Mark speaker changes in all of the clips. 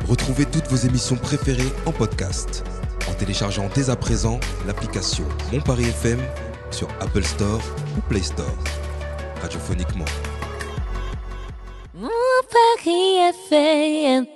Speaker 1: Retrouvez toutes vos émissions préférées en podcast en téléchargeant dès à présent l'application Mon Paris FM sur Apple Store ou Play Store. Radiophoniquement.
Speaker 2: Mon Paris FM.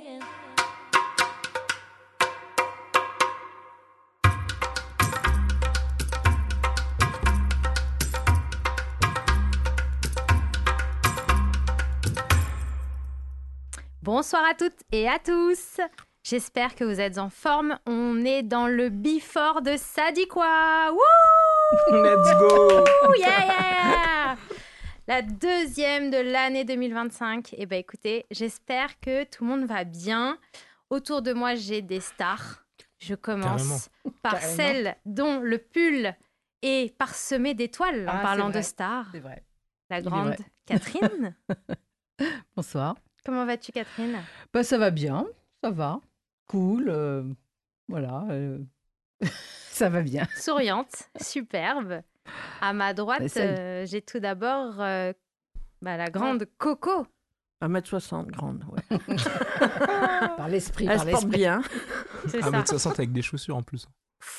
Speaker 3: Bonsoir à toutes et à tous. J'espère que vous êtes en forme. On est dans le before de Ça dit quoi. Wouh!
Speaker 4: Let's go!
Speaker 3: Yeah! La deuxième de l'année 2025. Eh bien, écoutez, j'espère que tout le monde va bien. Autour de moi, j'ai des stars. Je commence par celle dont le pull est parsemé d'étoiles en parlant de stars.
Speaker 5: C'est vrai.
Speaker 3: La grande Catherine.
Speaker 5: Bonsoir.
Speaker 3: Comment vas-tu, Catherine?
Speaker 5: Bah, ça va bien, ça va. Cool, voilà. Ça va bien.
Speaker 3: Souriante, superbe. À ma droite, j'ai tout d'abord la grande Coco.
Speaker 4: 1m60, grande, ouais.
Speaker 5: Par l'esprit,
Speaker 4: Elle se porte bien.
Speaker 3: C'est ça.
Speaker 6: 1m60 avec des chaussures en plus.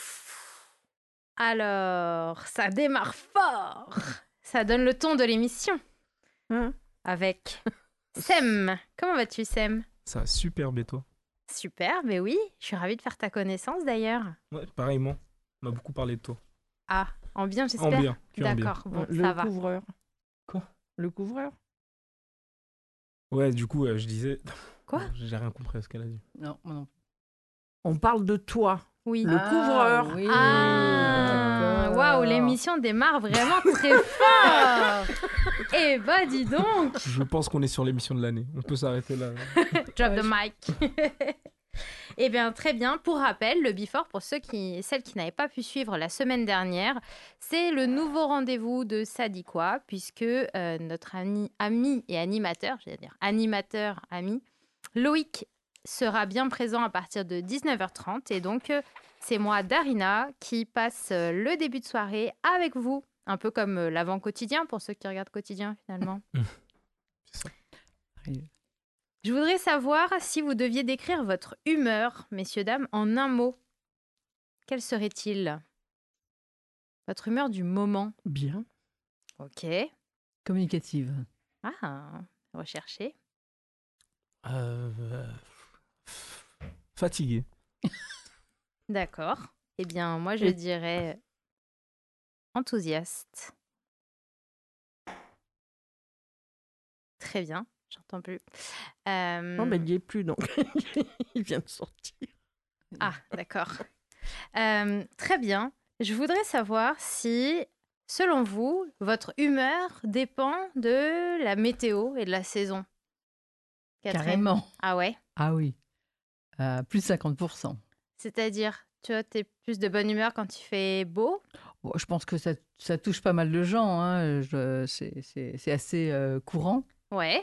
Speaker 3: Alors, ça démarre fort. Ça donne le ton de l'émission. Avec Sem. Comment vas-tu, Sem?
Speaker 6: Ça va super bien, toi?
Speaker 3: Super, mais oui. Je suis ravie de faire ta connaissance, d'ailleurs.
Speaker 6: Ouais, pareillement. On m'a beaucoup parlé de toi.
Speaker 3: Ah, en bien, j'espère.
Speaker 6: En bien, que en bien.
Speaker 3: D'accord, bon,
Speaker 4: Le
Speaker 3: ça va.
Speaker 4: couvreur.
Speaker 6: Quoi?
Speaker 4: Le couvreur?
Speaker 6: Ouais, du coup, je disais...
Speaker 3: Quoi?
Speaker 6: J'ai rien compris à ce qu'elle a dit.
Speaker 5: Non, moi non.
Speaker 4: On parle de toi.
Speaker 3: Oui.
Speaker 4: Le couvreur.
Speaker 5: Oui.
Speaker 3: Ah, waouh, l'émission démarre vraiment très fort. Eh bah, dis donc.
Speaker 6: Je pense qu'on est sur l'émission de l'année. On peut s'arrêter là.
Speaker 3: Drop the mic. Eh bien, très bien. Pour rappel, le Before, pour celles qui n'avaient pas pu suivre la semaine dernière, c'est le nouveau rendez-vous de Ça dit quoi, puisque notre ami et animateur, j'allais dire animateur, ami, Loïc sera bien présent à partir de 19h30. Et donc, c'est moi, Darina, qui passe le début de soirée avec vous. Un peu comme l'avant-quotidien, pour ceux qui regardent quotidien, finalement.
Speaker 6: C'est ça.
Speaker 3: Je voudrais savoir si vous deviez décrire votre humeur, messieurs, dames, en un mot. Quel serait-il? Votre humeur du moment.
Speaker 4: Bien.
Speaker 3: Ok.
Speaker 5: Communicative.
Speaker 3: Ah, recherché.
Speaker 6: Fatigué.
Speaker 3: D'accord. Eh bien, moi, je dirais enthousiaste. Très bien. J'entends plus.
Speaker 4: Non, mais il n'y est plus, donc il vient de sortir.
Speaker 3: Ah, d'accord. Très bien. Je voudrais savoir si, selon vous, votre humeur dépend de la météo et de la saison. Catherine?
Speaker 5: Carrément.
Speaker 3: Ah ouais?
Speaker 5: Ah oui. Plus de 50%.
Speaker 3: C'est-à-dire, tu vois, t'es plus de bonne humeur quand il fait beau?
Speaker 5: Bon, je pense que ça touche pas mal de gens. Hein. C'est assez courant.
Speaker 3: Ouais.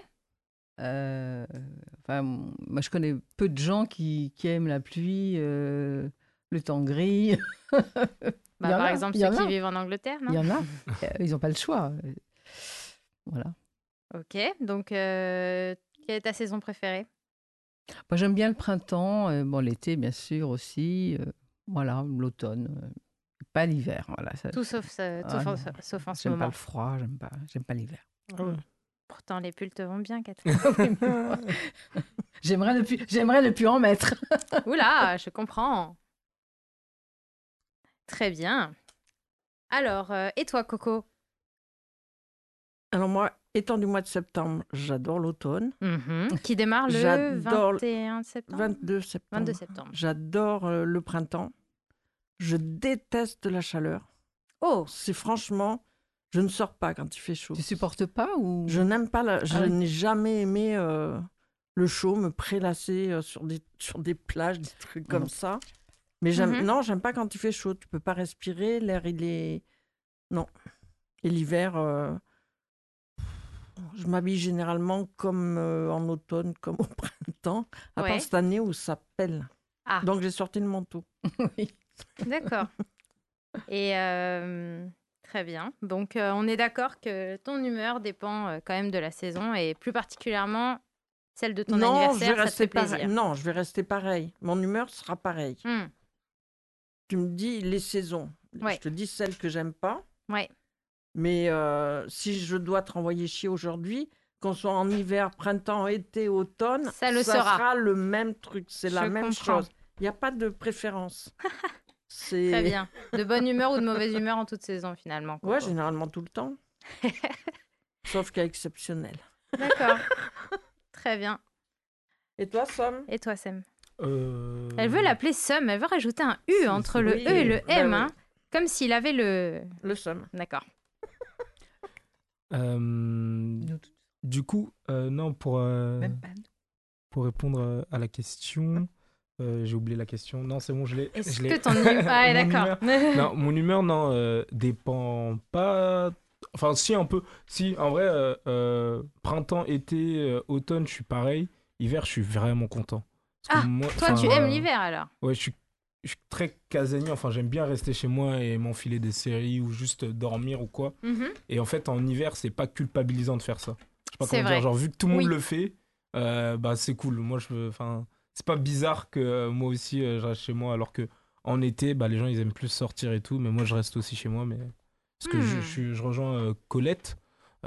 Speaker 5: Moi, je connais peu de gens qui aiment la pluie, le temps gris.
Speaker 3: Par exemple, ceux qui vivent en Angleterre, non?
Speaker 5: Il y en a. Ils n'ont pas le choix. Voilà.
Speaker 3: Ok. Donc, quelle est ta saison préférée?
Speaker 5: Moi, j'aime bien le printemps. L'été, bien sûr, aussi. Voilà, l'automne. Pas l'hiver. Voilà,
Speaker 3: Tout sauf en ce
Speaker 5: J'aime
Speaker 3: moment.
Speaker 5: pas le froid. J'aime pas l'hiver.
Speaker 3: Pourtant, les pulls te vont bien, Catherine.
Speaker 5: J'aimerais ne plus en mettre.
Speaker 3: Oula, je comprends. Très bien. Alors, et toi, Coco?
Speaker 4: Alors moi, étant du mois de septembre, j'adore l'automne.
Speaker 3: Qui démarre le
Speaker 4: J'adore
Speaker 3: 21 septembre?
Speaker 4: 22 septembre.
Speaker 3: 22 septembre.
Speaker 4: J'adore le printemps. Je déteste la chaleur.
Speaker 3: Oh!
Speaker 4: C'est franchement, je ne sors pas quand il fait chaud.
Speaker 5: Tu supportes pas ou...
Speaker 4: Je n'aime pas je
Speaker 5: oui.
Speaker 4: n'ai jamais aimé le chaud, me prélasser sur des plages, des trucs comme ça. Mais j'aime pas quand il fait chaud. Tu peux pas respirer, l'air il est... Non. Et l'hiver, je m'habille généralement comme en automne, comme au printemps, à part cette année où ça pèle.
Speaker 3: Ah.
Speaker 4: Donc j'ai sorti le manteau.
Speaker 5: Oui.
Speaker 3: D'accord. Et très bien. Donc, on est d'accord que ton humeur dépend quand même de la saison et plus particulièrement Celle de ton
Speaker 4: Non, je vais
Speaker 3: anniversaire, ça te
Speaker 4: rester
Speaker 3: fait plaisir.
Speaker 4: pareil. Non, je vais rester pareil. Mon humeur sera pareille. Tu me dis les saisons.
Speaker 3: Ouais.
Speaker 4: Je te dis celles que j'aime pas.
Speaker 3: Ouais.
Speaker 4: Mais si je dois te renvoyer chier aujourd'hui, qu'on soit en hiver, printemps, été, automne,
Speaker 3: Ça le sera.
Speaker 4: sera le même truc. C'est la
Speaker 3: Je
Speaker 4: même
Speaker 3: comprends.
Speaker 4: chose. Il n'y a pas de préférence.
Speaker 3: Très bien. De bonne humeur ou de mauvaise humeur en toute saison, finalement.
Speaker 4: Ouais,
Speaker 3: Coco.
Speaker 4: généralement tout le temps. Sauf cas exceptionnel.
Speaker 3: D'accord. Très bien.
Speaker 4: Et toi, Somme?
Speaker 3: Et toi, Sam?
Speaker 6: Euh,
Speaker 3: Elle veut l'appeler Somme. Elle veut rajouter un U
Speaker 6: Si,
Speaker 3: entre
Speaker 6: si.
Speaker 3: le
Speaker 4: Oui,
Speaker 3: E et le
Speaker 4: bah
Speaker 3: M.
Speaker 4: oui.
Speaker 3: Hein, comme s'il avait le...
Speaker 4: Le Somme.
Speaker 3: D'accord.
Speaker 6: Du coup, non, pour répondre à la question, j'ai oublié la question. Non, c'est bon, je l'ai.
Speaker 3: Est-ce
Speaker 6: je
Speaker 3: que
Speaker 6: l'ai.
Speaker 3: ton humeur... Ah,
Speaker 6: Mon
Speaker 3: d'accord.
Speaker 6: Non, mon humeur, non, dépend pas. Enfin, si, un peu. Si, en vrai, printemps, été, automne, je suis pareil. Hiver, je suis vraiment content. Parce que
Speaker 3: Ah,
Speaker 6: moi,
Speaker 3: Toi, tu
Speaker 6: enfin,
Speaker 3: aimes l'hiver, alors?
Speaker 6: Ouais, je suis très casanier. Enfin, j'aime bien rester chez moi et m'enfiler des séries ou juste dormir ou quoi.
Speaker 3: Mhm.
Speaker 6: Et en fait, en hiver, c'est pas culpabilisant de faire ça. Je sais pas
Speaker 3: C'est
Speaker 6: comment
Speaker 3: vrai.
Speaker 6: dire. Genre, vu que tout le monde
Speaker 3: Oui.
Speaker 6: le fait, bah, c'est cool. Moi, enfin, c'est pas bizarre que moi aussi, je reste chez moi. Alors que en été, bah, les gens, ils aiment plus sortir et tout. Mais moi, je reste aussi chez moi. Mais... Parce que je rejoins Colette.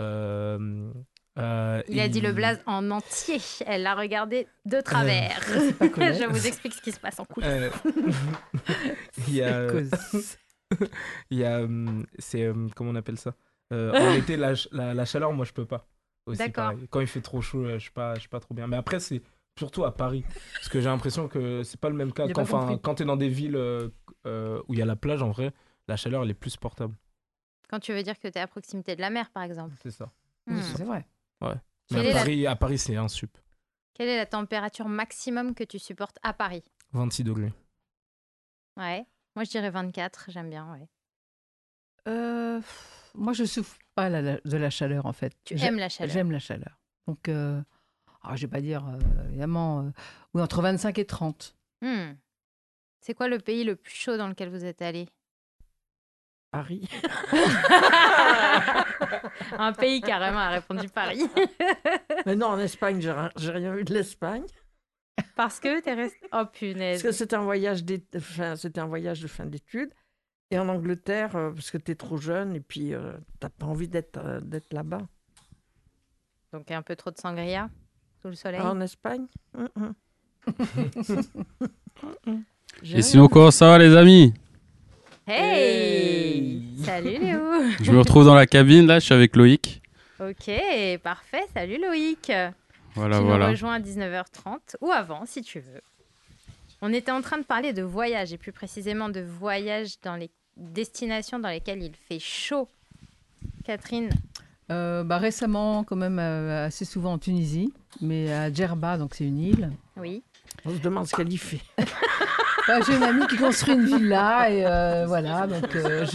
Speaker 3: Il a dit le
Speaker 6: et-
Speaker 3: blaze en entier. Elle l'a regardé de travers.
Speaker 5: pas Colette.
Speaker 3: Je vous explique ce qui se passe en coulisses.
Speaker 6: Il y a... Il y a, comment on appelle ça? En été, la chaleur, moi, je peux pas. Aussi,
Speaker 3: D'accord.
Speaker 6: pareil. Quand il fait trop chaud, je suis pas trop bien. Mais après, c'est surtout à Paris. Parce que j'ai l'impression que c'est pas le même cas.
Speaker 5: Il a pas compris.
Speaker 6: Quand tu es dans des villes où il y a la plage, en vrai, la chaleur, elle est plus supportable.
Speaker 3: Quand tu veux dire que tu es à proximité de la mer, par exemple.
Speaker 6: C'est ça.
Speaker 3: Hmm.
Speaker 5: C'est vrai.
Speaker 3: Quelle
Speaker 6: Mais
Speaker 3: est
Speaker 6: à Paris, c'est un sup.
Speaker 3: Quelle est la température maximum que tu supportes à Paris?
Speaker 6: 26 degrés.
Speaker 3: Ouais. Moi, je dirais 24. J'aime bien, ouais.
Speaker 5: Moi, je souffre pas de la chaleur, en fait.
Speaker 3: Tu aimes la chaleur.
Speaker 5: J'aime la chaleur. Donc, je vais pas dire, évidemment, oui, entre 25 et 30.
Speaker 3: Hmm. C'est quoi le pays le plus chaud dans lequel vous êtes allé?
Speaker 4: Paris.
Speaker 3: Un pays carrément a répondu Paris.
Speaker 4: Mais non, en Espagne, j'ai rien vu de l'Espagne.
Speaker 3: Parce que t'es resté... Oh
Speaker 4: Parce
Speaker 3: punaise.
Speaker 4: que c'était un voyage c'était un voyage de fin d'études. Et en Angleterre, parce que tu es trop jeune et puis t'as pas envie d'être là-bas.
Speaker 3: Donc un peu trop de sangria sous le soleil.
Speaker 4: Ah, en Espagne
Speaker 7: Et sinon, comment ça va, les amis?
Speaker 3: Hey, Salut Léo.
Speaker 7: Je me retrouve dans la cabine, là, je suis avec Loïc.
Speaker 3: Ok, parfait. Salut Loïc.
Speaker 7: Voilà,
Speaker 3: Tu nous
Speaker 7: voilà.
Speaker 3: rejoins à 19h30 ou avant si tu veux. On était en train de parler de voyage et plus précisément de voyage dans les destinations dans lesquelles il fait chaud. Catherine?
Speaker 5: Récemment, quand même, assez souvent en Tunisie, mais à Djerba, donc c'est une île.
Speaker 3: Oui.
Speaker 4: On se demande ce qu'elle y fait.
Speaker 5: J'ai une amie qui construit une villa et voilà, donc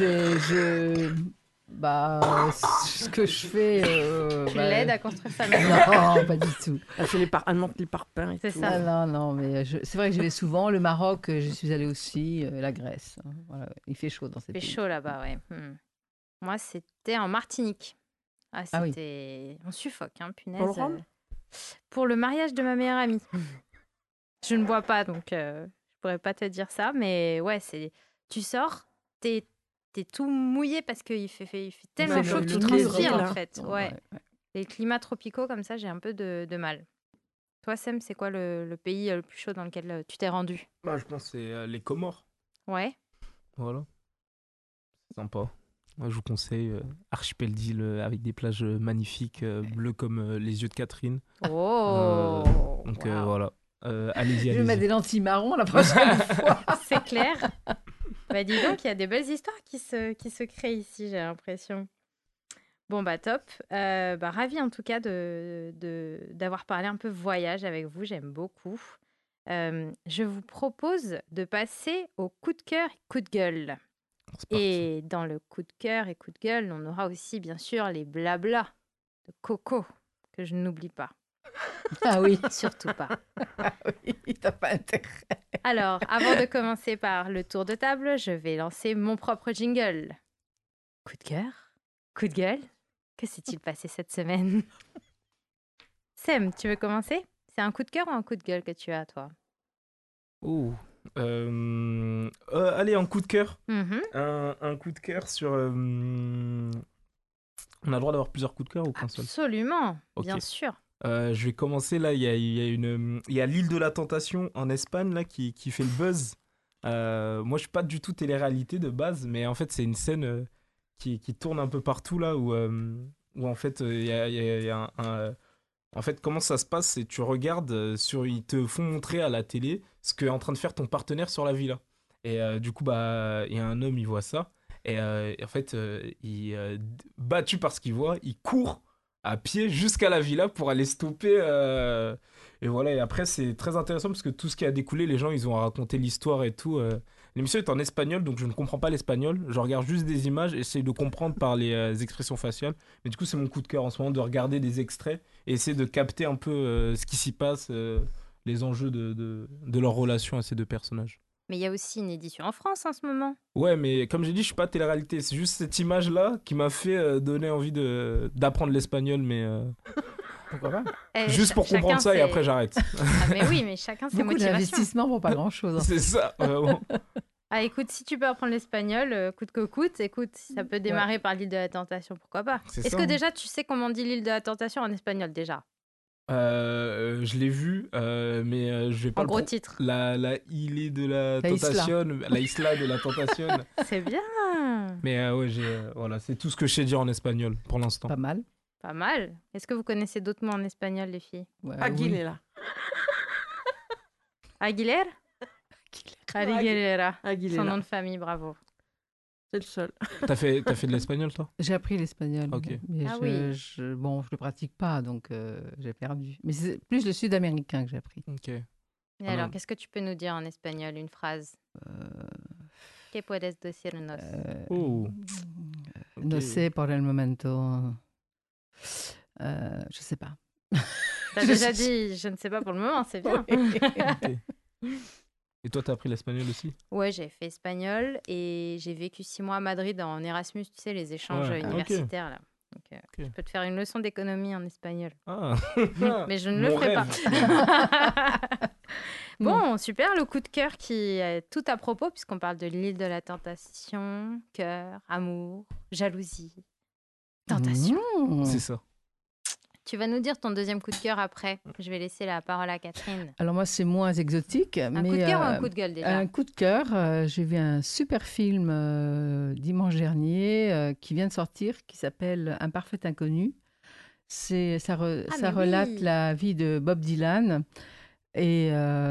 Speaker 5: ce que je fais...
Speaker 3: Tu l'aides à construire sa maison?
Speaker 5: Non, pas du tout.
Speaker 4: Elle monte les parpaings et
Speaker 3: C'est
Speaker 4: tout.
Speaker 3: ça.
Speaker 5: Non, mais c'est vrai que j'y vais souvent. Le Maroc, je suis allée aussi, la Grèce. Hein, voilà, il fait chaud dans ces
Speaker 3: Il fait
Speaker 5: pays.
Speaker 3: chaud là-bas, ouais. Moi, c'était en Martinique.
Speaker 5: Ah oui.
Speaker 3: C'était... On suffoque, hein, punaise.
Speaker 4: Pour le rhum
Speaker 3: Pour le mariage de ma meilleure amie. Je ne bois pas, donc je pourrais pas te dire ça. Mais ouais, tu sors, t'es tout mouillé parce qu'il fait tellement
Speaker 4: C'est
Speaker 3: chaud que
Speaker 4: le
Speaker 3: tu
Speaker 4: Nil,
Speaker 3: transpires,
Speaker 4: là.
Speaker 3: en fait.
Speaker 5: Non,
Speaker 3: Ouais. Les climats tropicaux, comme ça, j'ai un peu de mal. Toi, Sam, c'est quoi le pays le plus chaud dans lequel tu t'es rendu?
Speaker 6: Bah, je pense que c'est les Comores.
Speaker 3: Ouais.
Speaker 6: Voilà. C'est sympa. Moi, je vous conseille archipel d'îles avec des plages magnifiques, bleues comme les yeux de Catherine.
Speaker 3: Oh
Speaker 6: Donc
Speaker 3: Waouh.
Speaker 6: voilà. Allez-y,
Speaker 5: Je vais
Speaker 6: allez-y.
Speaker 5: mettre des lentilles marron la prochaine fois.
Speaker 3: C'est clair. Bah dis donc, il y a des belles histoires qui se créent ici, j'ai l'impression. Bon bah top. Ravie en tout cas d'avoir parlé un peu voyage avec vous, j'aime beaucoup. Je vous propose de passer au coup de cœur et coup de gueule.
Speaker 6: C'est parti.
Speaker 3: Et dans le coup de cœur et coup de gueule, on aura aussi bien sûr les blablas de Coco, que je n'oublie pas.
Speaker 5: Ah oui,
Speaker 3: Surtout pas.
Speaker 5: oui, t'as pas intérêt.
Speaker 3: Alors, avant de commencer par le tour de table, je vais lancer mon propre jingle. Coup de cœur, coup de gueule, que s'est-il passé cette semaine? Sam, tu veux commencer? C'est un coup de cœur ou un coup de gueule que tu as, toi?
Speaker 6: Oh. Allez, un coup de cœur.
Speaker 3: Mhm.
Speaker 6: Un coup de cœur sur. On a le droit d'avoir plusieurs coups de cœur ou qu'un seul?
Speaker 3: Absolument,
Speaker 6: Ok.
Speaker 3: bien sûr.
Speaker 6: Je vais commencer là. Il y a l'île de la Tentation en Espagne là qui fait le buzz. Moi, je suis pas du tout télé-réalité de base, mais en fait, c'est une scène qui tourne un peu partout là où en fait, il y a en fait, comment ça se passe, c'est tu regardes ils te font montrer à la télé ce qu'est en train de faire ton partenaire sur la villa. Et du coup, bah, il y a un homme, il voit ça. Et en fait, battu par ce qu'il voit, il court à pied jusqu'à la villa pour aller stopper. Et voilà, et après, c'est très intéressant parce que tout ce qui a découlé, les gens, ils ont raconté l'histoire et tout. L'émission est en espagnol, donc je ne comprends pas l'espagnol. Je regarde juste des images, essaye de comprendre par les expressions faciales. Mais du coup, c'est mon coup de cœur en ce moment de regarder des extraits et essayer de capter un peu ce qui s'y passe, les enjeux de leur relation à ces deux personnages.
Speaker 3: Mais il y a aussi une édition en France en ce moment.
Speaker 6: Ouais, mais comme j'ai dit, je suis pas télé-réalité. C'est juste cette image-là qui m'a fait donner envie d'apprendre l'espagnol, mais
Speaker 5: Pourquoi pas?
Speaker 6: juste pour comprendre ça et après j'arrête.
Speaker 3: Ah, mais oui, mais chacun ses
Speaker 5: Beaucoup
Speaker 3: motivations.
Speaker 5: d'investissements pour pas grand-chose.
Speaker 6: C'est ça. Bon.
Speaker 3: Ah, écoute, si tu peux apprendre l'espagnol, coûte que coûte, écoute, si ça peut démarrer par l'île de la Tentation, pourquoi pas?
Speaker 6: C'est
Speaker 3: Est-ce
Speaker 6: ça,
Speaker 3: que
Speaker 6: hein.
Speaker 3: déjà tu sais comment on dit l'île de la Tentation en espagnol déjà?
Speaker 6: Je l'ai vu, mais je vais pas
Speaker 3: En
Speaker 6: le
Speaker 3: gros
Speaker 6: pro-
Speaker 3: titre.
Speaker 6: La île de la
Speaker 5: La isla.
Speaker 6: tentation, la isla de la tentation.
Speaker 3: C'est bien.
Speaker 6: Mais ouais, voilà, c'est tout ce que je sais dire en espagnol pour l'instant.
Speaker 5: Pas mal.
Speaker 3: Pas mal. Est-ce que vous connaissez d'autres mots en espagnol, les filles?
Speaker 5: Ouais,
Speaker 4: Aguilera.
Speaker 3: Aguilera? Aguilera. Son nom
Speaker 4: Aguilera.
Speaker 3: de famille, bravo.
Speaker 4: C'est le seul.
Speaker 6: T'as fait de l'espagnol, toi?
Speaker 5: J'ai appris l'espagnol.
Speaker 6: Ok.
Speaker 5: Mais
Speaker 3: Ah
Speaker 5: je,
Speaker 3: oui.
Speaker 5: bon, je le pratique pas, donc j'ai perdu. Mais c'est plus le sud-américain que j'ai appris.
Speaker 6: Ok.
Speaker 3: Et
Speaker 6: Ah
Speaker 3: alors,
Speaker 6: non.
Speaker 3: qu'est-ce que tu peux nous dire en espagnol? Une phrase. ¿Qué puedes decirnos?
Speaker 6: Oh.
Speaker 5: No
Speaker 6: Ok.
Speaker 5: sé por el momento. Je sais pas.
Speaker 3: T'as
Speaker 5: Je
Speaker 3: déjà
Speaker 5: sais-
Speaker 3: dit, je ne sais pas pour le moment, c'est bien.
Speaker 6: Ok. Et toi, t'as appris l'espagnol aussi?
Speaker 3: Ouais, j'ai fait espagnol et j'ai vécu 6 mois à Madrid en Erasmus, tu sais, les échanges
Speaker 6: Ouais, ok.
Speaker 3: universitaires là. Donc,
Speaker 6: Ok.
Speaker 3: je peux te faire une leçon d'économie en espagnol.
Speaker 6: Ah.
Speaker 3: Mais je ne le
Speaker 6: Mon
Speaker 3: ferai
Speaker 6: rêve.
Speaker 3: pas. Bon, super, le coup de cœur qui est tout à propos, puisqu'on parle de l'île de la tentation, cœur, amour, jalousie, tentation.
Speaker 5: Mmh.
Speaker 6: C'est ça.
Speaker 3: Tu vas nous dire ton deuxième coup de cœur après. Je vais laisser la parole à Catherine.
Speaker 5: Alors moi, c'est moins exotique.
Speaker 3: Un coup de cœur ou un coup de gueule déjà?
Speaker 5: Un coup de cœur. J'ai vu un super film dimanche dernier qui vient de sortir, qui s'appelle Un parfait inconnu. Ça
Speaker 3: mais
Speaker 5: relate
Speaker 3: oui.
Speaker 5: la vie de Bob Dylan. Et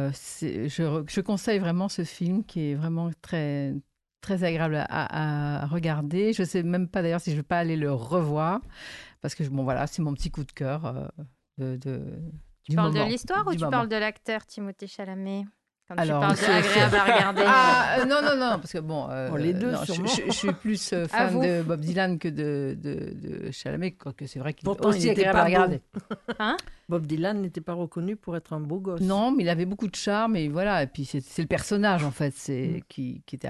Speaker 5: je conseille vraiment ce film qui est vraiment très, très agréable à regarder. Je ne sais même pas d'ailleurs si je ne vais pas aller le revoir. Parce que bon, voilà, c'est mon petit coup de cœur
Speaker 3: Tu
Speaker 5: du
Speaker 3: parles
Speaker 5: moment,
Speaker 3: de l'histoire ou
Speaker 5: du
Speaker 3: tu
Speaker 5: moment.
Speaker 3: parles de l'acteur Timothée Chalamet? Quand
Speaker 5: Alors,
Speaker 3: tu parles de agréable à regarder.
Speaker 5: non, parce que bon,
Speaker 4: les deux,
Speaker 5: non,
Speaker 4: sûrement.
Speaker 5: je suis plus fan
Speaker 3: vous.
Speaker 5: de Bob Dylan que de Chalamet, quoique c'est vrai qu'il est
Speaker 4: Pourtant, il
Speaker 5: aussi
Speaker 4: n'était
Speaker 5: agréable à
Speaker 4: pas
Speaker 5: regarder.
Speaker 3: Hein?
Speaker 4: Bob Dylan n'était pas reconnu pour être un beau gosse.
Speaker 5: Non, mais il avait beaucoup de charme et voilà. Et puis c'est le personnage en fait,
Speaker 4: Mm.
Speaker 5: qui était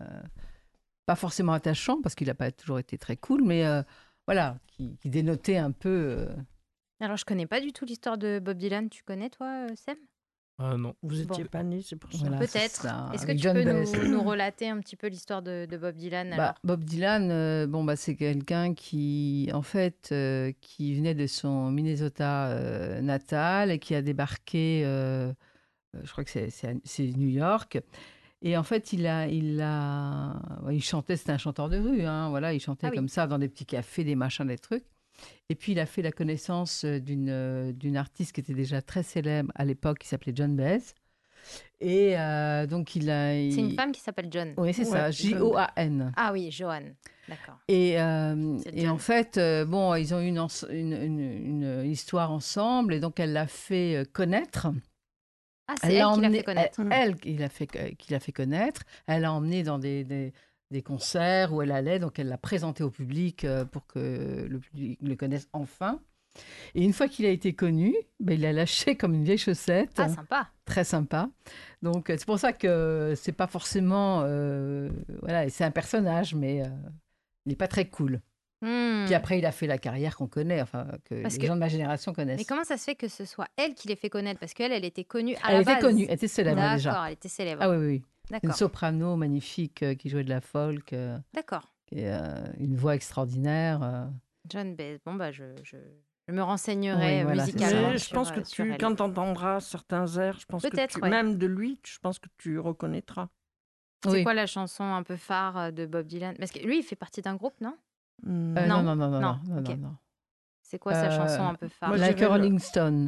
Speaker 5: pas forcément attachant parce qu'il n'a pas toujours été très cool, mais voilà, qui dénotait un peu.
Speaker 3: Alors, je connais pas du tout l'histoire de Bob Dylan. Tu connais, toi, Sam?
Speaker 6: Ah non.
Speaker 4: Vous n'étiez pas né, c'est pour ça.
Speaker 5: Voilà, c'est
Speaker 3: Peut-être.
Speaker 5: ça,
Speaker 3: Est-ce que
Speaker 5: avec
Speaker 3: tu
Speaker 5: John
Speaker 3: peux
Speaker 5: Baez.
Speaker 3: nous relater un petit peu l'histoire de Bob Dylan
Speaker 5: Bah,
Speaker 3: alors?
Speaker 5: Bob Dylan, c'est quelqu'un qui, en fait, qui venait de son Minnesota natal et qui a débarqué, je crois que c'est New York. Et en fait, il chantait, c'était un chanteur de rue, hein, voilà, il chantait
Speaker 3: Ah oui.
Speaker 5: comme ça dans des petits cafés, des machins, des trucs. Et puis, il a fait la connaissance d'une artiste qui était déjà très célèbre à l'époque, qui s'appelait John Baez. Et donc,
Speaker 3: C'est une femme qui s'appelle John.
Speaker 5: Oui, c'est ça,
Speaker 4: Ouais,
Speaker 5: Joan.
Speaker 3: Ah oui, Johan. D'accord.
Speaker 5: Et
Speaker 3: John.
Speaker 5: en fait, bon, ils ont eu une histoire ensemble, et donc elle l'a fait connaître.
Speaker 3: Ah, c'est elle qui l'a fait connaître.
Speaker 5: Elle qui l'a fait connaître. Elle l'a emmené dans des concerts où elle allait, donc elle l'a présenté au public pour que le public le connaisse enfin. Et une fois qu'il a été connu, il l'a lâché comme une vieille chaussette.
Speaker 3: Ah, sympa.
Speaker 5: Très sympa. Donc c'est pour ça que c'est pas forcément... voilà, c'est un personnage, mais il n'est pas très cool. Puis après, il a fait la carrière qu'on connaît, enfin, que
Speaker 3: Parce
Speaker 5: les
Speaker 3: que-
Speaker 5: gens de ma génération connaissent.
Speaker 3: Mais comment ça se fait que ce soit elle qui l'ait fait connaître? Parce qu'elle, elle était connue à
Speaker 5: Elle
Speaker 3: la
Speaker 5: était
Speaker 3: base.
Speaker 5: connue, elle était célèbre déjà.
Speaker 3: D'accord, elle était célèbre.
Speaker 5: Ah oui, oui, oui. Une
Speaker 3: D'accord.
Speaker 5: soprano magnifique qui jouait de la folk,
Speaker 3: D'accord.
Speaker 5: et, une voix extraordinaire.
Speaker 3: John Baez. Bon, bah, je me renseignerai
Speaker 5: Oui, voilà, c'est ça.
Speaker 3: musicalement.
Speaker 4: Mais je pense que
Speaker 3: sur elle.
Speaker 4: quand tu entendras certains airs, je pense que
Speaker 3: Peut-être, ouais.
Speaker 4: même de lui, je pense que tu reconnaîtras.
Speaker 3: C'est
Speaker 5: Oui.
Speaker 3: quoi la chanson un peu phare de Bob Dylan? Parce que lui, il fait partie d'un groupe, non?
Speaker 5: Non,
Speaker 3: Non.
Speaker 5: non.
Speaker 3: Ok. C'est quoi sa chanson un peu phare?
Speaker 4: moi, je
Speaker 5: Like
Speaker 4: dirais
Speaker 5: a Rolling Stone.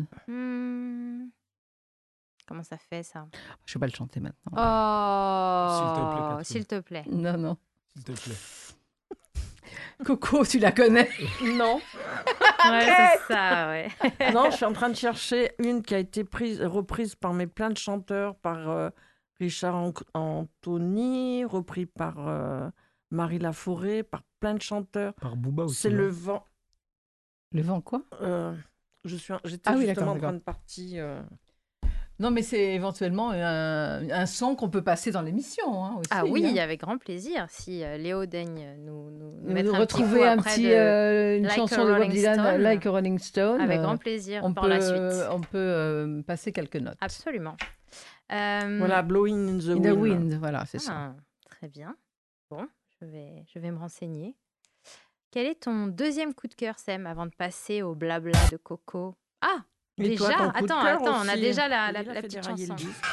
Speaker 3: Comment ça fait, ça?
Speaker 5: Je ne vais pas le chanter maintenant.
Speaker 3: Oh,
Speaker 6: Catherine.
Speaker 3: s'il te plaît.
Speaker 5: Non.
Speaker 6: S'il te plaît.
Speaker 5: Coco, tu la connais?
Speaker 4: Non.
Speaker 3: Ouais, c'est ça, ouais.
Speaker 4: Non, je suis en train de chercher une qui a été reprise par plein de chanteurs, par Richard Anthony, repris par Marie Laforêt, par plein de chanteurs.
Speaker 6: Par Booba aussi.
Speaker 4: C'est
Speaker 6: non
Speaker 4: le vent.
Speaker 5: Le vent quoi?
Speaker 4: J'étais
Speaker 5: Ah oui,
Speaker 4: justement
Speaker 5: d'accord,
Speaker 4: en train de partir.
Speaker 5: Non, mais c'est éventuellement un son qu'on peut passer dans l'émission hein, aussi.
Speaker 3: Ah oui,
Speaker 5: hein.
Speaker 3: avec grand plaisir. Si Léo daigne nous
Speaker 5: Nous
Speaker 3: mettre
Speaker 5: retrouver
Speaker 3: un petit coup après
Speaker 5: une
Speaker 3: Like
Speaker 5: chanson
Speaker 3: a
Speaker 5: de Bob
Speaker 3: Rolling
Speaker 5: Dylan,
Speaker 3: Stone.
Speaker 5: Like a Rolling Stone.
Speaker 3: avec grand plaisir
Speaker 5: on
Speaker 3: pour
Speaker 5: peut,
Speaker 3: la suite.
Speaker 5: On peut passer quelques notes.
Speaker 3: Absolument.
Speaker 4: Voilà, Blowing in the
Speaker 5: In
Speaker 4: Wind.
Speaker 5: the Wind, voilà, c'est ça.
Speaker 3: Très bien. Bon, je vais me renseigner. Quel est ton deuxième coup de cœur, Sam, avant de passer au blabla de Coco? Ah,
Speaker 4: Et
Speaker 3: déjà?
Speaker 4: toi, ton coup de
Speaker 3: Attends,
Speaker 4: cœur
Speaker 3: on a
Speaker 4: aussi.
Speaker 3: déjà la
Speaker 4: Il a fait
Speaker 3: petite
Speaker 4: dérailler le
Speaker 3: chanson.
Speaker 4: disque.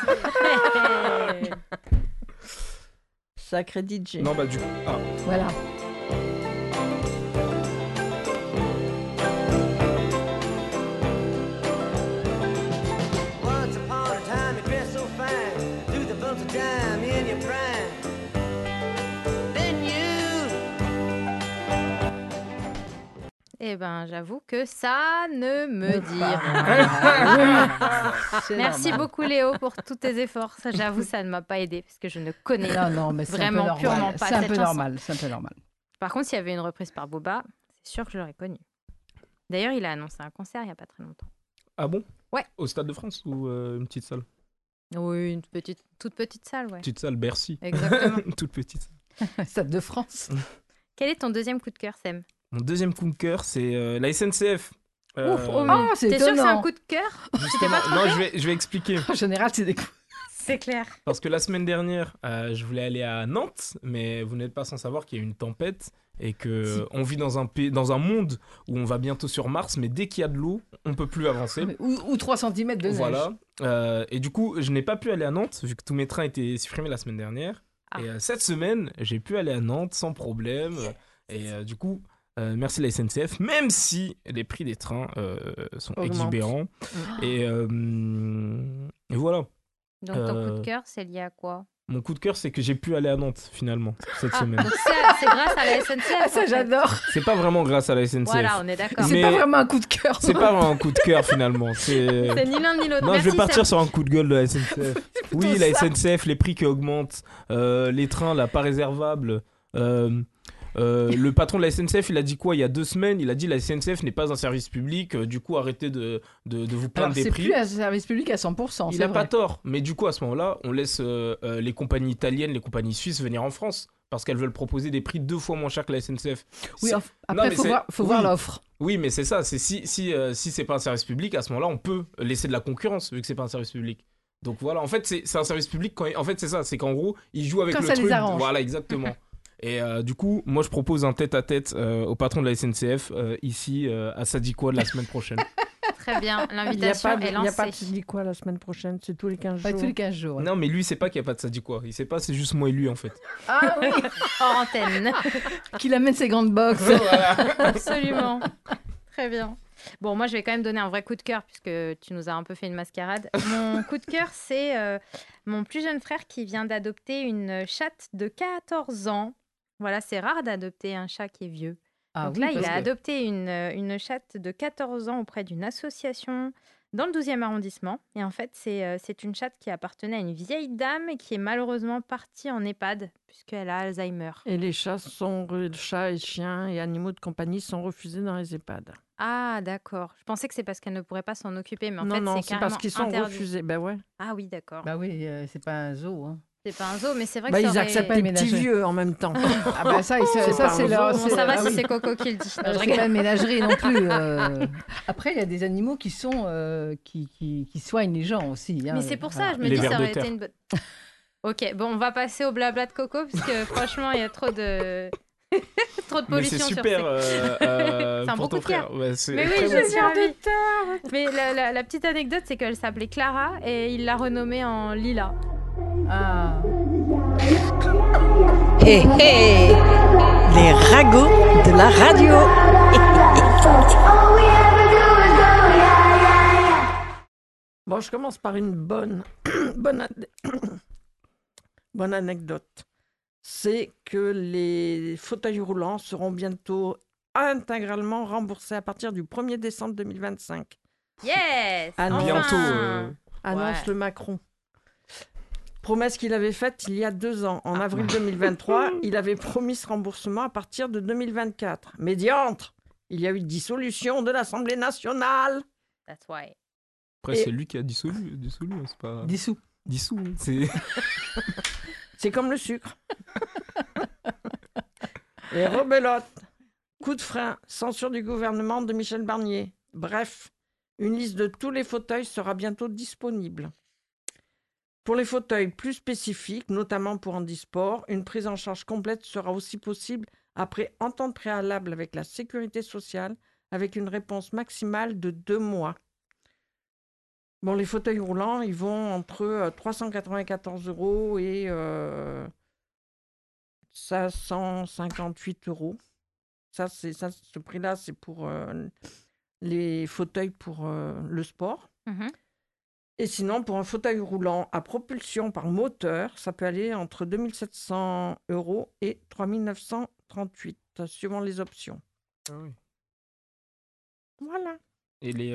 Speaker 4: Sacré DJ.
Speaker 6: Non, bah du coup. Ah,
Speaker 5: Voilà.
Speaker 8: Once upon a time you dressed so fine, threw the bumps of dime in your prime. Then you.
Speaker 3: Eh ben, j'avoue que ça ne me dit rien.
Speaker 5: C'est
Speaker 3: Merci
Speaker 5: normal.
Speaker 3: beaucoup, Léo, pour tous tes efforts. Ça, j'avoue, ça ne m'a pas aidé parce que je ne connais.
Speaker 5: Non, mais c'est
Speaker 3: Vraiment,
Speaker 5: un peu
Speaker 3: purement
Speaker 5: normal.
Speaker 3: pas
Speaker 5: C'est un
Speaker 3: cette
Speaker 5: peu
Speaker 3: chanson.
Speaker 5: normal. C'est un peu normal.
Speaker 3: Par contre, s'il y avait une reprise par Booba, c'est sûr que je l'aurais connu. D'ailleurs, il a annoncé un concert il n'y a pas très longtemps.
Speaker 6: ah bon?
Speaker 3: Ouais.
Speaker 6: Au Stade de France ou une petite salle?
Speaker 3: Oui, une toute petite salle, ouais.
Speaker 6: Petite salle Bercy.
Speaker 3: Exactement.
Speaker 6: Une toute petite.
Speaker 5: Stade de France.
Speaker 3: Quel est ton deuxième coup de cœur, Sam?
Speaker 6: Mon deuxième coup de cœur, c'est la SNCF.
Speaker 3: Ouf, oh,
Speaker 5: Ah, c'est
Speaker 3: t'es sûr que c'est un
Speaker 5: étonnant.
Speaker 3: coup de cœur?
Speaker 6: Justement, non, je vais expliquer.
Speaker 5: En général, c'est des coups.
Speaker 3: C'est clair.
Speaker 6: Parce que la semaine dernière, je voulais aller à Nantes, mais vous n'êtes pas sans savoir qu'il y a eu une tempête et que on vit dans un monde où on va bientôt sur Mars, mais dès qu'il y a de l'eau, on peut plus avancer.
Speaker 5: Ou 3 cm de neige.
Speaker 6: Voilà. Et du coup, je n'ai pas pu aller à Nantes vu que tous mes trains étaient supprimés la semaine dernière.
Speaker 3: Ah.
Speaker 6: Et cette semaine, j'ai pu aller à Nantes sans problème. Et du coup, merci la SNCF, même si les prix des trains sont
Speaker 4: Augmentent.
Speaker 6: exubérants. Et voilà.
Speaker 3: Donc, ton coup de cœur, c'est lié à quoi?
Speaker 6: Mon coup de cœur, c'est que j'ai pu aller à Nantes finalement cette semaine.
Speaker 3: Donc, c'est grâce à la SNCF.
Speaker 5: Ah,
Speaker 3: en
Speaker 5: ça,
Speaker 3: fait.
Speaker 5: j'adore.
Speaker 6: C'est pas vraiment grâce à la SNCF.
Speaker 3: Voilà, on est d'accord.
Speaker 5: C'est
Speaker 6: Mais-
Speaker 5: pas vraiment un coup de cœur.
Speaker 6: C'est pas vraiment un coup de cœur finalement. C'est
Speaker 3: C'est ni l'un ni l'autre.
Speaker 6: non,
Speaker 3: Merci,
Speaker 6: je vais partir
Speaker 3: Sam.
Speaker 6: sur un coup de gueule de la SNCF. Oui, la SNCF, les prix qui augmentent, les trains là pas réservables. Le patron de la SNCF, il a dit quoi il y a 2 semaines? Il a dit la SNCF n'est pas un service public, du coup arrêtez de vous plaindre
Speaker 5: Alors,
Speaker 6: des
Speaker 5: c'est
Speaker 6: prix.
Speaker 5: plus un service public à 100%.
Speaker 6: Il
Speaker 5: c'est
Speaker 6: a
Speaker 5: vrai.
Speaker 6: pas tort, mais du coup à ce moment-là, on laisse les compagnies italiennes, les compagnies suisses venir en France parce qu'elles veulent proposer des prix 2 fois moins chers que la SNCF.
Speaker 5: Oui,
Speaker 6: C'est-
Speaker 5: après,
Speaker 6: mais
Speaker 5: il
Speaker 6: c'est-
Speaker 5: faut voir
Speaker 6: oui.
Speaker 5: l'offre.
Speaker 6: Oui, mais c'est ça. C'est si c'est pas un service public, à ce moment-là, on peut laisser de la concurrence vu que c'est pas un service public. Donc voilà, en fait, c'est un service public quand en fait c'est ça, c'est qu'en gros, ils jouent avec
Speaker 5: Quand
Speaker 6: le
Speaker 5: ça les
Speaker 6: truc.
Speaker 5: arrange.
Speaker 6: Voilà, exactement. Et du coup, moi je propose un tête-à-tête au patron de la SNCF ici à Sadikoua de la semaine prochaine.
Speaker 3: Très bien,
Speaker 4: Il n'y a
Speaker 3: l'invitation
Speaker 4: pas de,
Speaker 3: est
Speaker 4: il y a
Speaker 3: lancée.
Speaker 4: pas de tu dis quoi la semaine prochaine? C'est tous les 15
Speaker 5: Pas
Speaker 4: jours.
Speaker 5: tous les 15 jours.
Speaker 6: Non, mais lui, il sait pas qu'il y a pas de Sadikoua. Il sait pas, c'est juste moi et lui en fait.
Speaker 5: Ah oui,
Speaker 3: Hors antenne.
Speaker 5: qu'il amène ses grandes box.
Speaker 3: Absolument. Très bien. Bon, moi, je vais quand même donner un vrai coup de cœur puisque tu nous as un peu fait une mascarade. Mon coup de cœur, c'est mon plus jeune frère qui vient d'adopter une chatte de 14 ans. Voilà, c'est rare d'adopter un chat qui est vieux.
Speaker 5: Ah
Speaker 3: Donc
Speaker 5: oui,
Speaker 3: là,
Speaker 5: parce
Speaker 3: il a
Speaker 5: que-
Speaker 3: adopté une chatte de 14 ans auprès d'une association dans le 12e arrondissement. Et en fait, c'est une chatte qui appartenait à une vieille dame et qui est malheureusement partie en EHPAD puisqu'elle a Alzheimer.
Speaker 4: Et les chats et chiens et animaux de compagnie sont refusés dans les EHPAD.
Speaker 3: Ah, d'accord. Je pensais que c'est parce qu'elle ne pourrait pas s'en occuper, mais en
Speaker 4: non,
Speaker 3: fait,
Speaker 4: non,
Speaker 3: c'est
Speaker 4: c'est
Speaker 3: carrément
Speaker 4: parce qu'ils sont
Speaker 3: interdit.
Speaker 4: refusés. Ben ouais.
Speaker 3: Ah oui, d'accord.
Speaker 5: Bah oui, c'est pas un zoo. Hein.
Speaker 3: C'est pas un zoo, mais c'est vrai que
Speaker 4: Bah,
Speaker 3: ça
Speaker 4: ils
Speaker 3: aurait...
Speaker 4: acceptent
Speaker 5: pas
Speaker 4: les
Speaker 5: une
Speaker 4: petits
Speaker 5: ménagerie.
Speaker 4: vieux en même temps.
Speaker 5: Ah bah ça,
Speaker 4: C'est
Speaker 5: ça
Speaker 4: pas
Speaker 5: c'est
Speaker 4: un
Speaker 5: leur...
Speaker 4: zoo.
Speaker 3: Bon, ça va
Speaker 5: ah
Speaker 3: si
Speaker 5: oui.
Speaker 3: c'est Coco qui le dit. Non, je
Speaker 5: C'est
Speaker 3: rigole.
Speaker 5: pas une ménagerie non plus. Après, il y a des animaux qui sont qui soignent les gens aussi. Hein.
Speaker 3: Mais c'est pour ça,
Speaker 5: Voilà.
Speaker 3: je me
Speaker 6: Les
Speaker 3: dis ça
Speaker 6: vers de
Speaker 3: aurait été
Speaker 6: terre.
Speaker 3: une bonne... Ok, bon, on va passer au blabla de Coco, parce que franchement, il y a trop de... trop de
Speaker 6: Mais
Speaker 3: pollution
Speaker 6: c'est
Speaker 3: sur
Speaker 6: super
Speaker 3: C'est un
Speaker 6: pour
Speaker 3: beau
Speaker 6: ton
Speaker 3: coup de cœur.
Speaker 6: frère. Ouais, c'est
Speaker 3: Mais oui,
Speaker 6: très
Speaker 3: je
Speaker 6: bon.
Speaker 3: suis ravie. Mais la petite anecdote, c'est qu'elle s'appelait Clara et il l'a renommée en Lila.
Speaker 5: Ah.
Speaker 9: Hé hé, les ragots de la radio.
Speaker 4: Bon, je commence par une bonne, bonne, bonne anecdote. C'est que les fauteuils roulants seront bientôt intégralement remboursés à partir du 1er décembre 2025.
Speaker 3: Yes
Speaker 4: Ah non.
Speaker 3: enfin.
Speaker 6: Bientôt.
Speaker 4: Annonce
Speaker 3: Ouais.
Speaker 4: le Macron. Promesse qu'il avait faite il y a 2 ans. En avril 2023, il avait promis ce remboursement à partir de 2024. Mais diantre, il y a eu dissolution de l'Assemblée nationale.
Speaker 3: That's why.
Speaker 6: Après,
Speaker 4: Et-
Speaker 6: c'est lui qui a dissolu, c'est pas
Speaker 5: Dissous.
Speaker 6: dissous. Hein. C'est
Speaker 4: C'est comme le sucre. Et rebelote. Coup de frein, censure du gouvernement de Michel Barnier. Bref, une liste de tous les fauteuils sera bientôt disponible. Pour les fauteuils plus spécifiques, notamment pour handisport, une prise en charge complète sera aussi possible après entente préalable avec la sécurité sociale, avec une réponse maximale de 2 mois. Bon, les fauteuils roulants, ils vont entre 394 € et 558 €. Ce prix-là, c'est pour les fauteuils pour le sport.
Speaker 3: Mhm.
Speaker 4: Et sinon, pour un fauteuil roulant à propulsion par moteur, ça peut aller entre 2 700 € et 3 938 €, suivant les options.
Speaker 6: Ah oui.
Speaker 4: Voilà.
Speaker 6: Et les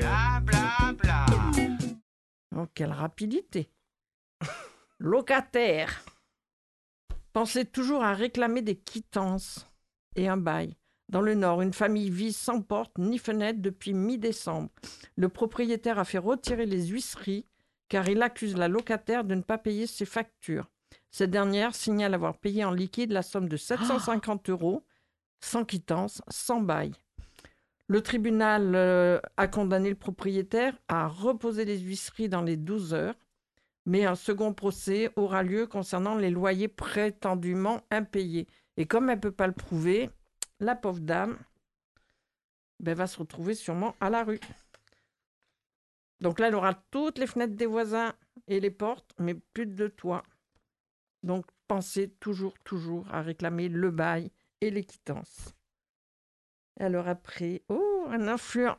Speaker 4: Oh, quelle rapidité. Locataire. Pensez toujours à réclamer des quittances et un bail. Dans le Nord, une famille vit sans porte ni fenêtre depuis mi-décembre. Le propriétaire a fait retirer les huisseries car il accuse la locataire de ne pas payer ses factures. Cette dernière signale avoir payé en liquide la somme de 750 €, sans quittance, sans bail. Le tribunal a condamné le propriétaire à reposer les huisseries dans les 12 heures, mais un second procès aura lieu concernant les loyers prétendument impayés. Et comme elle ne peut pas le prouver, la pauvre dame va se retrouver sûrement à la rue. Donc là, elle aura toutes les fenêtres des voisins et les portes, mais plus de toit. Donc pensez toujours à réclamer le bail et les quittances. Alors après, un influent.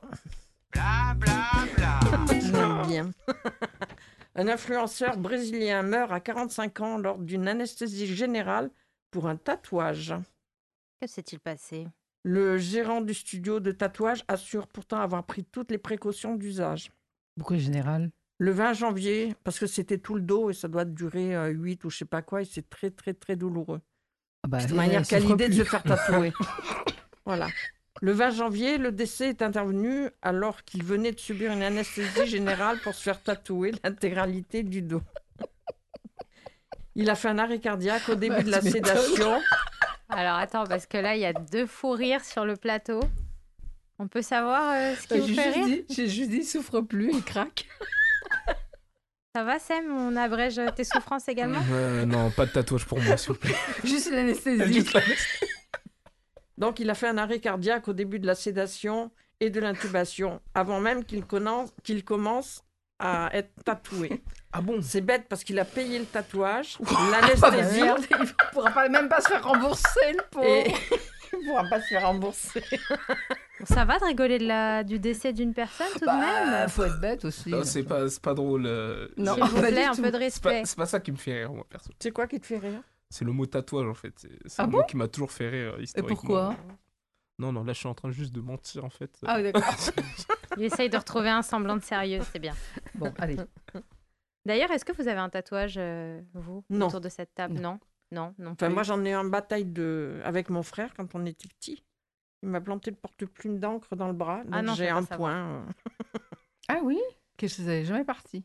Speaker 4: J'aime bien. Un influenceur brésilien meurt à 45 ans lors d'une anesthésie générale pour un tatouage.
Speaker 3: Que s'est-il passé?
Speaker 4: Le gérant du studio de tatouage assure pourtant avoir pris toutes les précautions d'usage.
Speaker 5: Pourquoi général?
Speaker 4: Le 20 janvier, parce que c'était tout le dos et ça doit durer 8 ou je sais pas quoi, et c'est très douloureux.
Speaker 5: Ah bah,
Speaker 4: De manière quelle
Speaker 5: souffre
Speaker 4: idée de
Speaker 5: plus.
Speaker 4: se faire tatouer. Voilà. Le 20 janvier, le décès est intervenu alors qu'il venait de subir une anesthésie générale pour se faire tatouer l'intégralité du dos. Il a fait un arrêt cardiaque au début de la
Speaker 5: tu m'étonnes.
Speaker 4: sédation.
Speaker 3: Alors attends, parce que là, il y a 2 fous rires sur le plateau. On peut savoir ce qui vous fait rire?
Speaker 5: J'ai juste dit, il souffre plus, il craque.
Speaker 3: Ça va, Sam? On abrège tes souffrances également?
Speaker 6: non, pas de tatouage pour moi, s'il vous plaît.
Speaker 5: Juste l'anesthésie.
Speaker 6: Juste la-
Speaker 4: Donc, il a fait un arrêt cardiaque au début de la sédation et de l'intubation, avant même qu'il commence à être tatoué.
Speaker 6: Ah bon?
Speaker 4: C'est bête parce qu'il a payé le tatouage,
Speaker 5: Ah bah
Speaker 4: l'anesthésie,
Speaker 5: merde, il ne pourra même pas se faire rembourser, le pauvre.
Speaker 4: et il ne pourra pas se faire rembourser.
Speaker 3: Bon, ça va de rigoler du décès d'une personne tout de même?
Speaker 5: Bah, faut être bête aussi.
Speaker 6: Non, c'est pas drôle.
Speaker 5: Non,
Speaker 3: S'il vous
Speaker 5: pas
Speaker 3: plaît,
Speaker 5: du
Speaker 3: un
Speaker 5: tout.
Speaker 3: peu de
Speaker 6: C'est pas,
Speaker 3: respect.
Speaker 6: c'est pas ça qui me fait rire, moi, perso.
Speaker 4: C'est quoi qui te fait rire?
Speaker 6: C'est le mot tatouage, en fait. C'est
Speaker 5: Ah
Speaker 6: un
Speaker 5: bon
Speaker 6: mot qui m'a toujours fait rire,
Speaker 5: Et
Speaker 6: historiquement.
Speaker 5: pourquoi?
Speaker 6: Non, là, je suis en train juste de mentir, en fait.
Speaker 5: Ah oui, d'accord.
Speaker 3: Il essaye de retrouver un semblant de sérieux, c'est bien.
Speaker 5: Bon, allez.
Speaker 3: D'ailleurs, est-ce que vous avez un tatouage, vous,
Speaker 4: Non.
Speaker 3: autour de cette table? Non, non
Speaker 4: Enfin,
Speaker 3: plus.
Speaker 4: moi, j'en ai eu en bataille avec mon frère quand on était petit. Il m'a planté le porte-plume d'encre dans le bras, donc
Speaker 3: Ah non,
Speaker 4: j'ai
Speaker 3: faut pas
Speaker 4: un
Speaker 3: savoir.
Speaker 4: point.
Speaker 5: Ah oui? Qu'est-ce que vous avez jamais parti?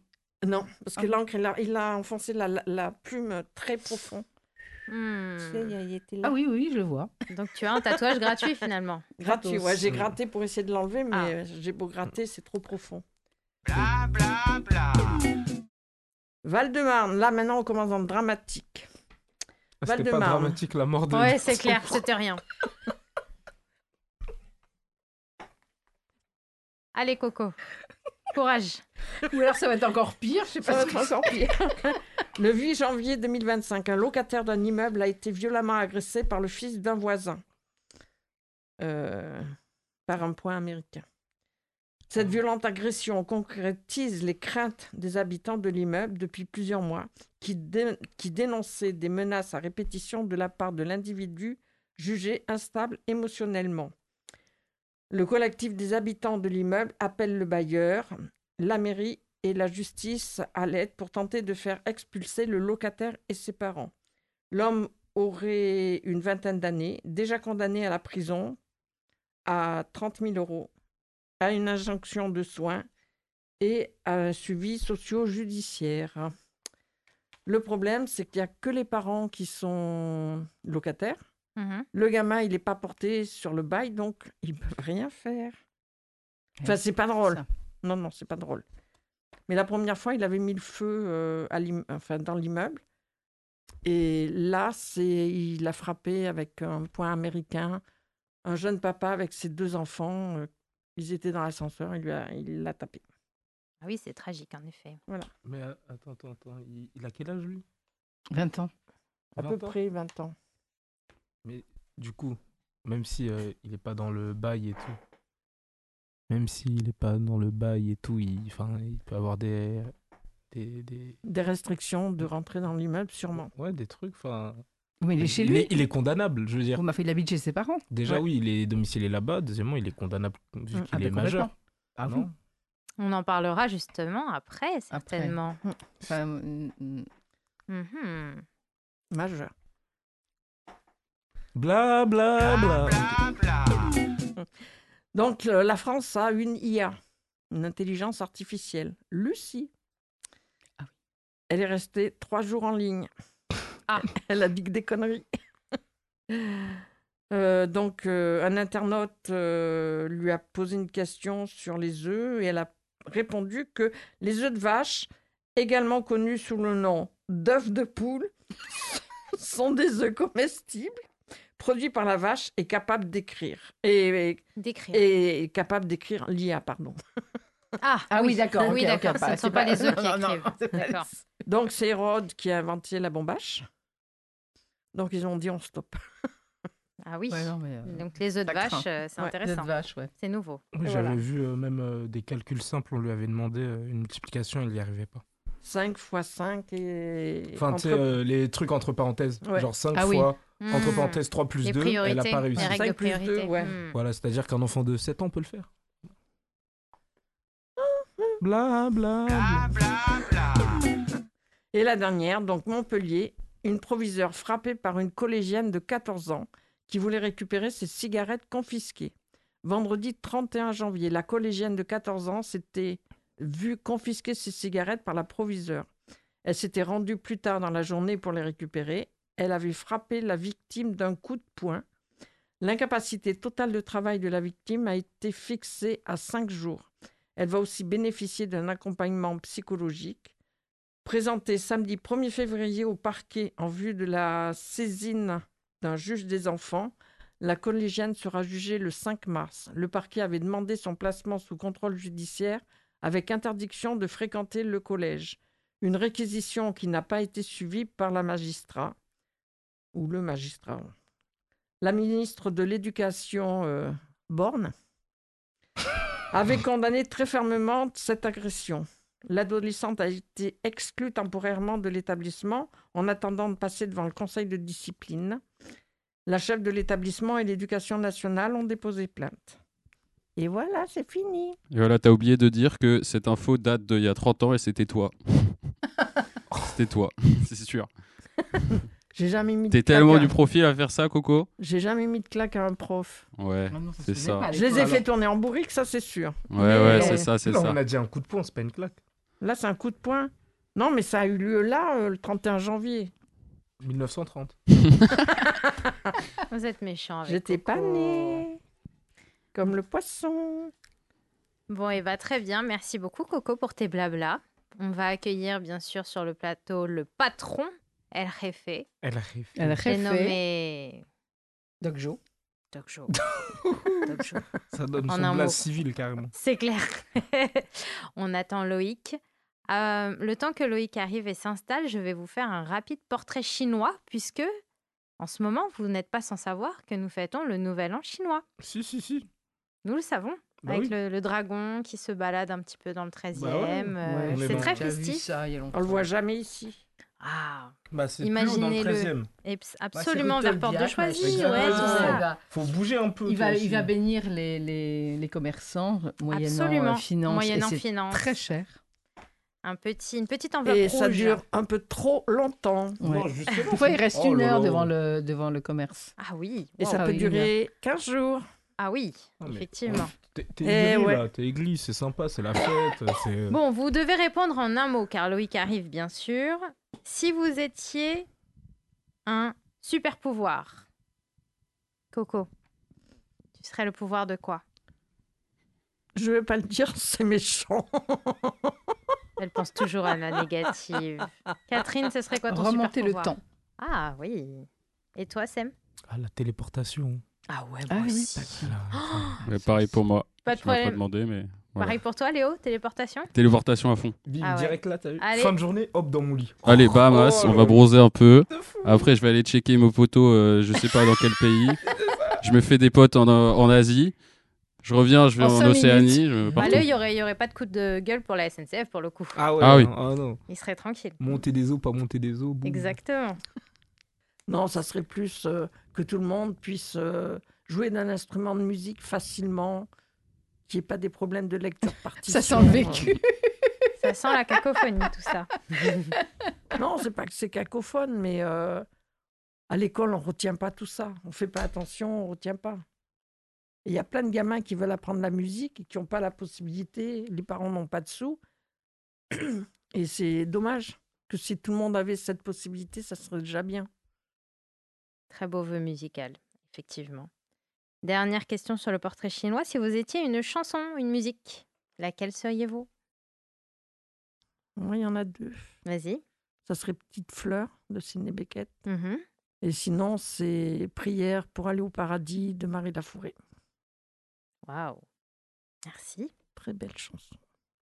Speaker 4: Non, parce que l'encre, il a enfoncé la plume très profond.
Speaker 3: Hmm.
Speaker 4: Tu sais, il était là.
Speaker 5: Ah oui, je le vois.
Speaker 3: Donc tu as un tatouage gratuit finalement.
Speaker 4: Gratuit,
Speaker 5: Gratos.
Speaker 4: ouais. J'ai gratté pour essayer de l'enlever, mais
Speaker 3: Ah.
Speaker 4: j'ai beau gratter, c'est trop profond.
Speaker 8: Bla bla bla.
Speaker 4: Val-de-Marne, là maintenant on commence dans le dramatique.
Speaker 6: C'était pas
Speaker 4: Val-de-Marne.
Speaker 6: dramatique la mort de.
Speaker 3: Ouais, c'est clair, c'était rien. Allez Coco, courage.
Speaker 5: Ou alors ça va être encore pire, je sais
Speaker 4: Ça
Speaker 5: pas.
Speaker 4: va être encore pire. Le 8 janvier 2025, un locataire d'un immeuble a été violemment agressé par le fils d'un voisin. Par un point américain. Cette violente agression concrétise les craintes des habitants de l'immeuble depuis plusieurs mois qui dénonçaient des menaces à répétition de la part de l'individu jugé instable émotionnellement. Le collectif des habitants de l'immeuble appelle le bailleur, la mairie et la justice à l'aide pour tenter de faire expulser le locataire et ses parents. L'homme aurait une vingtaine d'années, déjà condamné à la prison à 30 000 €, à une injonction de soins et à un suivi socio-judiciaire. Le problème, c'est qu'il n'y a que les parents qui sont locataires.
Speaker 3: Mhm.
Speaker 4: Le gamin, il n'est pas porté sur le bail, donc ils ne peuvent rien faire. Enfin, c'est pas drôle.
Speaker 5: ça.
Speaker 4: Non, c'est pas drôle. Mais la première fois, il avait mis le feu dans l'immeuble. Et là, il a frappé avec un poing américain un jeune papa avec ses 2 enfants. Ils étaient dans l'ascenseur, il l'a tapé.
Speaker 3: Ah oui, c'est tragique en effet.
Speaker 6: Mais attends. Il a quel âge lui
Speaker 5: 20 ans.
Speaker 4: À
Speaker 6: 20
Speaker 4: peu
Speaker 6: ans
Speaker 4: près 20 ans.
Speaker 6: Mais du coup, même si il n'est pas dans le bail et tout, il peut avoir des
Speaker 4: Des restrictions de rentrer dans l'immeuble, sûrement.
Speaker 6: ouais, des trucs. Enfin,
Speaker 5: Mais il est chez lui.
Speaker 6: il est condamnable, je veux dire.
Speaker 5: Vous m'avez fait l'habit chez ses parents.
Speaker 6: Déjà,
Speaker 4: Ouais.
Speaker 6: oui, il est domicilié là-bas. Deuxièmement, il est condamnable vu qu'il
Speaker 5: Ah,
Speaker 6: est
Speaker 5: ben,
Speaker 6: majeur.
Speaker 5: complètement. Ah oui.
Speaker 6: Non.
Speaker 3: On en parlera justement après, certainement.
Speaker 5: Enfin,
Speaker 3: Mhm.
Speaker 4: Majeur.
Speaker 6: Bla bla bla.
Speaker 8: Bla bla.
Speaker 4: Donc, la France a une IA, une intelligence artificielle, Lucie.
Speaker 5: Ah oui.
Speaker 4: Elle est restée 3 jours en ligne.
Speaker 3: Ah.
Speaker 4: Elle a dit que des conneries. Un internaute lui a posé une question sur les œufs et elle a répondu que les œufs de vache, également connus sous le nom d'œufs de poule, sont des œufs comestibles produits par la vache et capables d'écrire.
Speaker 3: Décrire.
Speaker 4: Et capable d'écrire l'IA, pardon.
Speaker 5: Ah oui, d'accord.
Speaker 3: Oui,
Speaker 5: ok,
Speaker 3: d'accord.
Speaker 5: ok,
Speaker 3: Ce ne
Speaker 5: c'est
Speaker 3: sont pas les œufs qui
Speaker 5: non, non,
Speaker 3: écrivent.
Speaker 5: c'est pas-
Speaker 3: D'accord.
Speaker 4: Donc, c'est Hérode qui a inventé la bombache. Donc, ils ont dit on stoppe.
Speaker 3: Ah oui.
Speaker 5: Ouais, non, mais,
Speaker 3: Donc les œufs de
Speaker 5: ça
Speaker 3: vache,
Speaker 5: craint.
Speaker 3: c'est
Speaker 4: Ouais,
Speaker 3: intéressant.
Speaker 5: Cette vache, ouais.
Speaker 3: C'est nouveau.
Speaker 6: Oui,
Speaker 4: Et
Speaker 6: j'avais
Speaker 4: voilà.
Speaker 6: vu même des calculs simples. On lui avait demandé une multiplication, il n'y arrivait pas.
Speaker 4: 5 x 5 et...
Speaker 6: Enfin, tu sais, les trucs entre parenthèses.
Speaker 4: Ouais.
Speaker 6: Genre 5
Speaker 5: Ah oui.
Speaker 6: fois, entre
Speaker 3: Hmm.
Speaker 6: parenthèses 3 plus
Speaker 3: Les
Speaker 6: 2, elle n'a
Speaker 3: priorités,
Speaker 6: pas
Speaker 3: les
Speaker 6: réussi.
Speaker 3: règles de
Speaker 4: 5 plus 2,
Speaker 3: priorité.
Speaker 4: ouais.
Speaker 3: Hmm.
Speaker 6: Voilà, c'est-à-dire qu'un enfant de 7 ans peut le faire. Bla bla bla.
Speaker 8: Bla bla bla.
Speaker 4: Et la dernière, donc Montpellier, une proviseure frappée par une collégienne de 14 ans qui voulait récupérer ses cigarettes confisquées. Vendredi 31 janvier, la collégienne de 14 ans s'était vue confisquer ses cigarettes par la proviseure. Elle s'était rendue plus tard dans la journée pour les récupérer. Elle avait frappé la victime d'un coup de poing. L'incapacité totale de travail de la victime a été fixée à 5 jours. Elle va aussi bénéficier d'un accompagnement psychologique. Présentée samedi 1er février au parquet en vue de la saisine d'un juge des enfants, la collégienne sera jugée le 5 mars. Le parquet avait demandé son placement sous contrôle judiciaire avec interdiction de fréquenter le collège. Une réquisition qui n'a pas été suivie par la magistrat ou le magistrat. La ministre de l'Éducation, Borne, avait condamné très fermement cette agression. L'adolescente a été exclue temporairement de l'établissement en attendant de passer devant le conseil de discipline. La chef de l'établissement et l'Éducation nationale ont déposé plainte. Et voilà, c'est fini.
Speaker 7: Et voilà, t'as oublié de dire que cette info date d'il y a 30 ans et c'était toi. C'était toi, c'est sûr.
Speaker 4: J'ai jamais mis de
Speaker 7: T'es
Speaker 4: claque
Speaker 7: tellement
Speaker 4: à-
Speaker 7: du profil à faire ça, Coco.
Speaker 4: J'ai jamais mis de claque à un prof.
Speaker 7: Ouais,
Speaker 5: Ah non,
Speaker 7: c'est
Speaker 5: se faisait
Speaker 7: ça.
Speaker 5: pas à
Speaker 4: Je les ai
Speaker 5: l'école.
Speaker 4: fait tourner en bourrique, ça c'est sûr.
Speaker 7: Ouais,
Speaker 4: Mais-
Speaker 7: c'est ça, c'est
Speaker 6: Non,
Speaker 7: ça.
Speaker 6: on a dit un coup de poing, c'est pas une claque.
Speaker 4: Là, c'est un coup de poing. Non, mais ça a eu lieu là, le 31 janvier.
Speaker 6: 1930.
Speaker 3: Vous êtes méchant avec
Speaker 4: J'étais pas
Speaker 3: Coco.
Speaker 4: née. Comme le poisson.
Speaker 3: Bon, et bah très bien. Merci beaucoup, Coco, pour tes blablas. On va accueillir, bien sûr, sur le plateau, le patron, El Jefe.
Speaker 6: Elle arrive.
Speaker 5: Elle
Speaker 3: J'ai
Speaker 5: refait
Speaker 3: nommé
Speaker 4: Doc Joe.
Speaker 3: Doc Joe. Doc Joe.
Speaker 6: Ça donne
Speaker 3: En
Speaker 6: son
Speaker 3: un
Speaker 6: blase
Speaker 3: mot.
Speaker 6: civil, carrément.
Speaker 3: C'est clair. On attend Loïc. Le temps que Loïc arrive et s'installe, je vais vous faire un rapide portrait chinois, puisque en ce moment, vous n'êtes pas sans savoir que nous fêtons le Nouvel An chinois.
Speaker 6: Si.
Speaker 3: Nous le savons,
Speaker 6: Bah
Speaker 3: avec
Speaker 6: oui.
Speaker 3: le dragon qui se balade un petit peu dans le 13e.
Speaker 6: Bah ouais.
Speaker 5: Ouais,
Speaker 6: on est
Speaker 3: c'est
Speaker 6: dans-
Speaker 3: très
Speaker 5: J'ai vu
Speaker 3: festif.
Speaker 5: ça il y a longtemps.
Speaker 4: On le voit jamais ici.
Speaker 3: Ah,
Speaker 6: Bah, c'est plus haut dans le
Speaker 3: Imaginez-le.
Speaker 6: 13e.
Speaker 3: et
Speaker 5: Bah,
Speaker 3: absolument
Speaker 5: c'est
Speaker 3: vers Porte de
Speaker 5: Rue Tolbiac,
Speaker 3: Choisy,
Speaker 5: machin.
Speaker 3: ouais, tout
Speaker 6: Ah.
Speaker 3: ça.
Speaker 6: Faut bouger un peu.
Speaker 5: Il
Speaker 6: toi
Speaker 5: va,
Speaker 6: aussi.
Speaker 5: il va bénir les commerçants moyennant
Speaker 3: Absolument.
Speaker 5: finance.
Speaker 3: Moyennant
Speaker 5: et c'est
Speaker 3: finance.
Speaker 5: très cher.
Speaker 3: Une petite enveloppe
Speaker 4: Et
Speaker 3: rouge.
Speaker 4: ça dure un peu trop longtemps.
Speaker 6: Non,
Speaker 5: Ouais.
Speaker 6: justement,
Speaker 5: Des fois, il reste
Speaker 6: Oh
Speaker 5: une
Speaker 6: là
Speaker 5: heure
Speaker 6: là.
Speaker 5: devant le commerce.
Speaker 3: Ah oui.
Speaker 4: Et ça
Speaker 5: Ah
Speaker 4: peut
Speaker 5: oui,
Speaker 4: durer 15 jours.
Speaker 3: Ah oui,
Speaker 6: Ah, mais-
Speaker 3: effectivement.
Speaker 6: T'es
Speaker 4: Eh
Speaker 6: aigri,
Speaker 4: ouais.
Speaker 6: là. T'es aigri, c'est sympa, c'est la fête. C'est...
Speaker 3: Bon, vous devez répondre en un mot, car Loïc arrive, bien sûr. Si vous étiez un super pouvoir, Coco, tu serais le pouvoir de quoi?
Speaker 4: Je vais pas le dire, c'est méchant.
Speaker 3: Elle pense toujours à la négative. Catherine, ce serait quoi ton
Speaker 5: Remonter
Speaker 3: super
Speaker 5: le
Speaker 3: pouvoir?
Speaker 5: temps.
Speaker 3: Ah oui. Et toi, Sam?
Speaker 6: Ah, la téléportation.
Speaker 3: Ah ouais,
Speaker 5: Ah
Speaker 3: moi
Speaker 5: oui,
Speaker 3: aussi.
Speaker 7: Mais pareil pour moi.
Speaker 3: Pas de
Speaker 7: Je m'as pas
Speaker 3: problème.
Speaker 7: demandé, mais. voilà.
Speaker 3: Pareil pour toi, Léo, téléportation?
Speaker 7: Téléportation à fond.
Speaker 6: Bim,
Speaker 3: Ah ouais.
Speaker 6: direct là, t'as vu.
Speaker 3: Allez.
Speaker 6: Fin de journée, hop, dans mon lit.
Speaker 7: Allez, Bahamas,
Speaker 6: Oh,
Speaker 7: on va
Speaker 6: le-
Speaker 7: bronzer un peu.
Speaker 6: De fou.
Speaker 7: Après, je vais aller checker mes potos, je sais pas dans quel pays. Je me fais des potes en Asie. Je reviens, je vais
Speaker 5: En
Speaker 7: en
Speaker 5: 5
Speaker 7: Océanie.
Speaker 5: minutes.
Speaker 7: Je...
Speaker 3: Bah,
Speaker 7: partout.
Speaker 3: là, il y aurait pas de coup de gueule pour la SNCF, pour le coup.
Speaker 6: Ah ouais.
Speaker 7: Ah oui.
Speaker 6: Ah non.
Speaker 3: Il serait tranquille.
Speaker 6: Monter des eaux, pas monter des eaux. boum.
Speaker 3: Exactement.
Speaker 4: Non, ça serait plus que tout le monde puisse jouer d'un instrument de musique facilement, qu'il n'y ait pas des problèmes de lecture partition.
Speaker 5: Ça sent le vécu.
Speaker 3: Ça sent la cacophonie, tout ça.
Speaker 4: Non, c'est pas que c'est cacophone, mais à l'école, on ne retient pas tout ça. On ne fait pas attention, on ne retient pas. Et il y a plein de gamins qui veulent apprendre la musique et qui n'ont pas la possibilité. Les parents n'ont pas de sous. Et c'est dommage que si tout le monde avait cette possibilité, ça serait déjà bien.
Speaker 3: Très beau vœu musical, effectivement. Dernière question sur le portrait chinois. Si vous étiez une chanson, une musique, laquelle seriez-vous?
Speaker 4: Moi, il y en a deux.
Speaker 3: Vas-y.
Speaker 4: Ça serait Petite Fleur de Sidney Beckett.
Speaker 3: Mhm.
Speaker 4: Et sinon, c'est Prière pour aller au paradis de Marie Lafouré.
Speaker 3: Waouh. Merci.
Speaker 4: Très belle chanson.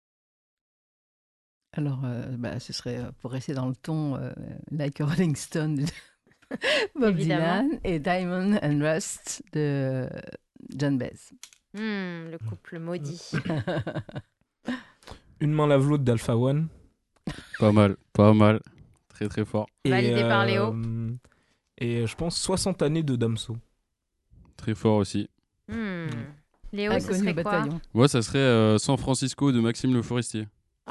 Speaker 5: Alors, ce serait, pour rester dans le ton, Like a Rolling Stone de Bob
Speaker 3: Évidemment.
Speaker 5: Dylan et Diamond and Rust de John Baez.
Speaker 3: Le couple maudit.
Speaker 6: Une main lave l'autre d'Alpha One.
Speaker 7: Pas mal, pas mal. Très très fort.
Speaker 3: Validé par Léo.
Speaker 6: Et je pense 60 années de Damso.
Speaker 7: Très fort aussi.
Speaker 3: Léo, ce
Speaker 5: Inconnu
Speaker 3: serait
Speaker 5: au
Speaker 3: quoi?
Speaker 5: bataillon.
Speaker 7: Moi, ça serait San Francisco de Maxime Le Forestier.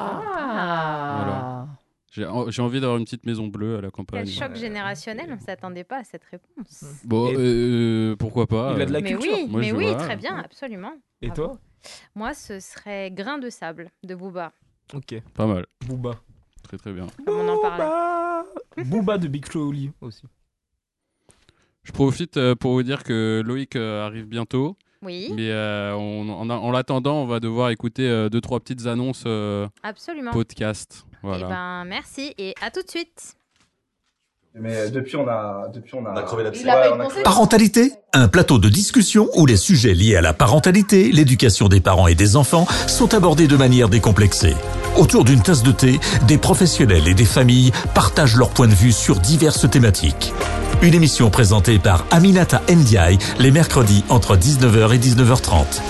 Speaker 5: Ah.
Speaker 7: J'ai envie d'avoir une petite maison bleue à la campagne.
Speaker 3: Quel choc générationnel, on ne s'attendait pas à cette réponse.
Speaker 7: Bon, pourquoi pas.
Speaker 6: Il a de la
Speaker 3: Mais
Speaker 6: culture.
Speaker 3: oui,
Speaker 7: Moi,
Speaker 3: mais
Speaker 7: je
Speaker 3: oui,
Speaker 7: vois.
Speaker 3: très bien, absolument.
Speaker 6: Et
Speaker 3: Bravo.
Speaker 6: toi?
Speaker 3: Moi, ce serait Grain de sable de Booba,
Speaker 6: Ok.
Speaker 7: Pas mal.
Speaker 6: Booba.
Speaker 7: Très très bien.
Speaker 3: comme on en parlait.
Speaker 6: Booba de Big Flo Oli aussi.
Speaker 7: Je profite pour vous dire que Loïc arrive bientôt.
Speaker 3: Oui,
Speaker 7: Mais en l'attendant, on va devoir écouter 2-3 petites annonces
Speaker 3: absolument.
Speaker 7: podcast.
Speaker 3: Eh
Speaker 7: Voilà.
Speaker 3: ben, merci et à tout de suite.
Speaker 10: Mais depuis on a crevé la
Speaker 11: Il a pas eu de conseil.
Speaker 12: Parentalité, un plateau de discussion où les sujets liés à la parentalité, l'éducation des parents et des enfants sont abordés de manière décomplexée. Autour d'une tasse de thé, des professionnels et des familles partagent leur point de vue sur diverses thématiques. Une émission présentée par Aminata Ndiaye les mercredis entre 19h et 19h30.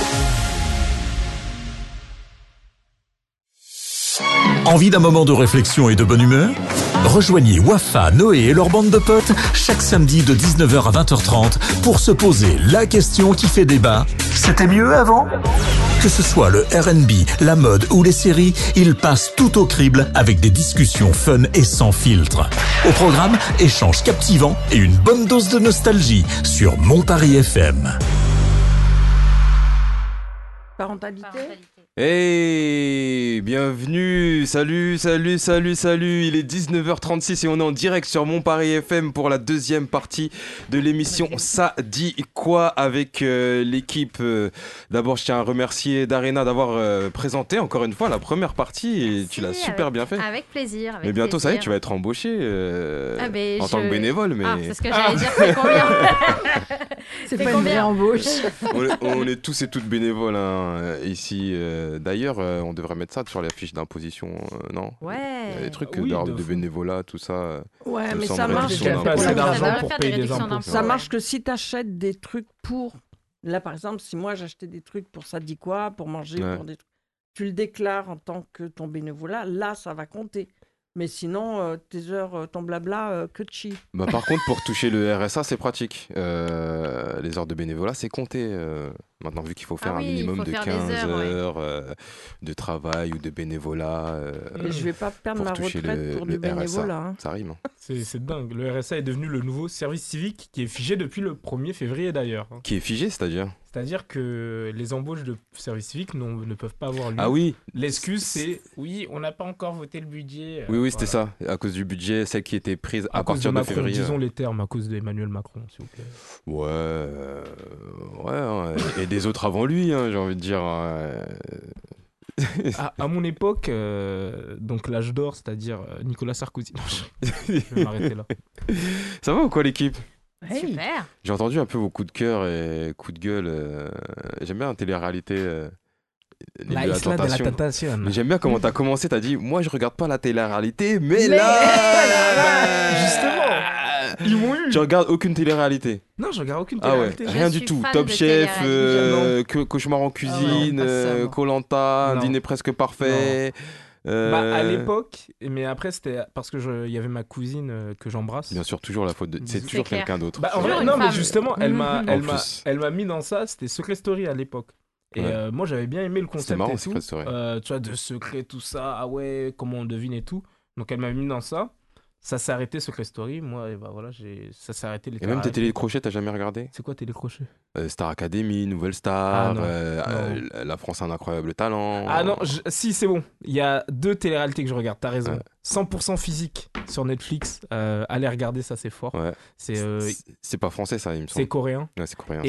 Speaker 12: Envie d'un moment de réflexion et de bonne humeur? Rejoignez Wafa, Noé et leur bande de potes chaque samedi de 19h à 20h30 pour se poser la question qui fait débat. C'était mieux avant? Que ce soit le R&B, la mode ou les séries, ils passent tout au crible avec des discussions fun et sans filtre. Au programme, échanges captivants et une bonne dose de nostalgie sur Mon Paris FM.
Speaker 4: Parentalité.
Speaker 3: Parentalité.
Speaker 11: Hey, bienvenue, salut, il est 19h36 et on est en direct sur Mon Paris FM pour la deuxième partie de l'émission Ça dit quoi avec l'équipe. D'abord, je tiens à remercier Darena d'avoir présenté encore une fois la première partie et tu l'as super bien fait.
Speaker 3: Avec plaisir.
Speaker 11: Mais bientôt, ça y est, tu vas être embauché en tant que bénévole. Mais...
Speaker 3: c'est ce que j'allais dire, c'est combien?
Speaker 5: C'est pas une vraie embauche.
Speaker 11: on est tous et toutes bénévoles ici. D'ailleurs, on devrait mettre ça sur les fiches d'imposition, non?
Speaker 3: Ouais.
Speaker 11: Il y a des trucs
Speaker 6: Oui,
Speaker 11: de bénévolat, tout ça.
Speaker 4: Ouais, mais
Speaker 11: semble
Speaker 4: ça marche.
Speaker 11: réduction d'impôts.
Speaker 6: Pas assez d'argent
Speaker 3: devrait
Speaker 6: pour
Speaker 3: faire
Speaker 6: payer
Speaker 3: des
Speaker 6: des
Speaker 3: réductions
Speaker 6: impôts.
Speaker 3: d'impôts.
Speaker 4: Ça marche que si tu achètes des trucs pour. Là, par exemple, si moi j'achetais des trucs pour ça dit quoi, pour manger,
Speaker 11: Ouais.
Speaker 4: pour des trucs, tu le déclares en tant que ton bénévolat, là, ça va compter. Mais sinon, tes heures, ton blabla, que de chi.
Speaker 11: Bah, par contre, pour toucher le RSA, c'est pratique. Les heures de bénévolat, c'est compté. Maintenant, vu qu'il faut faire un minimum de 15 heures de travail ou de bénévolat.
Speaker 4: Mais je vais pas perdre
Speaker 11: pour
Speaker 4: ma
Speaker 11: toucher
Speaker 4: retraite pour
Speaker 11: le
Speaker 4: du bénévolat.
Speaker 11: RSA.
Speaker 4: Hein.
Speaker 11: Ça rime.
Speaker 6: C'est dingue. Le RSA est devenu le nouveau service civique qui est figé depuis le 1er février d'ailleurs.
Speaker 11: Qui est figé, c'est-à-dire?
Speaker 6: C'est-à-dire que les embauches de service civique ne peuvent pas avoir lieu.
Speaker 11: Ah oui.
Speaker 6: L'excuse, c'est oui, on n'a pas encore voté le budget.
Speaker 11: Oui, c'était ça. À cause du budget, celle qui était prise à
Speaker 6: cause
Speaker 11: partir de
Speaker 6: Macron,
Speaker 11: février.
Speaker 6: disons les termes, à cause d'Emmanuel Macron, s'il vous plaît.
Speaker 11: Ouais, hein, et des autres avant lui, hein, j'ai envie de dire.
Speaker 6: À mon époque, donc l'âge d'or, c'est-à-dire Nicolas Sarkozy. Non, je vais m'arrêter là.
Speaker 11: Ça va ou quoi, l'équipe?
Speaker 4: Hey.
Speaker 3: Super.
Speaker 11: J'ai entendu un peu vos coups de cœur et coups de gueule. J'aime bien la télé-réalité.
Speaker 6: La Isla de la Tentation.
Speaker 11: Mais j'aime bien comment t'as commencé. T'as dit, moi je regarde pas la télé-réalité, mais là,
Speaker 6: justement, ils m'ont eu.
Speaker 11: Tu regardes aucune télé-réalité?
Speaker 6: Non, je regarde aucune
Speaker 11: Ah ouais,
Speaker 6: télé-réalité.
Speaker 11: rien du tout. Top Chef, Cauchemar en cuisine, Koh-Lanta, Un dîner presque parfait.
Speaker 6: À l'époque, mais après c'était parce que il y avait ma cousine que j'embrasse.
Speaker 11: Bien sûr, toujours la faute de. C'est toujours quelqu'un d'autre.
Speaker 6: En vrai, non, mais justement, elle m'a mis dans ça. C'était Secret Story à l'époque. Et moi, j'avais bien aimé le concept.
Speaker 11: C'était marrant,
Speaker 6: et
Speaker 11: Secret
Speaker 6: tout.
Speaker 11: Story.
Speaker 6: Tu vois, de secret, tout ça. Ah ouais, comment on devine et tout. Donc, elle m'a mis dans ça. Ça s'est arrêté, Secret Story. Moi, et bah voilà, ça s'est arrêté.
Speaker 11: Et même tes télécrochets, t'as jamais regardé?
Speaker 6: C'est quoi télécrochet?
Speaker 11: Star Academy, Nouvelle Star, La France a un incroyable talent.
Speaker 6: Ah non, si, c'est bon. Il y a 2 téléréalités que je regarde, t'as raison. 100% physique sur Netflix. Allez regarder, ça c'est fort.
Speaker 11: Ouais. C'est pas français, ça, il me semble.
Speaker 6: C'est coréen.
Speaker 11: Ouais, c'est coréen.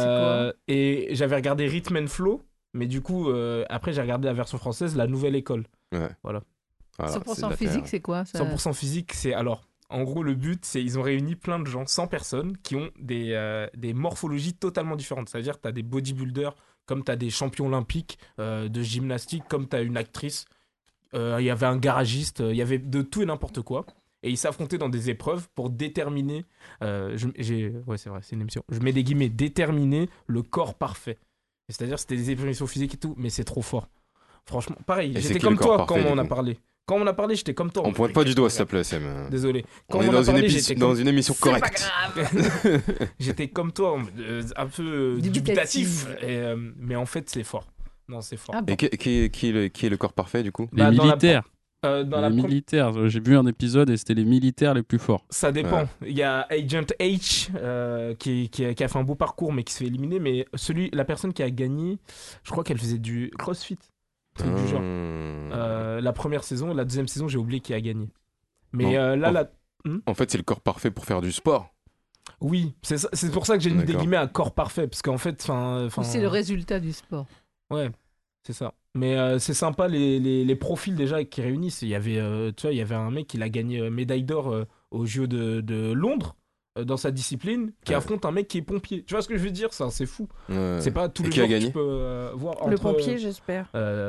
Speaker 6: Et j'avais regardé Rhythm and Flow, mais du coup, après j'ai regardé la version française, La Nouvelle École.
Speaker 11: Ouais.
Speaker 6: Voilà.
Speaker 5: 100% physique, c'est quoi ça?
Speaker 6: 100% physique, c'est alors. En gros, le but, c'est ils ont réuni plein de gens, 100 personnes, qui ont des morphologies totalement différentes. C'est-à-dire que tu as des bodybuilders, comme tu as des champions olympiques de gymnastique, comme tu as une actrice. Il y avait un garagiste, il y avait de tout et n'importe quoi. Et ils s'affrontaient dans des épreuves pour déterminer... ouais, c'est vrai, c'est une émission. Je mets des guillemets, déterminer le corps parfait. C'est-à-dire c'était des émissions physiques et tout, mais c'est trop fort. Franchement, pareil, j'étais comme toi quand on en a parlé. Quand on a parlé, j'étais comme toi.
Speaker 11: On pointe pas du doigt, s'il te plaît, Sam.
Speaker 6: Désolé.
Speaker 11: Quand on est dans une émission correcte.
Speaker 6: C'est pas grave. J'étais comme toi, un peu dubitatif. Mais en fait, c'est fort. Non, c'est fort.
Speaker 11: Et qui est le corps parfait, du coup?
Speaker 7: Les militaires.
Speaker 6: Les
Speaker 7: militaires. J'ai vu un épisode et c'était les militaires les plus forts.
Speaker 6: Ça dépend. Ouais. Il y a Agent H qui a fait un beau parcours, mais qui se fait éliminer. Mais la personne qui a gagné, je crois qu'elle faisait du CrossFit. Du genre. La première saison et la deuxième saison, j'ai oublié qui a gagné. Mais
Speaker 11: en fait, c'est le corps parfait pour faire du sport.
Speaker 6: Oui, c'est pour ça que j'ai mis des guillemets à corps parfait, parce qu'en fait,
Speaker 5: c'est le résultat du sport.
Speaker 6: Ouais, c'est ça. Mais c'est sympa les profils déjà qui réunissent. Il y avait, il y avait un mec qui a gagné médaille d'or aux Jeux de Londres. Dans sa discipline, qui affronte un mec qui est pompier. Tu vois ce que je veux dire? Ça, c'est fou. C'est pas tous les jours que tu peux voir entre...
Speaker 4: Le pompier, j'espère.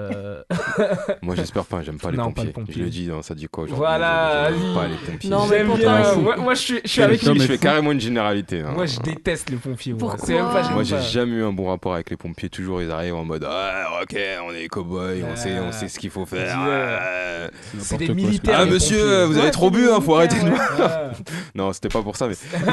Speaker 11: Moi, j'espère pas. J'aime pas les pompiers. Je le dis, ça dit quoi?
Speaker 6: Voilà.
Speaker 11: J'aime pas les pompiers.
Speaker 4: Non,
Speaker 6: j'aime bien. Moi, je suis avec lui.
Speaker 11: Je fais carrément une généralité.
Speaker 6: Moi, je déteste les pompiers.
Speaker 11: Pourquoi? Moi, j'ai jamais eu un bon rapport avec les pompiers. Toujours, ils arrivent en mode ok, on est cow-boys, on sait ce qu'il faut faire.
Speaker 6: C'est des militaires.
Speaker 11: Ah, monsieur, vous avez trop bu, faut arrêter de boire. Non, c'était pas pour ça, mais.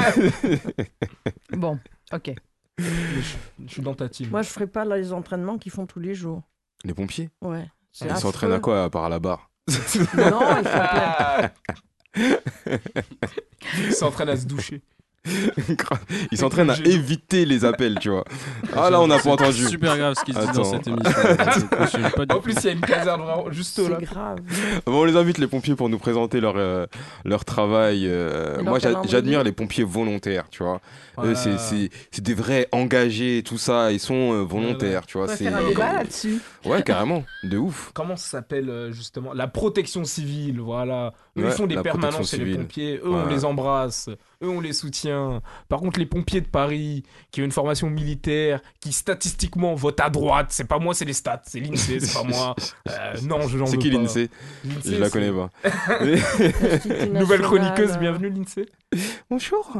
Speaker 5: Bon, ok.
Speaker 6: Je suis dans ta team.
Speaker 4: Moi, je ferai pas les entraînements qu'ils font tous les jours.
Speaker 11: Les pompiers?
Speaker 4: Ouais.
Speaker 11: Ils s'entraînent à quoi, à part à la barre?
Speaker 4: Non, ils font plein.
Speaker 6: Ils s'entraînent à se doucher.
Speaker 11: Il s'entraîne à éviter les appels, tu vois. Ah là, on n'a pas entendu.
Speaker 7: C'est super grave ce qui se dit dans
Speaker 11: Attends.
Speaker 7: cette émission.
Speaker 6: En plus, il y a une caserne vraiment juste là.
Speaker 4: C'est grave.
Speaker 11: Bon, on les invite, les pompiers, pour nous présenter leur travail. Moi,
Speaker 4: calendrier.
Speaker 11: j'admire les pompiers volontaires, tu vois. Eux,
Speaker 6: Voilà.
Speaker 11: c'est des vrais engagés, tout ça. Ils sont volontaires, tu
Speaker 5: On
Speaker 11: vois.
Speaker 5: va
Speaker 11: C'est
Speaker 5: faire un débat là-dessus.
Speaker 11: Ouais, carrément, de ouf.
Speaker 6: Comment ça s'appelle justement? La protection civile, voilà. Eux,
Speaker 11: Ouais,
Speaker 6: ils font des
Speaker 11: la protection
Speaker 6: permanences chez les
Speaker 11: civile.
Speaker 6: pompiers. Eux, on
Speaker 11: Ouais.
Speaker 6: les embrasse. Eux, on les soutient. Par contre, les pompiers de Paris, qui ont une formation militaire, qui statistiquement votent à droite, c'est pas moi, c'est les stats. C'est l'INSEE, c'est pas moi. Non, je n'en veux
Speaker 11: C'est
Speaker 6: pas.
Speaker 11: qui l'INSEE?
Speaker 6: L'INSEE,
Speaker 11: Je la
Speaker 6: c'est-
Speaker 11: connais pas.
Speaker 6: Nouvelle chroniqueuse, bienvenue l'INSEE.
Speaker 11: Bonjour.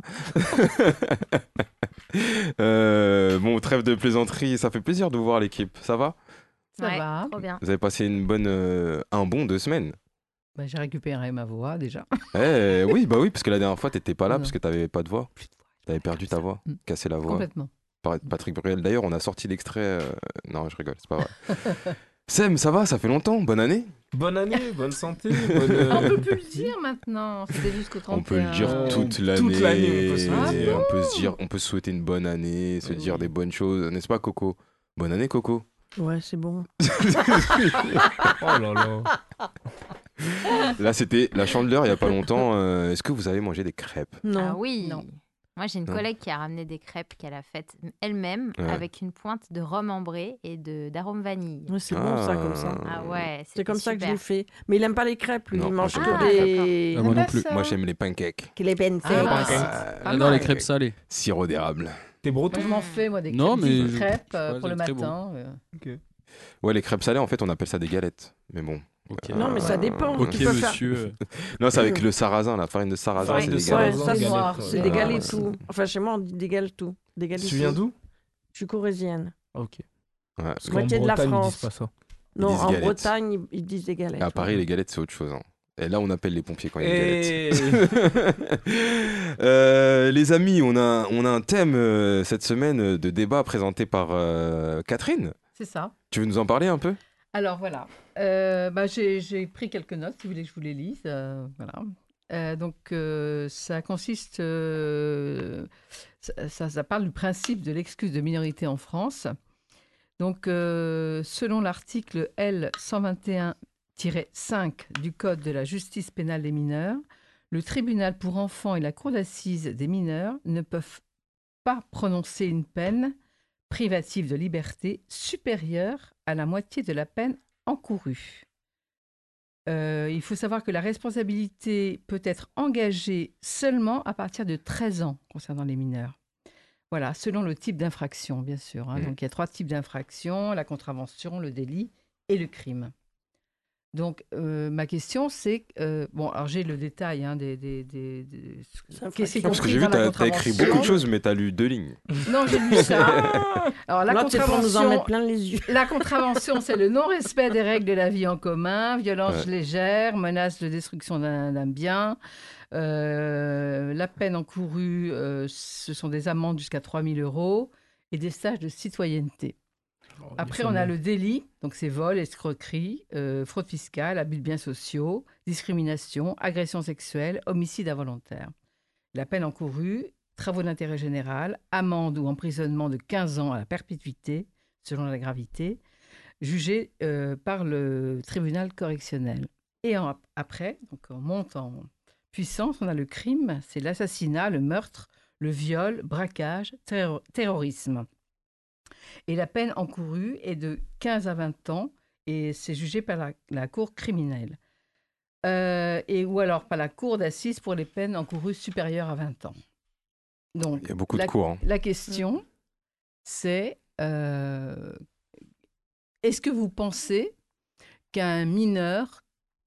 Speaker 11: Bon, trêve de plaisanterie, ça fait plaisir de vous voir l'équipe. Ça va?
Speaker 5: Ça
Speaker 3: Ouais,
Speaker 5: va.
Speaker 3: trop bien.
Speaker 11: Vous avez passé un bon 2 semaines.
Speaker 5: Bah, j'ai récupéré ma voix déjà.
Speaker 11: Oui, bah oui, parce que la dernière fois, t'étais pas là
Speaker 5: Non.
Speaker 11: parce que t'avais pas de voix. T'avais perdu ta voix, cassé la voix.
Speaker 5: Complètement.
Speaker 11: Patrick Bruel. D'ailleurs, on a sorti l'extrait. Non, je rigole, c'est pas vrai. Sem, ça va? Ça fait longtemps. Bonne année.
Speaker 6: Bonne année, bonne santé.
Speaker 5: On peut plus le dire maintenant. C'était jusqu'au 31.
Speaker 11: On peut le dire toute
Speaker 6: Toute
Speaker 11: l'année.
Speaker 6: l'année, on peut se le
Speaker 5: dire.
Speaker 11: On peut se dire, on peut se souhaiter une bonne année, se dire des bonnes choses, n'est-ce pas, Coco? Bonne année, Coco.
Speaker 4: Ouais, c'est bon.
Speaker 6: Oh là là.
Speaker 11: Là, c'était la Chandeleur il y a pas longtemps. Est-ce que vous avez mangé des crêpes?
Speaker 4: Non.
Speaker 3: Ah oui.
Speaker 5: Non.
Speaker 3: Moi, j'ai une
Speaker 11: Non.
Speaker 3: collègue qui a ramené des crêpes qu'elle a faites elle-même
Speaker 11: Ouais.
Speaker 3: avec une pointe de rhum ambré et d'arôme vanille.
Speaker 4: Ouais, c'est bon ça comme ça.
Speaker 3: Ah ouais,
Speaker 4: C'est comme ça que je l'ai
Speaker 3: super.
Speaker 4: fait. Mais il aime pas les crêpes, lui.
Speaker 11: Non,
Speaker 4: Il
Speaker 11: moi,
Speaker 4: mange
Speaker 11: j'aime
Speaker 4: que
Speaker 11: pas
Speaker 4: des.
Speaker 7: Ah, moi non plus.
Speaker 5: ça.
Speaker 11: Moi, j'aime les pancakes.
Speaker 4: Que les pancakes.
Speaker 7: J'adore les crêpes salées.
Speaker 11: Sirop d'érable.
Speaker 6: T'es
Speaker 5: Moi,
Speaker 6: breton?
Speaker 5: je m'en fais, moi, des crêpes.
Speaker 7: Non, mais
Speaker 5: Des
Speaker 7: je-
Speaker 5: crêpes
Speaker 7: ouais,
Speaker 5: pour le
Speaker 7: c'est très bon.
Speaker 5: matin.
Speaker 11: Ouais, les crêpes salées, en fait, on appelle ça des galettes. Mais bon.
Speaker 7: Ok.
Speaker 4: Non, mais ça dépend.
Speaker 7: Ok,
Speaker 4: Tu peux faire-
Speaker 7: monsieur.
Speaker 11: Non, c'est avec le sarrasin, la farine de sarrasin,
Speaker 6: Farine
Speaker 11: c'est
Speaker 6: de
Speaker 11: des
Speaker 4: Ouais,
Speaker 11: galettes.
Speaker 6: sarrasin.
Speaker 4: ça,
Speaker 6: galette,
Speaker 5: noir,
Speaker 6: ouais.
Speaker 4: c'est des
Speaker 11: Ah,
Speaker 4: galets
Speaker 11: ouais.
Speaker 4: tout. Enfin, chez moi, on dit des galets tout. Des galets
Speaker 6: Tu viens d'où?
Speaker 4: Je suis corésienne.
Speaker 6: Ok.
Speaker 11: Ouais.
Speaker 6: Parce qu'en
Speaker 4: Moitié de la
Speaker 6: Bretagne, ils
Speaker 4: France.
Speaker 6: disent pas ça.
Speaker 4: Non,
Speaker 11: disent
Speaker 4: en
Speaker 11: galettes.
Speaker 4: Bretagne, ils disent des galettes.
Speaker 11: À Paris,
Speaker 4: ouais.
Speaker 11: les galettes, c'est autre chose. Hein. Et là, on appelle les pompiers quand il y a une
Speaker 6: Et...
Speaker 11: galette. Les amis, on a un thème cette semaine de débat présenté par Catherine.
Speaker 5: C'est ça.
Speaker 11: Tu veux nous en parler un peu?
Speaker 5: Alors voilà, j'ai pris quelques notes, si vous voulez que je vous les lise. Voilà. Donc ça consiste, ça parle du principe de l'excuse de minorité en France. Donc selon l'article L 121-5 du Code de la justice pénale des mineurs, le tribunal pour enfants et la cour d'assises des mineurs ne peuvent pas prononcer une peine privative de liberté supérieure à la moitié de la peine encourue. Il faut savoir que la responsabilité peut être engagée seulement à partir de 13 ans concernant les mineurs. Voilà, selon le type d'infraction, bien sûr. Hein. Donc, il y a 3 types d'infractions, la contravention, le délit et le crime. Donc, ma question, c'est... bon, alors j'ai le détail qu'est-ce qui est
Speaker 11: Parce que
Speaker 5: compris
Speaker 11: j'ai vu
Speaker 5: dans
Speaker 11: que
Speaker 5: la
Speaker 11: t'as écrit
Speaker 5: contravention.
Speaker 11: beaucoup de choses, mais t'as lu 2 lignes.
Speaker 5: Non, j'ai lu ça. Alors, la
Speaker 4: Là, c'est pour nous en
Speaker 5: contravention,
Speaker 4: mettre plein les yeux.
Speaker 5: la contravention, c'est le non-respect des règles de la vie en commun, violence
Speaker 11: Ouais.
Speaker 5: légère, menace de destruction d'un bien. La peine encourue, ce sont des amendes jusqu'à 3 000 € et des stages de citoyenneté. Après, on a le délit, donc c'est vol, escroquerie, fraude fiscale, abus de biens sociaux, discrimination, agression sexuelle, homicide involontaire. La peine encourue, travaux d'intérêt général, amende ou emprisonnement de 15 ans à la perpétuité, selon la gravité, jugé par le tribunal correctionnel. Et après, donc on monte en puissance, on a le crime, c'est l'assassinat, le meurtre, le viol, braquage, terrorisme. Et la peine encourue est de 15 à 20 ans et c'est jugé par la cour criminelle. Ou alors par la cour d'assises pour les peines encourues supérieures à 20 ans. Donc,
Speaker 11: Il y a beaucoup de cours. Hein.
Speaker 5: la question, c'est est-ce que vous pensez qu'un mineur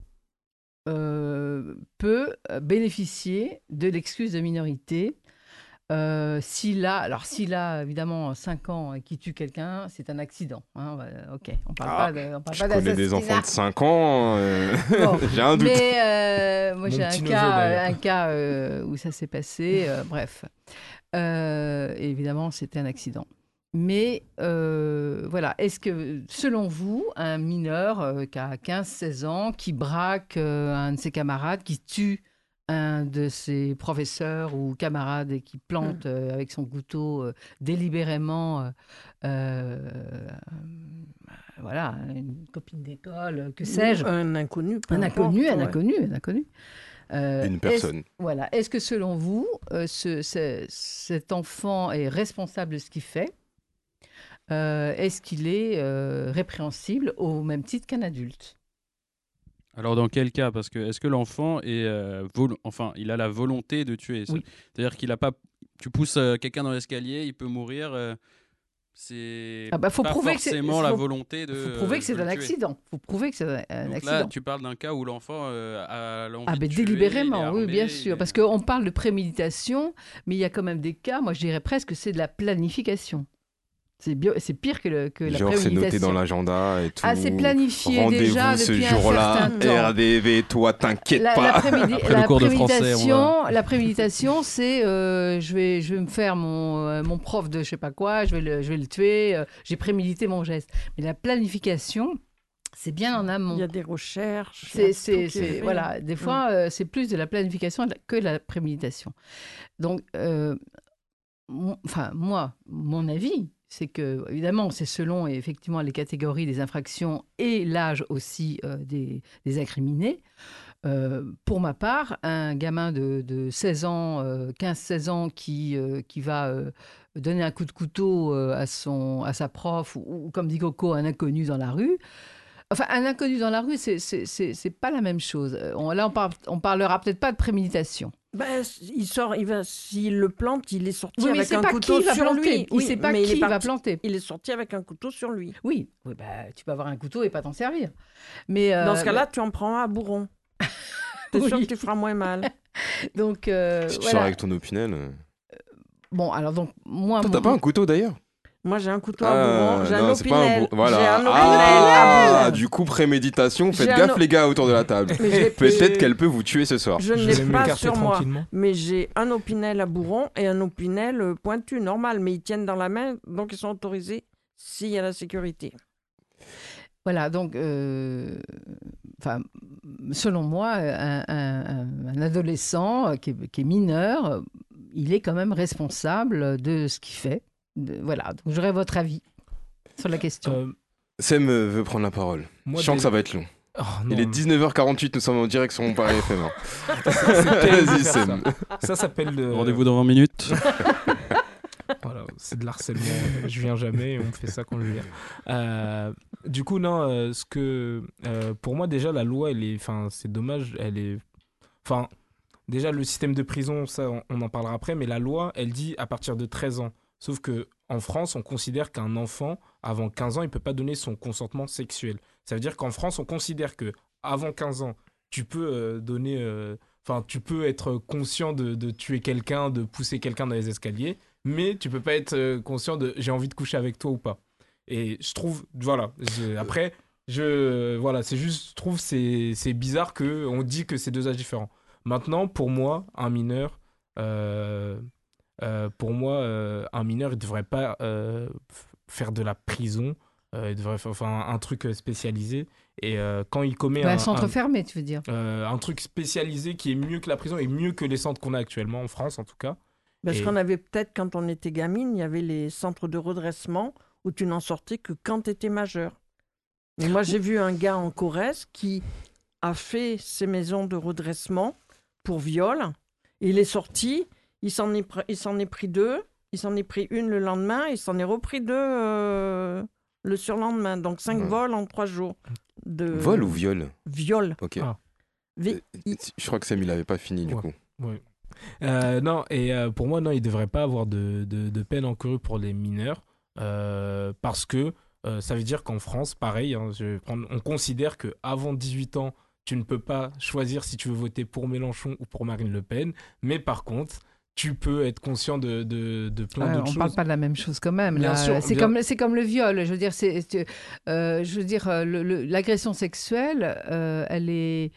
Speaker 5: peut bénéficier de l'excuse de minorité s'il a évidemment 5 ans et qui tue quelqu'un, c'est un accident. Hein, ok, on parle pas
Speaker 11: Je connais des
Speaker 5: d'assassinat.
Speaker 11: enfants de 5 ans.
Speaker 5: Bon,
Speaker 11: J'ai un doute.
Speaker 5: Mais moi,
Speaker 6: Mon
Speaker 5: j'ai
Speaker 6: petit
Speaker 5: un
Speaker 6: neveu,
Speaker 5: cas,
Speaker 6: d'ailleurs.
Speaker 5: où ça s'est passé. Bref. Évidemment, c'était un accident. Mais voilà, est-ce que, selon vous, un mineur qui a 15-16 ans, qui braque un de ses camarades, qui tue un de ses professeurs ou camarades et qui plante avec son couteau délibérément voilà, une copine d'école, que sais-je.
Speaker 4: Un inconnu.
Speaker 5: Un inconnu.
Speaker 11: Une personne.
Speaker 5: Voilà. Est-ce que selon vous, cet enfant est responsable de ce qu'il fait? Est-ce qu'il est répréhensible au même titre qu'un adulte?
Speaker 7: Alors dans quel cas? Parce que est-ce que l'enfant est, il a la volonté de tuer?
Speaker 5: Oui.
Speaker 7: C'est-à-dire qu'il a pas. Tu pousses quelqu'un dans l'escalier, il peut mourir. C'est
Speaker 5: faut
Speaker 7: pas
Speaker 5: prouver
Speaker 7: forcément la volonté de.
Speaker 5: Faut prouver que c'est
Speaker 7: de
Speaker 5: un
Speaker 7: le tuer.
Speaker 5: accident. Faut prouver que c'est un
Speaker 7: Donc
Speaker 5: accident.
Speaker 7: là, tu parles d'un cas où l'enfant a l'envie de tuer,
Speaker 5: délibérément,
Speaker 7: il est
Speaker 5: oui,
Speaker 7: armé,
Speaker 5: bien sûr. Parce qu'on parle de préméditation, mais il y a quand même des cas, moi je dirais presque que c'est de la planification. C'est pire que la préméditation.
Speaker 11: Genre, c'est noté dans l'agenda et tout.
Speaker 5: Ah, c'est planifié
Speaker 11: Rendez-vous
Speaker 5: déjà
Speaker 11: ce
Speaker 5: depuis un
Speaker 11: jour-là,
Speaker 5: certain temps.
Speaker 11: RDV, toi, t'inquiète pas.
Speaker 7: Après le cours de français,
Speaker 5: La préméditation, c'est je vais me faire mon prof de je sais pas quoi, je vais le tuer, j'ai prémédité mon geste. Mais la planification, c'est bien en amont.
Speaker 4: Il y a des recherches.
Speaker 5: Voilà, des fois, c'est plus de la planification que de la préméditation. Donc, moi, mon avis, c'est que, évidemment, c'est selon effectivement les catégories des infractions et l'âge aussi des incriminés. Pour ma part, un gamin de 16 ans, 15-16 ans qui va donner un coup de couteau à sa prof ou, comme dit Coco, un inconnu dans la rue. Enfin, un inconnu dans la rue, c'est pas la même chose. Là, on parlera peut-être pas de préméditation.
Speaker 4: S'il le plante, il est sorti
Speaker 5: Oui, mais
Speaker 4: avec
Speaker 5: c'est
Speaker 4: un
Speaker 5: pas
Speaker 4: couteau
Speaker 5: qui va
Speaker 4: sur
Speaker 5: planter.
Speaker 4: lui.
Speaker 5: Il sait pas qui va planter.
Speaker 4: Il est sorti avec un couteau sur lui.
Speaker 5: Oui, tu peux avoir un couteau et pas t'en servir. Mais
Speaker 4: dans ce cas-là, tu en prends un à bourron. T'es sûr que tu feras moins mal.
Speaker 5: Donc,
Speaker 11: si tu sors avec ton opinel.
Speaker 5: Bon, alors donc moi.
Speaker 11: Toi, t'as pas un couteau d'ailleurs?
Speaker 4: Moi, j'ai un couteau à bourron, j'ai un opinel.
Speaker 11: Voilà. Du coup, préméditation, faites gaffe les gars autour de la table. Peut-être qu'elle peut vous tuer ce soir.
Speaker 4: Je ne l'ai pas sur moi, mais j'ai un opinel à bourron et un opinel pointu, normal, mais ils tiennent dans la main, donc ils sont autorisés s'il y a la sécurité.
Speaker 5: Voilà, donc, selon moi, un adolescent qui est mineur, il est quand même responsable de ce qu'il fait. Voilà, donc j'aurais votre avis sur la question.
Speaker 11: Sem veut prendre la parole. Je sens que ça va être long.
Speaker 6: Oh,
Speaker 11: il est 19h48, nous sommes en direct sur Mon Paris FM.
Speaker 6: Vas-y, Sem. Ça s'appelle le...
Speaker 7: Rendez-vous dans 20 minutes.
Speaker 6: Voilà, c'est de l'harcèlement. Je viens jamais et on me fait ça quand je viens. Du coup, non, pour moi, déjà, la loi, c'est dommage, déjà, le système de prison, ça, on en parlera après, mais la loi, elle dit à partir de 13 ans. Sauf qu'en France, on considère qu'un enfant, avant 15 ans, il ne peut pas donner son consentement sexuel. Ça veut dire qu'en France, on considère qu'avant 15 ans, tu peux tu peux être conscient de tuer quelqu'un, de pousser quelqu'un dans les escaliers, mais tu ne peux pas être conscient de « j'ai envie de coucher avec toi » ou pas. Et je trouve, voilà, c'est juste, je trouve c'est bizarre qu'on dit que c'est deux âges différents. Maintenant, pour moi, un mineur... un mineur, il ne devrait pas faire de la prison. Il devrait faire un truc spécialisé. Et quand il commet
Speaker 5: un centre fermé, tu veux dire
Speaker 6: un truc spécialisé qui est mieux que la prison et mieux que les centres qu'on a actuellement en France, en tout cas.
Speaker 4: Parce qu'on avait peut-être, quand on était gamine, il y avait les centres de redressement où tu n'en sortais que quand tu étais majeur. Mais moi, j'ai vu un gars en Corrèze qui a fait ses maisons de redressement pour viol. Et il est sorti... Il s'en est pris 2, il s'en est pris une le lendemain, il s'en est repris 2 le surlendemain. Donc 5 vols en 3 jours.
Speaker 11: Vol ou viol?
Speaker 4: Viol.
Speaker 11: Ok. Je crois que Sam, il n'avait pas fini du coup.
Speaker 6: Ouais. Non, et pour moi, non, il ne devrait pas avoir de peine encourue pour les mineurs parce que ça veut dire qu'en France, pareil, on considère qu'avant 18 ans, tu ne peux pas choisir si tu veux voter pour Mélenchon ou pour Marine Le Pen, mais par contre, tu peux être conscient de plein d'autres choses.
Speaker 5: On parle pas de la même chose quand même.
Speaker 6: Bien sûr,
Speaker 5: c'est comme le viol. Je veux dire, l'agression sexuelle, elle est...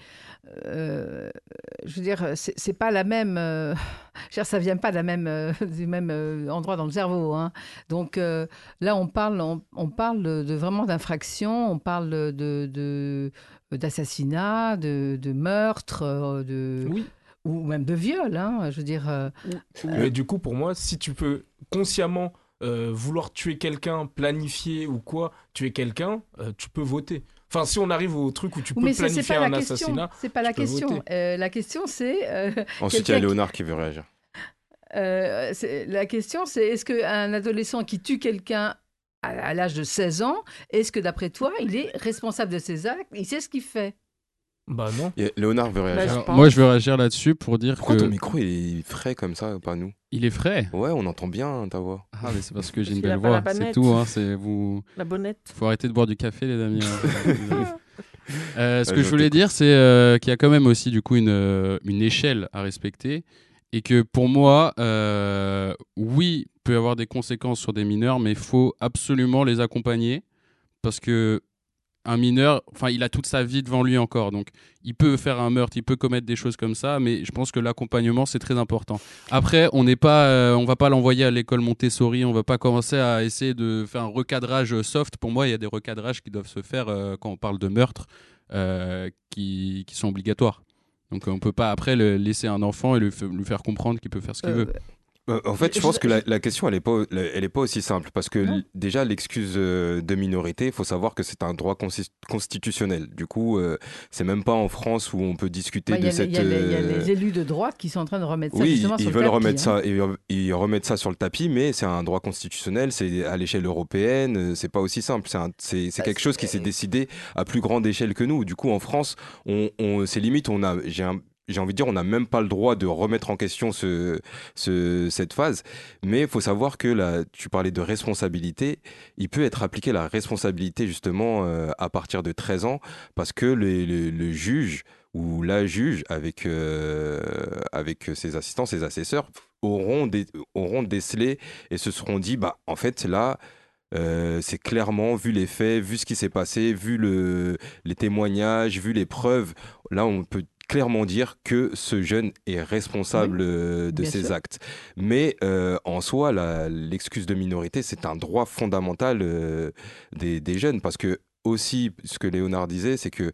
Speaker 5: je veux dire, c'est pas la même... ça vient pas de du même endroit dans le cerveau. Hein. Donc là, on parle de vraiment d'infraction, on parle d'assassinat, de meurtre,
Speaker 6: Oui.
Speaker 5: ou même de viol, hein, je veux dire.
Speaker 6: Mais du coup, pour moi, si tu peux consciemment vouloir tuer quelqu'un, planifier ou quoi, tuer quelqu'un, tu peux voter. Enfin, si on arrive au truc où tu peux planifier un assassinat,
Speaker 5: c'est pas la question. La question, c'est...
Speaker 11: Ensuite, il y a Léonard qui veut réagir.
Speaker 5: La question, c'est est-ce qu'un adolescent qui tue quelqu'un à l'âge de 16 ans, est-ce que d'après toi, il est responsable de ses actes? Il sait ce qu'il fait?
Speaker 6: Bah non.
Speaker 11: Et Léonard veut réagir.
Speaker 7: Moi, je veux réagir là-dessus pour dire
Speaker 11: Pourquoi
Speaker 7: que...
Speaker 11: ton micro est frais comme ça, pas nous?
Speaker 7: Il est frais?
Speaker 11: Ouais, on entend bien ta voix.
Speaker 7: Ah, mais c'est parce que j'ai une
Speaker 4: qu'il a
Speaker 7: belle
Speaker 4: pas
Speaker 7: voix,
Speaker 4: la
Speaker 7: c'est
Speaker 4: bonnette.
Speaker 7: tout. Hein, c'est vous...
Speaker 4: La bonnette.
Speaker 7: Faut arrêter de boire du café, les amis. Ce que
Speaker 11: je
Speaker 7: je voulais
Speaker 11: t'écoute.
Speaker 7: dire, c'est qu'il y a quand même aussi du coup une échelle à respecter et que pour moi, oui, il peut y avoir des conséquences sur des mineurs, mais il faut absolument les accompagner parce que un mineur, enfin, il a toute sa vie devant lui encore, donc il peut faire un meurtre, il peut commettre des choses comme ça, mais je pense que l'accompagnement c'est très important. Après, on va pas l'envoyer à l'école Montessori, on va pas commencer à essayer de faire un recadrage soft. Pour moi, il y a des recadrages qui doivent se faire quand on parle de meurtre, qui sont obligatoires. Donc on peut pas après laisser un enfant et lui faire comprendre qu'il peut faire ce qu'il veut.
Speaker 11: En fait, je pense que la question, elle est pas aussi simple. Parce que déjà, l'excuse de minorité, il faut savoir que c'est un droit constitutionnel. Du coup, c'est même pas en France où on peut discuter de cette...
Speaker 5: Il y a les élus de droite qui sont en train de remettre ça
Speaker 11: Oui,
Speaker 5: justement sur
Speaker 11: ils
Speaker 5: le
Speaker 11: veulent
Speaker 5: tapis,
Speaker 11: remettre
Speaker 5: hein.
Speaker 11: ça, ils remettent ça sur le tapis, mais c'est un droit constitutionnel, c'est à l'échelle européenne, c'est pas aussi simple. C'est quelque chose qui s'est décidé à plus grande échelle que nous. Du coup, en France, c'est limite, j'ai envie de dire, on n'a même pas le droit de remettre en question cette phase. Mais il faut savoir que là, tu parlais de responsabilité. Il peut être appliqué la responsabilité justement à partir de 13 ans parce que le juge ou la juge avec ses assistants, ses assesseurs auront décelé et se seront dit, bah, en fait, là, c'est clairement, vu les faits, vu ce qui s'est passé, vu les témoignages, vu les preuves, là, on peut clairement dire que ce jeune est responsable de ses
Speaker 5: sûr.
Speaker 11: actes. Mais en soi, l'excuse de minorité, c'est un droit fondamental des jeunes. Parce que aussi, ce que Léonard disait, c'est que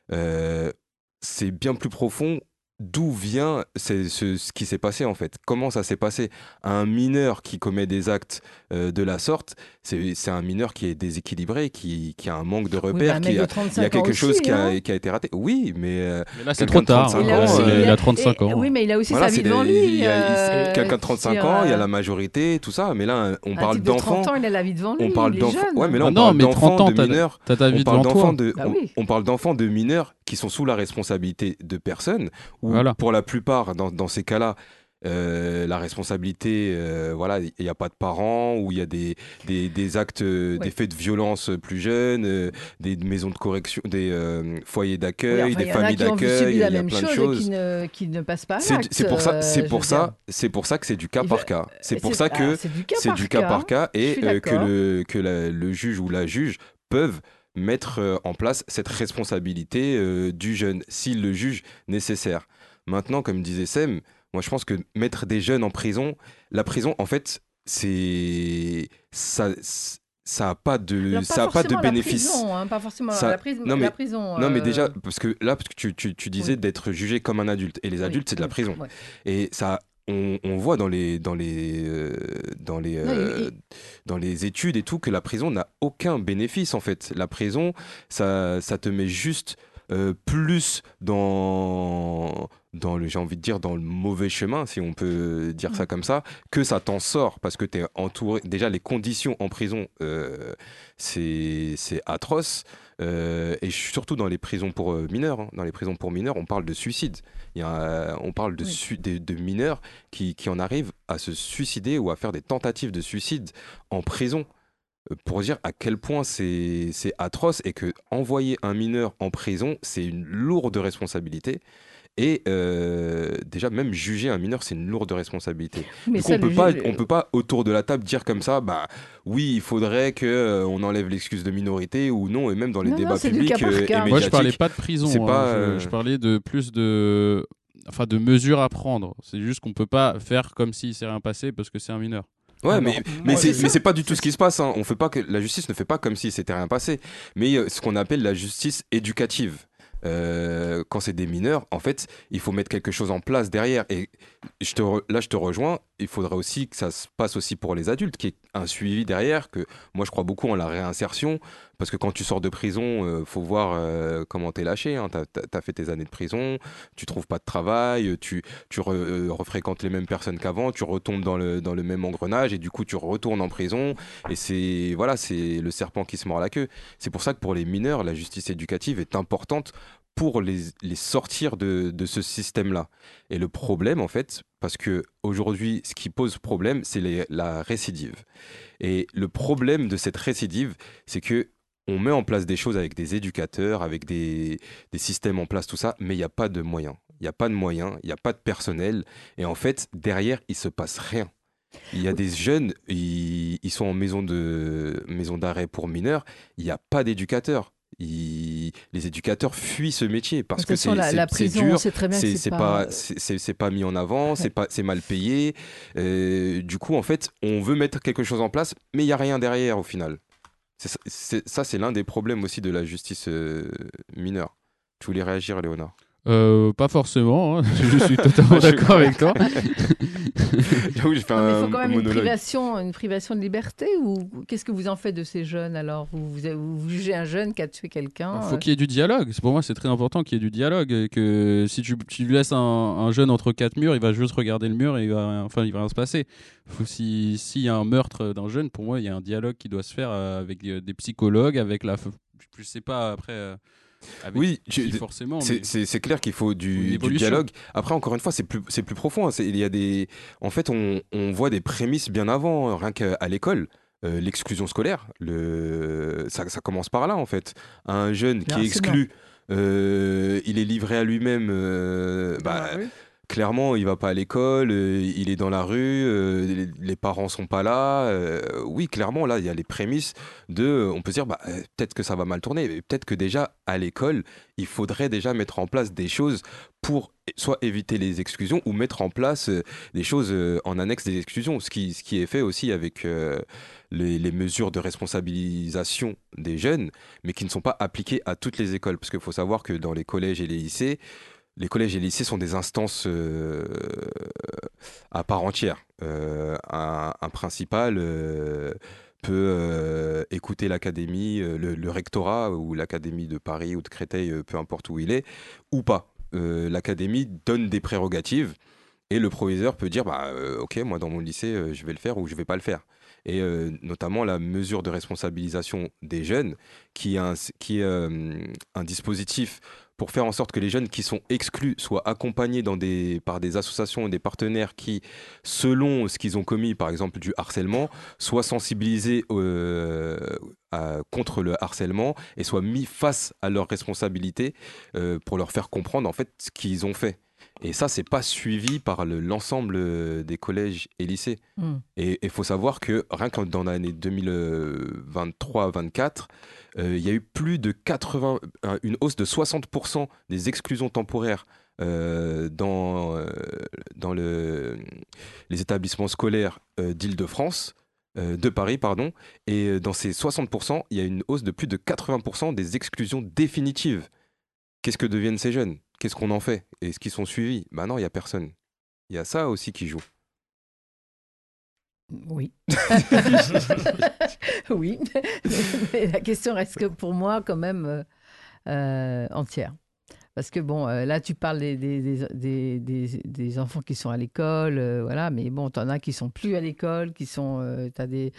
Speaker 11: c'est bien plus profond. D'où vient ce qui s'est passé en fait? Comment ça s'est passé? Un mineur qui commet des actes de la sorte, c'est un mineur qui est déséquilibré, qui a un manque de repères, il y a quelque chose qui a été raté. Oui, mais
Speaker 7: là c'est trop tard. Il a 35 ans.
Speaker 5: Oui, mais il a aussi
Speaker 11: voilà,
Speaker 5: sa vie devant lui.
Speaker 11: Quelqu'un de 35 ans, il y a la majorité, tout ça. Mais là, on parle d'enfants.
Speaker 5: 30 ans, il a la vie devant lui.
Speaker 11: On parle
Speaker 5: d'enfants.
Speaker 11: Ouais, mais là, on
Speaker 7: non,
Speaker 11: parle
Speaker 7: mais 30 ans,
Speaker 11: de mineurs.
Speaker 7: t'as ta vie devant toi.
Speaker 11: On parle d'enfants de mineurs qui sont sous la responsabilité de personnes. Ou pour la plupart, dans ces cas-là, la responsabilité, voilà, il n'y a pas de parents, ou il y a des actes, des faits de violence plus jeunes, des maisons de correction, des foyers d'accueil, des familles d'accueil, il y a plein de choses.
Speaker 5: Qui ne passent pas à
Speaker 11: C'est
Speaker 5: l'acte.
Speaker 11: pour ça que c'est du cas par cas. C'est pour ça que c'est du cas par cas et que le juge ou la juge peuvent mettre en place cette responsabilité du jeune, s'il le juge nécessaire. Maintenant, comme disait Sem, moi je pense que mettre des jeunes en prison, la prison en fait, ça a pas de bénéfice.
Speaker 5: Pas forcément
Speaker 11: la
Speaker 5: prison.
Speaker 11: Non, mais déjà parce que tu disais d'être jugé comme un adulte et les adultes c'est de la prison.
Speaker 5: Ouais.
Speaker 11: Et ça on voit dans les études et tout que la prison n'a aucun bénéfice en fait. La prison ça te met juste plus dans j'ai envie de dire dans le mauvais chemin, si on peut dire ça comme ça, que ça t'en sort parce que t'es entouré. Déjà les conditions en prison c'est atroce et surtout dans les prisons pour mineurs. Hein. Dans les prisons pour mineurs, on parle de suicide. On parle de mineurs qui en arrivent à se suicider ou à faire des tentatives de suicide en prison. Pour dire à quel point c'est atroce et que envoyer un mineur en prison, c'est une lourde responsabilité. Et déjà, même juger un mineur, c'est une lourde responsabilité.
Speaker 5: Mais
Speaker 11: du coup, on peut pas autour de la table dire comme ça, bah oui, il faudrait qu'on enlève l'excuse de minorité ou non, et même dans les débats publics et médiatiques.
Speaker 7: Moi, je parlais pas de prison, je parlais de plus de mesures à prendre. C'est juste qu'on peut pas faire comme s'il s'est rien passé parce que c'est un mineur.
Speaker 11: Ouais, mais c'est pas du tout ce qui se passe. Hein. La justice ne fait pas comme si c'était rien passé. Mais ce qu'on appelle la justice éducative. quand c'est des mineurs, en fait, il faut mettre quelque chose en place derrière. Et là, je te rejoins. Il faudrait aussi que ça se passe aussi pour les adultes, qu'il y ait un suivi derrière. Que moi, je crois beaucoup en la réinsertion, parce que quand tu sors de prison, faut voir comment t'es lâché. Hein. T'as fait tes années de prison, tu trouves pas de travail, tu refréquentes les mêmes personnes qu'avant, tu retombes dans le même engrenage et du coup, tu retournes en prison. Et c'est le serpent qui se mord la queue. C'est pour ça que pour les mineurs, la justice éducative est importante pour les sortir de ce système-là. Et le problème, en fait, parce que aujourd'hui, ce qui pose problème, c'est la récidive. Et le problème de cette récidive, c'est que on met en place des choses avec des éducateurs, avec des systèmes en place, tout ça, mais il n'y a pas de moyens. Il n'y a pas de moyens, il n'y a pas de personnel. Et en fait, derrière, il ne se passe rien. Il y a des jeunes, ils sont en maison d'arrêt pour mineurs, il n'y a pas d'éducateurs. Les éducateurs fuient ce métier parce que c'est dur, c'est pas mis en avant, c'est mal payé. Du coup, en fait, on veut mettre quelque chose en place, mais il n'y a rien derrière au final. Ça, c'est l'un des problèmes aussi de la justice mineure. Tu voulais réagir, Léonard?
Speaker 7: Pas forcément, hein. Je suis totalement d'accord avec toi.
Speaker 11: J'avoue, j'ai fait
Speaker 5: il faut quand même
Speaker 11: monologue.
Speaker 5: une privation de liberté, ou qu'est-ce que vous en faites de ces jeunes alors? Vous jugez un jeune qui a tué quelqu'un?
Speaker 7: Il faut qu'il y ait du dialogue. Pour moi, c'est très important qu'il y ait du dialogue. Et que si tu laisses un jeune entre quatre murs, il va juste regarder le mur et il va rien se passer. S'il y a un meurtre d'un jeune, pour moi, il y a un dialogue qui doit se faire avec des psychologues, avec je sais pas après.
Speaker 11: Oui,
Speaker 7: forcément.
Speaker 11: C'est clair qu'il faut du dialogue. Après, encore une fois, c'est plus profond. Hein. En fait, on voit des prémices bien avant, rien qu'à l'école. L'exclusion scolaire, ça commence par là, en fait. Un jeune qui est exclu, il est livré à lui-même. Clairement, il va pas à l'école, il est dans la rue, les parents sont pas là. Oui, clairement, là, il y a les prémices on peut se dire, peut-être que ça va mal tourner, mais peut-être que déjà, à l'école, il faudrait déjà mettre en place des choses pour soit éviter les exclusions ou mettre en place des choses en annexe des exclusions, ce qui est fait aussi avec les mesures de responsabilisation des jeunes, mais qui ne sont pas appliquées à toutes les écoles. Parce qu'il faut savoir que dans les collèges et les lycées sont des instances à part entière. Un principal peut écouter l'académie, le rectorat ou l'académie de Paris ou de Créteil, peu importe où il est, ou pas. L'académie donne des prérogatives et le proviseur peut dire ok, moi dans mon lycée, je vais le faire ou je vais pas le faire. Et notamment la mesure de responsabilisation des jeunes, qui est un dispositif pour faire en sorte que les jeunes qui sont exclus soient accompagnés par des associations et des partenaires qui, selon ce qu'ils ont commis, par exemple du harcèlement, soient sensibilisés contre le harcèlement et soient mis face à leurs responsabilités pour leur faire comprendre en fait ce qu'ils ont fait. Et ça, c'est pas suivi par l'ensemble des collèges et lycées. Et il faut savoir que rien que dans l'année 2023-24, il y a eu plus de une hausse de 60% des exclusions temporaires dans les établissements scolaires d'Île-de-France, de Paris, pardon. Et dans ces 60%, il y a une hausse de plus de 80% des exclusions définitives. Qu'est-ce que deviennent ces jeunes ? Qu'est-ce qu'on en fait ? Est-ce qu'ils sont suivis ? Non, il n'y a personne. Il y a ça aussi qui joue.
Speaker 5: Oui. Oui. Mais la question reste que pour moi quand même entière. Parce que bon, là tu parles des enfants qui sont à l'école, voilà, mais bon, t'en as qui sont plus à l'école, t'as des...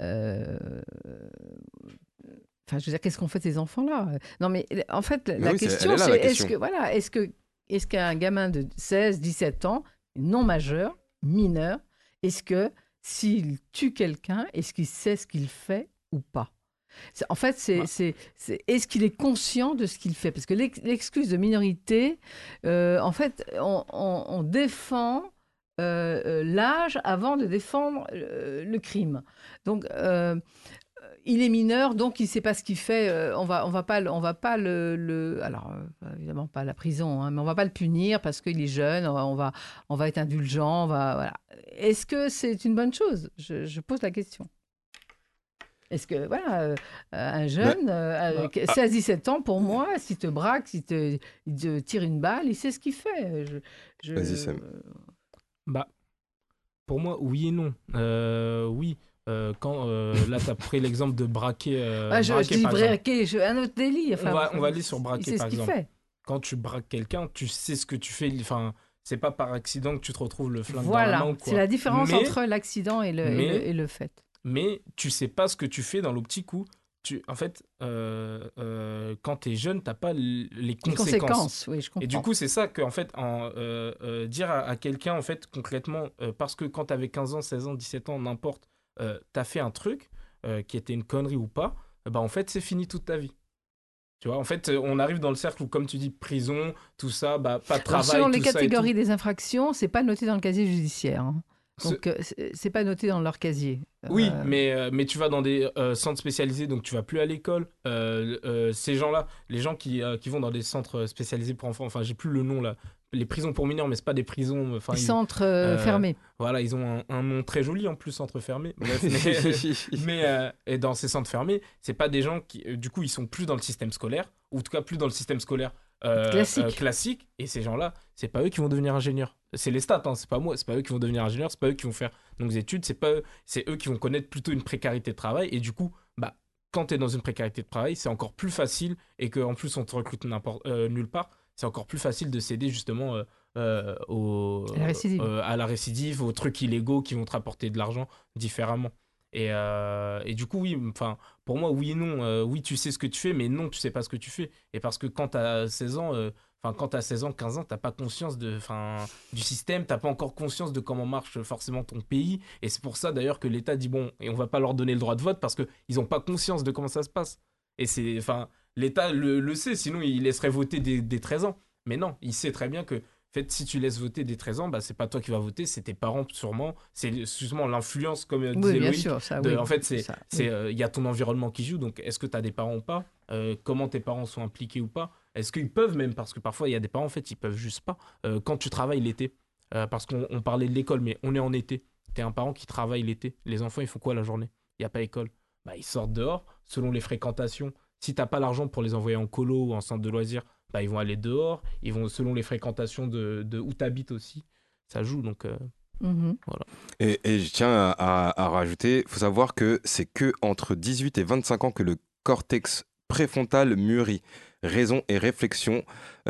Speaker 5: Enfin, je veux dire, qu'est-ce qu'on fait de ces enfants-là ? Non, mais en fait, la question, c'est est-ce qu'un gamin de 16, 17 ans, non majeur, mineur, est-ce que s'il tue quelqu'un, est-ce qu'il sait ce qu'il fait ou pas ? En fait, est-ce qu'il est conscient de ce qu'il fait ? Parce que l'excuse de minorité, en fait, on défend l'âge avant de défendre le crime. Donc... il est mineur, donc il ne sait pas ce qu'il fait. On va pas alors évidemment pas à la prison, hein, mais on va pas le punir parce qu'il est jeune. On va être indulgent. Voilà. Est-ce que c'est une bonne chose ? Je pose la question. Est-ce que, voilà, un jeune, 16-17 ans, pour moi, s'il te braque, il te tire une balle, il sait ce qu'il fait.
Speaker 11: Vas-y, Sam.
Speaker 6: Bah, pour moi, oui et non. Oui. Quand là, tu as pris l'exemple de braquer.
Speaker 5: Je dis braquer, un autre délit. Enfin,
Speaker 6: on va aller sur braquer, par exemple.
Speaker 5: Fait.
Speaker 6: Quand tu braques quelqu'un, tu sais ce que tu fais. Enfin, c'est pas par accident que tu te retrouves le flingue dans
Speaker 5: voilà,
Speaker 6: la main ou quoi.
Speaker 5: C'est la différence entre l'accident et le fait.
Speaker 6: Mais tu sais pas ce que tu fais dans l'optique où en fait, quand tu es jeune, tu n'as pas les conséquences.
Speaker 5: Oui, je comprends.
Speaker 6: Et du coup, c'est ça que, en fait, dire à quelqu'un, en fait, concrètement, parce que quand tu avais 15 ans, 16 ans, 17 ans, n'importe, tu as fait un truc qui était une connerie ou pas, bah, en fait, c'est fini toute ta vie. Tu vois, en fait, on arrive dans le cercle où, comme tu dis, prison, tout ça, bah, pas de travail,
Speaker 5: selon les
Speaker 6: tout ça
Speaker 5: catégories des infractions, c'est pas noté dans le casier judiciaire. Hein. Donc, c'est pas noté dans leur casier.
Speaker 6: Oui, mais tu vas dans des centres spécialisés, donc tu vas plus à l'école. Ces gens-là, les gens qui vont dans des centres spécialisés pour enfants, enfin, j'ai plus le nom là, les prisons pour mineurs, mais c'est pas des prisons.
Speaker 5: Les centres fermés.
Speaker 6: Voilà, ils ont un nom très joli en plus, centres fermés. Bref, et dans ces centres fermés, c'est pas des gens qui, du coup, ils sont plus dans le système scolaire, ou en tout cas plus dans le système scolaire classique. Et ces gens-là, c'est pas eux qui vont devenir ingénieurs. C'est les stats, hein, c'est pas moi. C'est pas eux qui vont devenir ingénieurs, c'est pas eux qui vont faire longues études, c'est eux qui vont connaître plutôt une précarité de travail. Et du coup, bah, quand tu es dans une précarité de travail, c'est encore plus facile, et qu'en plus on te recrute nulle part, c'est encore plus facile de céder justement à la récidive, aux trucs illégaux qui vont te rapporter de l'argent différemment. Et du coup, oui, enfin, pour moi, oui et non. Oui, tu sais ce que tu fais, mais non, tu sais pas ce que tu fais. Et parce que quand tu as 16 ans, quand tu as 16 ans, 15 ans, tu n'as pas conscience du système, tu n'as pas encore conscience de comment marche forcément ton pays. Et c'est pour ça d'ailleurs que l'État dit bon, et on va pas leur donner le droit de vote parce qu'ils n'ont pas conscience de comment ça se passe. Et l'État le sait, sinon il laisserait voter dès 13 ans. Mais non, il sait très bien que en fait, si tu laisses voter dès 13 ans, bah, c'est pas toi qui vas voter, c'est tes parents sûrement. C'est justement l'influence, comme disait Loïc.
Speaker 5: Sûr, ça, oui.
Speaker 6: En fait, il y a ton environnement qui joue. Donc, est-ce que tu as des parents ou pas comment tes parents sont impliqués ou pas? Est-ce qu'ils peuvent même? Parce que parfois, il y a des parents, en fait, ils peuvent juste pas. Quand tu travailles l'été, parce qu'on parlait de l'école, mais on est en été. Tu es un parent qui travaille l'été. Les enfants, ils font quoi la journée? Il n'y a pas école. Bah, ils sortent dehors, selon les fréquentations. Si tu n'as pas l'argent pour les envoyer en colo ou en centre de loisirs, bah, ils vont aller dehors. Ils vont selon les fréquentations de où tu habites aussi. Ça joue, donc voilà.
Speaker 11: Et je tiens à rajouter, il faut savoir que c'est que entre 18 et 25 ans que le cortex préfrontal mûrit. Raison et réflexion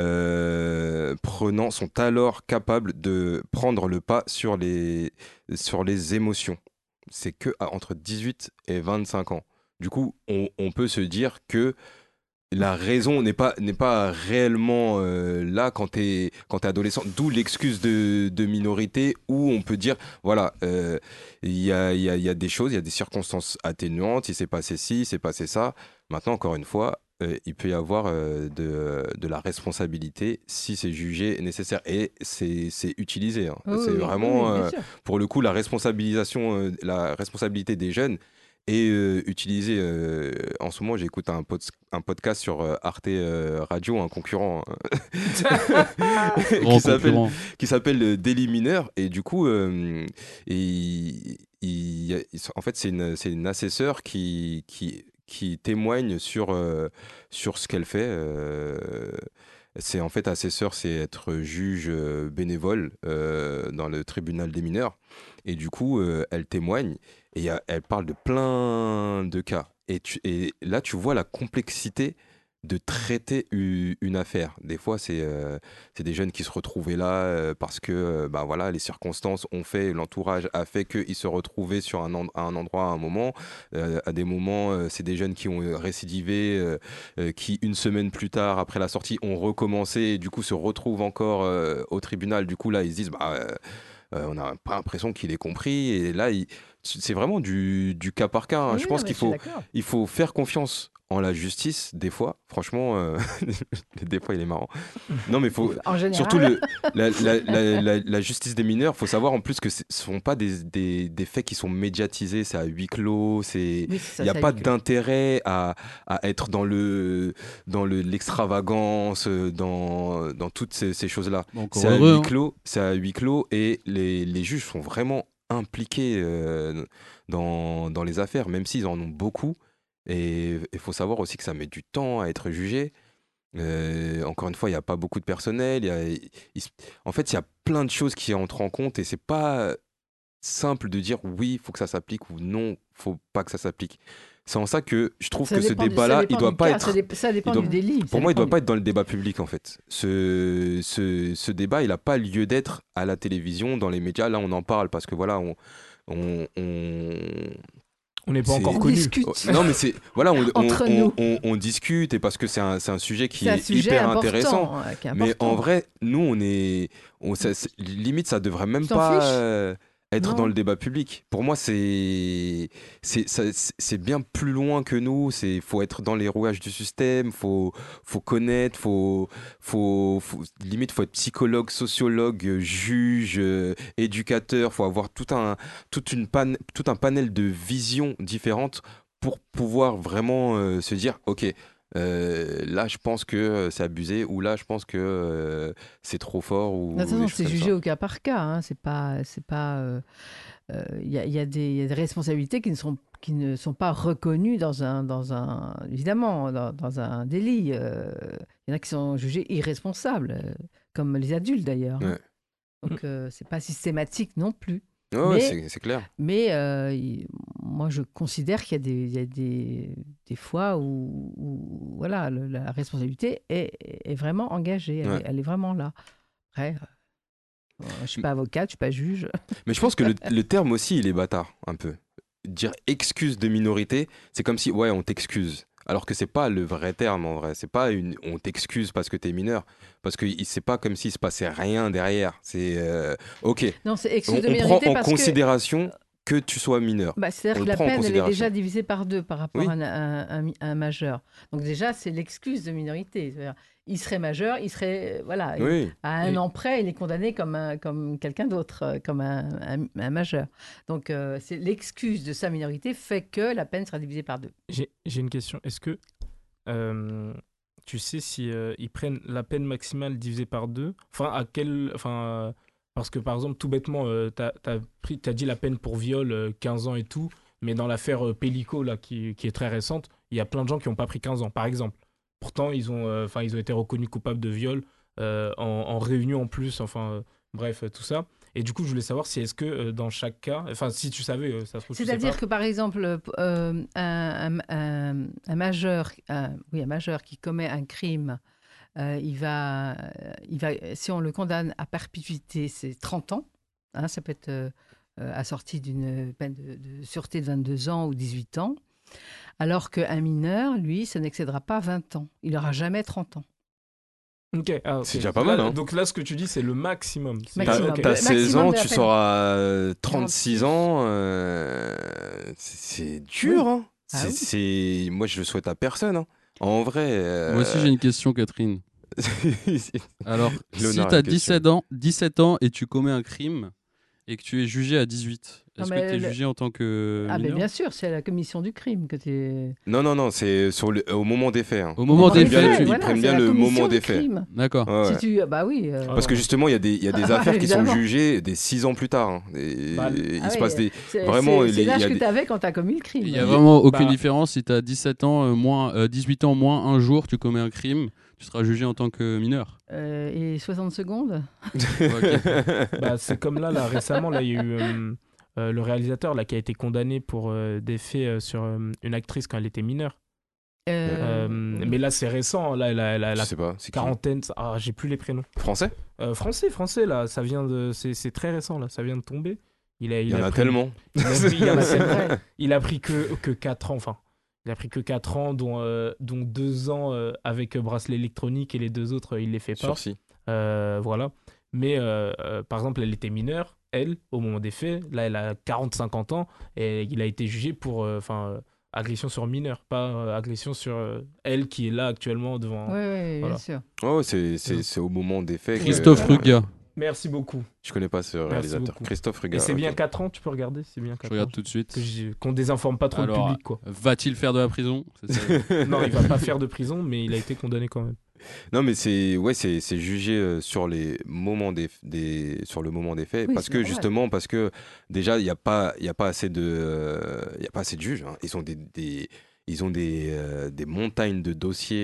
Speaker 11: sont alors capables de prendre le pas sur les émotions. C'est que entre 18 et 25 ans. Du coup, on peut se dire que la raison n'est pas réellement là quand t'es adolescent, d'où l'excuse de minorité où on peut dire voilà, il y a des choses, il y a des circonstances atténuantes, il s'est passé ci, il s'est passé ça. Maintenant, encore une fois, il peut y avoir de la responsabilité si c'est jugé nécessaire, et c'est utilisé, hein. C'est vraiment pour le coup la responsabilité des jeunes est utilisée. En ce moment, j'écoute un podcast sur Arte Radio, un concurrent qui s'appelle Daily Mineur, et du coup en fait c'est une assesseure qui témoigne sur ce qu'elle fait. C'est en fait assesseur, c'est être juge bénévole dans le tribunal des mineurs. Et du coup, elle témoigne et elle parle de plein de cas. Et là, tu vois la complexité de traiter une affaire. Des fois, c'est des jeunes qui se retrouvaient là parce que bah, voilà, les circonstances ont fait, l'entourage a fait qu'ils se retrouvaient sur un endroit à un moment. À des moments, c'est des jeunes qui ont récidivé, qui une semaine plus tard, après la sortie, ont recommencé et du coup se retrouvent encore au tribunal. Du coup, là, ils se disent on n'a pas l'impression qu'il ait compris. Et là, c'est vraiment du cas par cas, hein.
Speaker 5: Oui,
Speaker 11: je pense qu'il faut faire confiance en la justice, des fois. Franchement, des fois, il est marrant. Non, mais il faut surtout la justice des mineurs. Il faut savoir en plus que ce ne sont pas des faits qui sont médiatisés. C'est à huis clos. Il n'y a pas d'intérêt à être dans l'extravagance, dans toutes ces choses-là. C'est à huis clos, et les juges sont vraiment impliqués dans les affaires, même s'ils en ont beaucoup. Et il faut savoir aussi que ça met du temps à être jugé. Encore une fois, il n'y a pas beaucoup de personnel. En fait, il y a plein de choses qui entrent en compte et c'est pas simple de dire oui, il faut que ça s'applique ou non, faut pas que ça s'applique. C'est en ça que je trouve que ce débat-là, il doit pas être.
Speaker 5: Ça dépend du délit.
Speaker 11: Pour moi, il doit pas être dans le débat public en fait. Ce débat, il n'a pas lieu d'être à la télévision, dans les médias. Là, on en parle parce que voilà, on
Speaker 6: n'est pas encore connu.
Speaker 11: Non, mais c'est voilà,
Speaker 5: Entre
Speaker 11: on discute et parce que c'est un sujet qui est hyper intéressant. Mais en vrai, nous, limite, ça devrait même pas être dans le débat public. Pour moi, c'est bien plus loin que nous. Faut être dans les rouages du système, faut connaître, limite, faut être psychologue, sociologue, juge, éducateur. Faut avoir tout un panel de visions différentes pour pouvoir vraiment se dire, ok. Là, je pense que c'est abusé, ou là, je pense que c'est trop fort.
Speaker 5: Non, c'est jugé au cas par cas. Hein. C'est pas. Il y a des responsabilités qui ne sont pas reconnues dans un évidemment dans un délit. Il y en a qui sont jugés irresponsables, comme les adultes d'ailleurs. Ouais. Donc c'est pas systématique non plus.
Speaker 11: Oh, mais, c'est clair.
Speaker 5: Mais moi, je considère qu'il y a des fois où voilà, la responsabilité est vraiment engagée, elle est vraiment là. Après, je ne suis pas avocate, je ne suis pas juge.
Speaker 11: Mais je pense que le terme aussi, il est bâtard, un peu. Dire excuse de minorité, c'est comme si, ouais, on t'excuse. Alors que c'est pas le vrai terme en vrai, c'est pas on t'excuse parce que t'es mineur, parce que c'est pas comme s'il se passait rien derrière. C'est ok.
Speaker 5: Non, c'est excuse de
Speaker 11: minorité. On prend en
Speaker 5: parce
Speaker 11: considération que tu sois mineur.
Speaker 5: C'est-à-dire que la peine elle est déjà divisée par 2 par rapport à un majeur. Donc déjà c'est l'excuse de minorité. C'est-à-dire, il serait majeur, il serait à un an près, il est condamné comme quelqu'un d'autre, comme un majeur. Donc c'est l'excuse de sa minorité fait que la peine sera divisée par 2.
Speaker 6: J'ai une question. Est-ce que tu sais si ils prennent la peine maximale divisée par 2 ? Parce que par exemple, tout bêtement, t'as dit la peine pour viol 15 ans et tout, mais dans l'affaire Pellico là qui est très récente, il y a plein de gens qui n'ont pas pris 15 ans, par exemple. Pourtant, ils ont été reconnus coupables de viol en réunion en plus, bref, tout ça. Et du coup, je voulais savoir si est-ce que dans chaque cas, si tu savais, ça se trouve.
Speaker 5: C'est-à-dire que par exemple, un majeur qui commet un crime, il va, si on le condamne à perpétuité, c'est 30 ans. Hein, ça peut être assorti d'une peine de sûreté de 22 ans ou 18 ans. Alors qu'un mineur, lui, ça n'excédera pas 20 ans. Il n'aura jamais 30 ans.
Speaker 6: Okay.
Speaker 11: C'est déjà pas mal. Hein.
Speaker 6: Donc là, ce que tu dis, c'est le maximum.
Speaker 11: T'as 16 ans, tu seras 36 ans. C'est dur. Hein. Moi, je le souhaite à personne. Hein. En vrai.
Speaker 7: Moi aussi, j'ai une question, Catherine. Alors, si tu as 17 ans et tu commets un crime et que tu es jugé à 18, est-ce que tu es jugé en tant que mineur ?
Speaker 5: Mais bien sûr, c'est à la commission du crime que tu es...
Speaker 11: Non, c'est au moment des faits. Hein.
Speaker 7: Au moment des faits,
Speaker 11: ils prennent bien le moment des faits.
Speaker 7: D'accord.
Speaker 11: Ouais.
Speaker 5: Oui.
Speaker 11: Parce que justement, il y a des affaires qui sont jugées des 6 ans plus tard. Hein. Il se passe des... Vraiment,
Speaker 5: c'est l'âge que tu avais quand tu as commis le crime.
Speaker 7: Il n'y a vraiment aucune différence. Si tu as 17 ans, 18 ans moins un jour, tu commets un crime, tu seras jugé en tant que mineur.
Speaker 5: Et 60 secondes
Speaker 6: c'est comme là récemment, il y a eu le réalisateur là, qui a été condamné pour des faits sur une actrice quand elle était mineure. Mais là, c'est récent. Là,
Speaker 11: je sais pas, c'est
Speaker 6: quarantaine. J'ai plus les prénoms.
Speaker 11: Français,
Speaker 6: là. Ça vient de... C'est très récent, là. Ça vient de tomber.
Speaker 11: Il y en a tellement.
Speaker 6: Il a pris que 4 ans, il a pris que 4 ans, dont 2 ans avec bracelet électronique et les 2 autres, il les fait pas.
Speaker 11: Sursis.
Speaker 6: Voilà. Mais par exemple, elle était mineure, elle, au moment des faits. Là, elle a 40-50 ans et il a été jugé pour agression sur mineur, pas agression sur elle qui est là actuellement devant.
Speaker 5: Oui, voilà. Bien sûr.
Speaker 11: Oh, c'est au moment des faits.
Speaker 7: Christophe Ruga.
Speaker 6: Merci beaucoup.
Speaker 11: Je connais pas ce réalisateur. Christophe Ruga.
Speaker 6: Et c'est bien 4 ans, tu peux regarder, c'est bien 4 ans.
Speaker 7: Je regarde tout de suite.
Speaker 6: Qu'on désinforme pas trop le public, quoi.
Speaker 7: Va-t-il faire de la prison ?
Speaker 6: Non, il va pas faire de prison, mais il a été condamné quand même.
Speaker 11: Non, mais c'est jugé sur les moments sur le moment des faits,
Speaker 5: Oui,
Speaker 11: parce
Speaker 5: c'est
Speaker 11: que
Speaker 5: normal.
Speaker 11: justement, parce que déjà il y a pas assez de juges, hein. Ils ont des montagnes de dossiers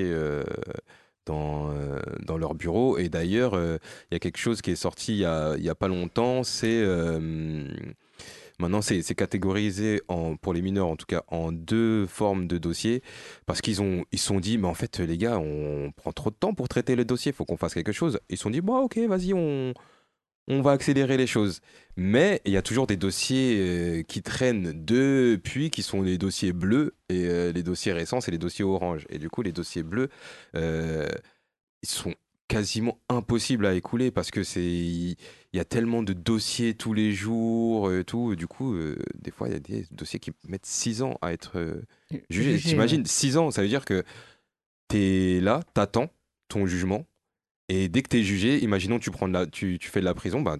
Speaker 11: dans leur bureau. Et d'ailleurs, il y a quelque chose qui est sorti il y a pas longtemps, c'est maintenant, c'est catégorisé pour les mineurs, en tout cas, en 2 formes de dossiers, parce ils se sont dit, mais en fait, les gars, on prend trop de temps pour traiter le dossier, il faut qu'on fasse quelque chose. Ils se sont dit, bon, ok, vas-y, on va accélérer les choses. Mais il y a toujours des dossiers qui traînent depuis, qui sont les dossiers bleus, et les dossiers récents, c'est les dossiers orange. Et du coup, les dossiers bleus, euh, ils sont quasiment impossibles à écouler parce que il y a tellement de dossiers tous les jours, tout. Et du coup, des fois, il y a des dossiers qui mettent 6 ans à être jugés.
Speaker 5: Jugé,
Speaker 11: T'imagines,
Speaker 5: ouais.
Speaker 11: 6 ans, ça veut dire que t'es là, t'attends ton jugement, et dès que t'es jugé, imaginons tu fais de la prison, bah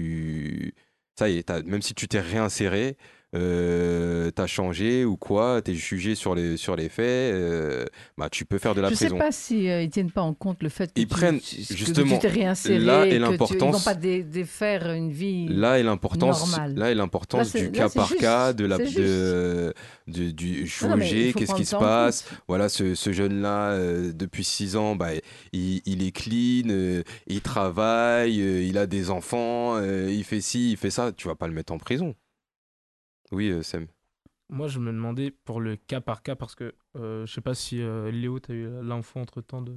Speaker 11: ça y est, même si tu t'es réinséré, t'as changé ou quoi, t'es jugé sur les faits, bah tu peux faire de la
Speaker 5: Je ne sais
Speaker 11: prison.
Speaker 5: pas si ils tiennent pas en compte le fait que
Speaker 11: Ils prennent
Speaker 5: que
Speaker 11: justement
Speaker 5: tu t'es réinséré,
Speaker 11: là et
Speaker 5: que ils vont
Speaker 11: l'importance.
Speaker 5: pas défaire une vie
Speaker 11: Là est l'importance,
Speaker 5: normale.
Speaker 11: là est
Speaker 5: Là,
Speaker 11: l'importance
Speaker 5: c'est
Speaker 11: du cas
Speaker 5: c'est
Speaker 11: par
Speaker 5: juste.
Speaker 11: cas,
Speaker 5: C'est juste.
Speaker 11: du
Speaker 5: Non, non, mais il
Speaker 11: jugé,
Speaker 5: faut
Speaker 11: qu'est-ce qui
Speaker 5: prendre
Speaker 11: se
Speaker 5: ça en
Speaker 11: passe.
Speaker 5: compte.
Speaker 11: Voilà, ce jeune-là, depuis 6 ans, bah, il est clean, il travaille, il a des enfants, il fait ci, il fait ça. Tu vas pas le mettre en prison. Oui, Sam.
Speaker 6: Moi, je me demandais pour le cas par cas, parce que je sais pas si Léo, t'as eu l'info entre-temps de...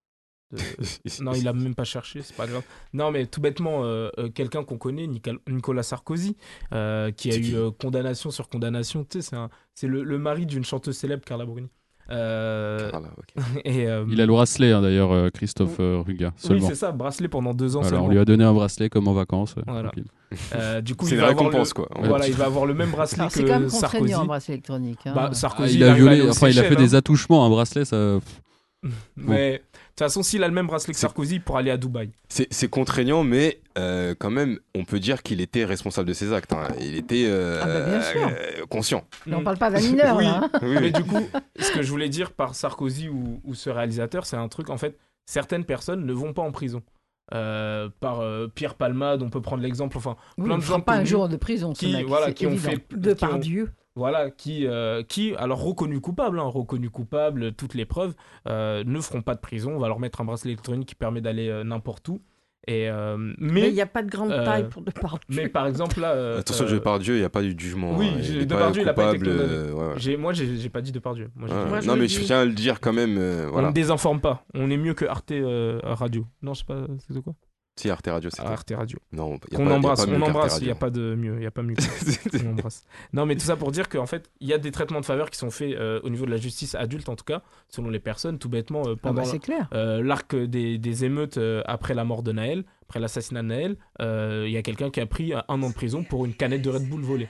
Speaker 6: Non, il a même pas cherché, c'est pas grave. Non, mais tout bêtement, quelqu'un qu'on connaît, Nicolas Sarkozy, qui a
Speaker 11: C'est
Speaker 6: eu
Speaker 11: qui
Speaker 6: condamnation sur condamnation. Tu sais, c'est le mari d'une chanteuse célèbre, Carla Bruni.
Speaker 11: Carla, ok.
Speaker 6: Et,
Speaker 7: Il a le bracelet, hein, d'ailleurs, Christophe Ruga,
Speaker 6: oui,
Speaker 7: seulement.
Speaker 6: c'est ça, bracelet pendant 2 ans
Speaker 7: Voilà,
Speaker 6: seulement.
Speaker 7: on lui a donné un bracelet comme en vacances.
Speaker 6: Voilà.
Speaker 7: Tranquille.
Speaker 6: Du coup,
Speaker 11: C'est
Speaker 6: il
Speaker 11: une
Speaker 6: va avoir
Speaker 11: récompense, quoi.
Speaker 6: Voilà, il va avoir le même bracelet
Speaker 5: Alors,
Speaker 6: que
Speaker 5: c'est quand même
Speaker 6: Sarkozy.
Speaker 5: contraignant un bracelet électronique. Hein.
Speaker 6: Bah,
Speaker 7: Ah,
Speaker 6: Sarkozy,
Speaker 7: il a
Speaker 6: arrive à aller
Speaker 7: violé,
Speaker 6: aux
Speaker 7: enfin, il a fait
Speaker 6: Seychelles,
Speaker 7: des attouchements, un bracelet, ça.
Speaker 6: Mais de toute façon, s'il a le même bracelet que Sarkozy, pour aller à Dubaï.
Speaker 11: C'est contraignant, mais quand même, on peut dire qu'il était responsable de ses actes, hein. Il était
Speaker 5: bien sûr.
Speaker 11: conscient.
Speaker 5: Mais on parle pas d'un mineur,
Speaker 6: Oui,
Speaker 5: là. Hein.
Speaker 11: Oui,
Speaker 6: mais
Speaker 11: oui.
Speaker 6: du coup, ce que je voulais dire par Sarkozy ou ce réalisateur, c'est un truc, en fait, certaines personnes ne vont pas en prison. Par Pierre Palmade, on peut prendre l'exemple, enfin,
Speaker 5: Oui,
Speaker 6: plein
Speaker 5: il
Speaker 6: de
Speaker 5: fera
Speaker 6: gens
Speaker 5: pas un
Speaker 6: connus
Speaker 5: jour de prison, ce
Speaker 6: qui,
Speaker 5: mec,
Speaker 6: voilà,
Speaker 5: c'est
Speaker 6: qui ont
Speaker 5: évident.
Speaker 6: fait...
Speaker 5: De
Speaker 6: qui ont-
Speaker 5: par Dieu.
Speaker 6: Voilà, qui, alors reconnu coupable, toutes les preuves, ne feront pas de prison. On va leur mettre un bracelet électronique qui permet d'aller n'importe où. Et,
Speaker 4: Mais il n'y a pas de grande taille pour Depardieu.
Speaker 6: Mais par exemple, là.
Speaker 11: Attention, Depardieu, il n'y a pas eu de jugement.
Speaker 6: Oui,
Speaker 11: hein. Il est
Speaker 6: Depardieu, il n'a pas été
Speaker 11: coupable,
Speaker 6: condamné.
Speaker 11: ouais.
Speaker 6: Moi, j'ai pas dit Depardieu. Moi, j'ai dit-
Speaker 4: Moi, je
Speaker 11: non,
Speaker 4: le
Speaker 11: mais
Speaker 4: dis.
Speaker 11: je tiens à le dire quand même.
Speaker 6: On
Speaker 11: Voilà.
Speaker 6: ne désinforme pas. On est mieux que Arte Radio. Non, je sais pas, c'est de quoi
Speaker 11: Si, Arte Radio, c'est
Speaker 6: Arte Radio.
Speaker 11: Non, y a
Speaker 6: Qu'on
Speaker 11: pas- y a
Speaker 6: embrasse,
Speaker 11: pas mieux
Speaker 6: on
Speaker 11: qu'Arte
Speaker 6: embrasse, il
Speaker 11: Radio.
Speaker 6: n'y a pas de mieux, il n'y a pas mieux. On embrasse. Non, mais tout ça pour dire qu'en fait, il y a des traitements de faveur qui sont faits au niveau de la justice adulte, en tout cas, selon les personnes, tout bêtement,
Speaker 5: Ah
Speaker 6: pendant
Speaker 5: bah, c'est clair.
Speaker 6: l'arc des émeutes après la mort de Naël, après l'assassinat de Naël, il y a quelqu'un qui a pris 1 an de prison pour une canette de Red Bull volée.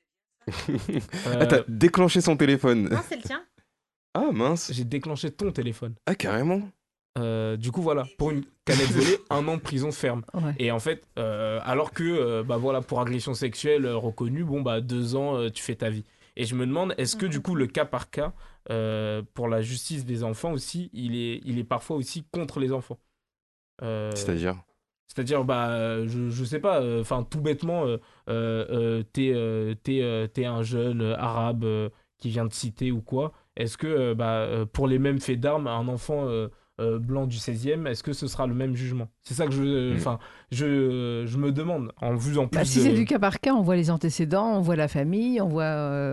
Speaker 11: Ah, t'as déclenché son téléphone.
Speaker 3: Non, c'est le tien.
Speaker 11: Ah, mince.
Speaker 6: J'ai déclenché ton téléphone.
Speaker 11: Ah, carrément.
Speaker 6: Du coup, voilà, pour une canette volée, 1 an de prison ferme.
Speaker 5: Ouais.
Speaker 6: Et en fait, alors que, bah voilà, pour agression sexuelle reconnue, bon, bah 2 ans, tu fais ta vie. Et je me demande, est-ce que du coup, le cas par cas, pour la justice des enfants aussi, il est parfois aussi contre les enfants. C'est-à-dire, bah, je sais pas, enfin, tout bêtement, t'es un jeune arabe qui vient de citer ou quoi. Est-ce que, pour les mêmes faits d'armes, un enfant blanc du 16e, est-ce que ce sera le même jugement? C'est ça que je me demande, en vue en plus
Speaker 5: Bah, si
Speaker 6: de...
Speaker 5: c'est du cas par cas, on voit les antécédents, on voit la famille, on voit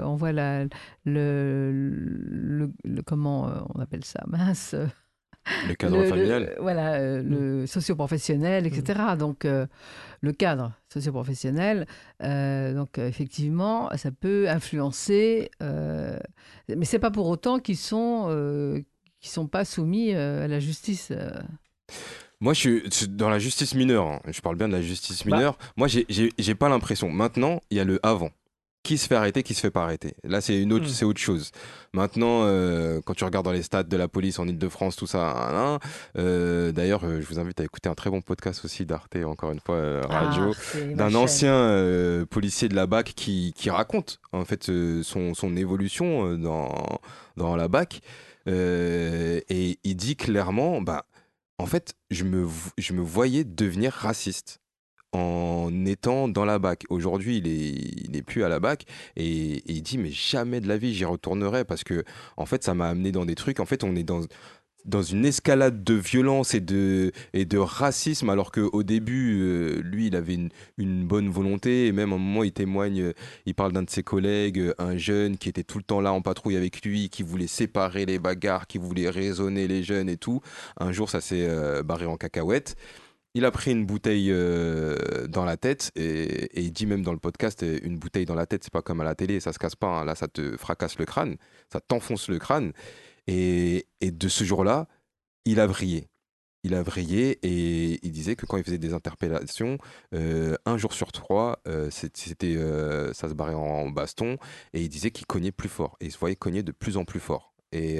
Speaker 5: comment on appelle ça, mince.
Speaker 11: Le cadre familial.
Speaker 5: Voilà, le socio-professionnel, etc. Donc, le cadre socio-professionnel, donc effectivement, ça peut influencer, mais c'est pas pour autant qu'ils sont pas soumis à la justice.
Speaker 11: Moi, je suis dans la justice mineure, hein. Je parle bien de la justice mineure. Moi, j'ai pas l'impression. Maintenant, il y a le avant. Qui se fait arrêter, qui se fait pas arrêter. Là, c'est autre chose. Maintenant, quand tu regardes dans les stats de la police en Ile-de-France, tout ça, d'ailleurs, je vous invite à écouter un très bon podcast aussi d'Arte, encore une fois, radio, d'un ancien policier de la BAC qui raconte en fait son évolution dans la BAC. Et il dit clairement, en fait, je me voyais devenir raciste en étant dans la BAC. Aujourd'hui, il est plus à la BAC et il dit mais jamais de la vie j'y retournerai parce que en fait ça m'a amené dans des trucs. En fait, on est dans une escalade de violence et de racisme, alors qu'au début, lui, il avait une bonne volonté, et même à un moment, il témoigne, il parle d'un de ses collègues, un jeune qui était tout le temps là en patrouille avec lui, qui voulait séparer les bagarres, qui voulait raisonner les jeunes et tout. Un jour, ça s'est barré en cacahuète. Il a pris une bouteille dans la tête, et il dit même dans le podcast, une bouteille dans la tête, c'est pas comme à la télé, ça se casse pas, hein. Là, ça te fracasse le crâne, ça t'enfonce le crâne. Et de ce jour-là, il a vrillé. Il a vrillé et il disait que quand il faisait des interpellations, 1 jour sur 3, ça se barrait en baston. Et il disait qu'il cognait plus fort. Et il se voyait cogner de plus en plus fort. Et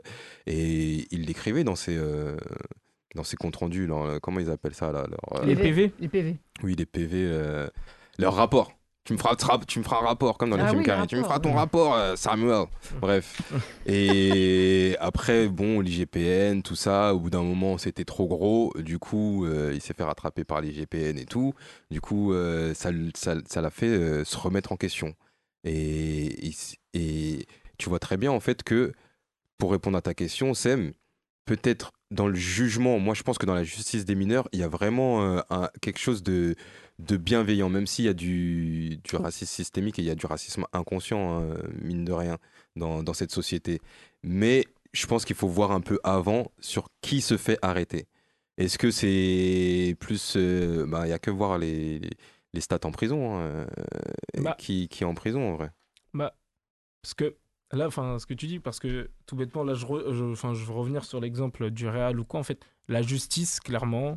Speaker 11: il l'écrivait dans ses comptes rendus. Comment ils appellent ça là,
Speaker 6: les PV.
Speaker 5: Les PV.
Speaker 11: Oui, les PV. Leur rapport. Tu me feras un rapport, comme dans les films Carré. Tu me feras ton rapport, Samuel. Bref. Et après, bon, l'IGPN, tout ça, au bout d'un moment, c'était trop gros. Du coup, il s'est fait rattraper par l'IGPN et tout. Du coup, ça l'a fait se remettre en question. Et tu vois très bien, en fait, que, pour répondre à ta question, Sem, peut-être dans le jugement, moi je pense que dans la justice des mineurs, il y a vraiment quelque chose de bienveillant, même s'il y a du racisme systémique et il y a du racisme inconscient, hein, mine de rien, dans cette société. Mais je pense qu'il faut voir un peu avant sur qui se fait arrêter. Est-ce que c'est plus... il n'y a que voir les stats en prison, hein, qui est en prison en vrai.
Speaker 6: Parce que là, ce que tu dis, parce que tout bêtement, là, je veux revenir sur l'exemple du Real ou quoi. En fait, la justice, clairement,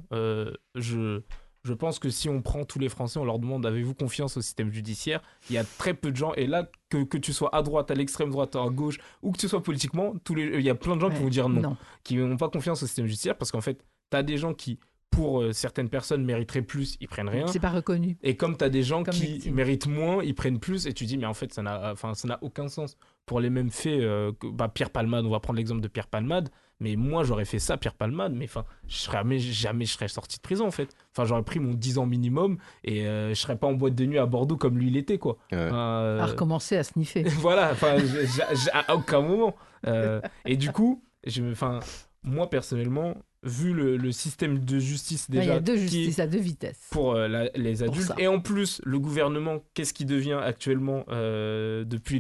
Speaker 6: je pense que si on prend tous les Français, on leur demande avez-vous confiance au système judiciaire, il y a très peu de gens, et là, que tu sois à droite, à l'extrême droite, à gauche, ou que tu sois politiquement, il y a plein de gens qui vont dire non, qui n'ont pas confiance au système judiciaire, parce qu'en fait, tu as des gens qui, pour certaines personnes, mériteraient plus, ils prennent rien.
Speaker 5: C'est pas reconnu.
Speaker 6: Et comme tu as des gens qui méritent moins, ils prennent plus, et tu dis, mais en fait, ça n'a aucun sens. Pour les mêmes faits, Pierre Palmade, on va prendre l'exemple de Pierre Palmade, mais moi, j'aurais fait ça, Pierre Palmade, mais jamais je serais sorti de prison, en fait. J'aurais pris mon 10 ans minimum, et je serais pas en boîte de nuit à Bordeaux comme lui l'était, quoi.
Speaker 5: À recommencer à sniffer.
Speaker 6: Voilà, à aucun moment. Et du coup, moi, personnellement, vu le système de justice déjà...
Speaker 5: Il y a deux justices à deux vitesses.
Speaker 6: Pour les adultes. Et en plus, le gouvernement, qu'est-ce qui devient actuellement depuis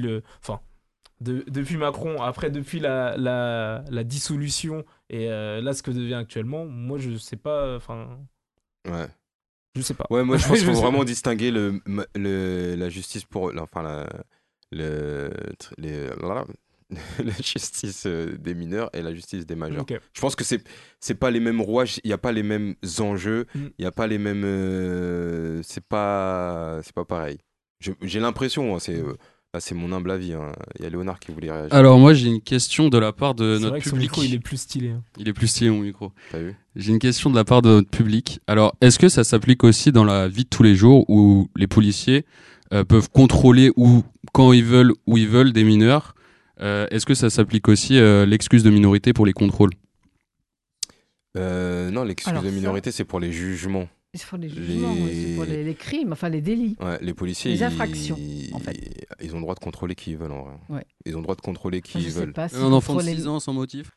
Speaker 6: depuis Macron, après depuis la dissolution, et là, ce que devient actuellement, moi, je sais pas...
Speaker 11: Ouais.
Speaker 6: Je sais pas.
Speaker 11: Ouais, moi, je pense qu'il faut vraiment distinguer la justice pour... la justice des mineurs et la justice des majeurs. Okay. Je pense que c'est pas les mêmes rouages, il y a pas les mêmes enjeux, il y a pas les mêmes c'est pas pareil. J'ai l'impression, c'est mon humble avis, hein. Il y a Léonard qui voulait réagir.
Speaker 7: Alors moi j'ai une question de la part de notre public.
Speaker 6: Son micro, il est plus stylé. Hein.
Speaker 7: Il est plus stylé mon micro.
Speaker 11: T'as vu ?
Speaker 7: J'ai une question de la part de notre public. Alors est-ce que ça s'applique aussi dans la vie de tous les jours où les policiers peuvent contrôler quand ils veulent, où ils veulent des mineurs? Est-ce que ça s'applique aussi l'excuse de minorité pour les contrôles?
Speaker 11: Non, l'excuse de minorité, c'est pour les jugements.
Speaker 5: C'est pour les jugements, c'est pour les crimes, les délits.
Speaker 11: Ouais, les policiers,
Speaker 5: les infractions, en fait.
Speaker 11: Ils ont le droit de contrôler qui ils veulent, en vrai.
Speaker 5: Ouais.
Speaker 11: Ils ont le droit de contrôler qui ils veulent.
Speaker 7: Si un enfant de 6 ans sans motif?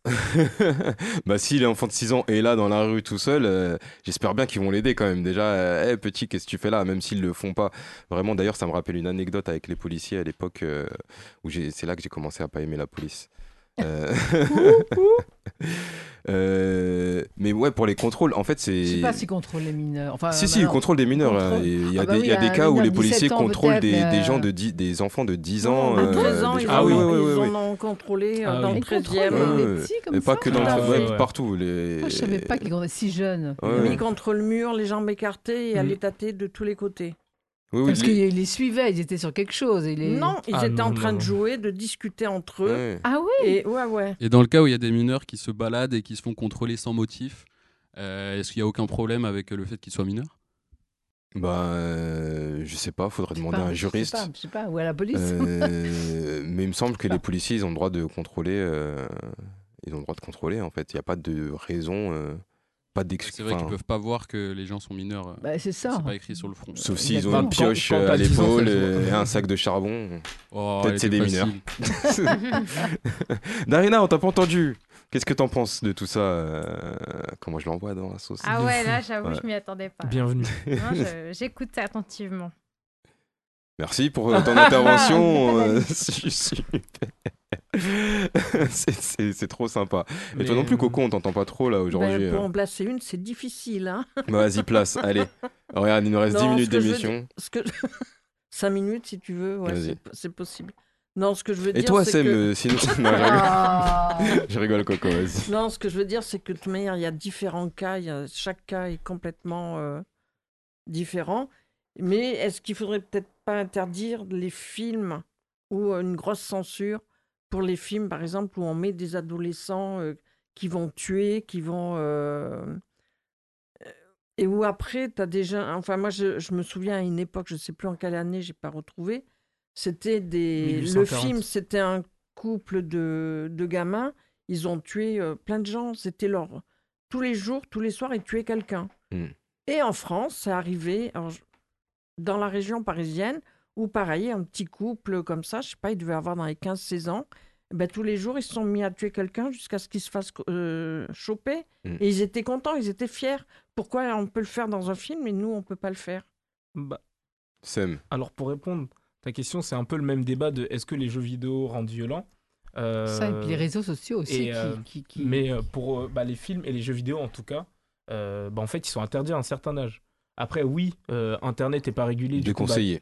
Speaker 11: Si l'enfant de 6 ans est là dans la rue tout seul, j'espère bien qu'ils vont l'aider quand même. Déjà, petit, qu'est-ce que tu fais là? Même s'ils le font pas. Vraiment, d'ailleurs, ça me rappelle une anecdote avec les policiers à l'époque où c'est là que j'ai commencé à pas aimer la police. Mais ouais, pour les contrôles, en fait, c'est.
Speaker 5: Je sais pas s'ils contrôlent les mineurs.
Speaker 11: Si, ils contrôlent des mineurs. Il y a des cas où les policiers contrôlent des gens des enfants de 10 ans.
Speaker 4: De 13 ans, ils en ont contrôlé dans le 13e.
Speaker 11: Mais pas que dans le 13e, partout.
Speaker 5: Moi, je savais pas qu'ils étaient si jeunes.
Speaker 4: Ils contrôlent le mur, les jambes écartées et à les tâter de tous les côtés.
Speaker 5: Parce qu'ils les suivaient, ils étaient sur quelque chose.
Speaker 4: Non, ils étaient en train de jouer, de discuter entre eux.
Speaker 11: Ouais.
Speaker 5: Ah oui.
Speaker 7: Et dans le cas où il y a des mineurs qui se baladent et qui se font contrôler sans motif, est-ce qu'il n'y a aucun problème avec le fait qu'ils soient mineurs?
Speaker 11: Je sais pas, faudrait demander à un juriste.
Speaker 5: Je sais pas, ou à la police.
Speaker 11: Mais il me semble que les policiers, ils ont le droit de contrôler. ils ont le droit de contrôler en fait. Il n'y a pas de raison, pas d'excuse.
Speaker 7: C'est vrai qu'ils peuvent pas voir que les gens sont mineurs.
Speaker 5: Bah, c'est ça.
Speaker 7: C'est pas écrit sur le front.
Speaker 11: Sauf s'ils ont une pioche à l'épaule et un sac de charbon.
Speaker 7: Oh,
Speaker 11: peut-être c'est des mineurs. Darina, on t'a pas entendu. Qu'est-ce que t'en penses de tout ça Comment je l'envoie dans la sauce?
Speaker 3: Ah ouais, là, j'avoue, je m'y attendais pas.
Speaker 6: Bienvenue.
Speaker 3: Non, j'écoute attentivement.
Speaker 11: Merci pour ton intervention. C'est trop sympa. Et toi non plus, Coco, on t'entend pas trop là aujourd'hui.
Speaker 4: Pour en placer une, c'est difficile. Hein.
Speaker 11: Bah, vas-y, place. Allez. Regarde, il nous reste 10 minutes d'émission.
Speaker 4: 5 minutes si tu veux, ouais, c'est possible. Non, ce que je veux
Speaker 11: Et
Speaker 4: dire,
Speaker 11: toi,
Speaker 4: c'est
Speaker 11: Sam,
Speaker 4: que...
Speaker 11: sinon... Je rigole, Coco, vas-y.
Speaker 4: Non, ce que je veux dire, c'est que de toute manière, il y a différents cas. Chaque cas est complètement différent. Mais est-ce qu'il faudrait peut-être pas interdire les films ou une grosse censure pour les films, par exemple, où on met des adolescents qui vont tuer, qui vont... Et où après, tu as déjà... Enfin, moi, je me souviens à une époque, je ne sais plus en quelle année, je n'ai pas retrouvé, c'était des...
Speaker 6: 1840.
Speaker 4: Le film, c'était un couple de gamins, ils ont tué plein de gens, c'était leur... Tous les jours, tous les soirs, ils tuaient quelqu'un. Et en France, c'est arrivé... Alors, dans la région parisienne, où pareil, un petit couple comme ça, je sais pas, il devait avoir dans les 15-16 ans, ben, tous les jours, ils se sont mis à tuer quelqu'un jusqu'à ce qu'ils se fassent choper. Et ils étaient contents, ils étaient fiers. Pourquoi on peut le faire dans un film et nous, on peut pas le faire?
Speaker 6: Bah,
Speaker 11: Sam.
Speaker 6: Alors, pour répondre à ta question, c'est un peu le même débat de est-ce que les jeux vidéo rendent violents?
Speaker 5: Ça, et puis les réseaux sociaux aussi.
Speaker 6: Mais pour les films et les jeux vidéo, en tout cas, en fait, ils sont interdits à un certain âge. Après, oui, Internet n'est pas régulé.
Speaker 11: Déconseillé.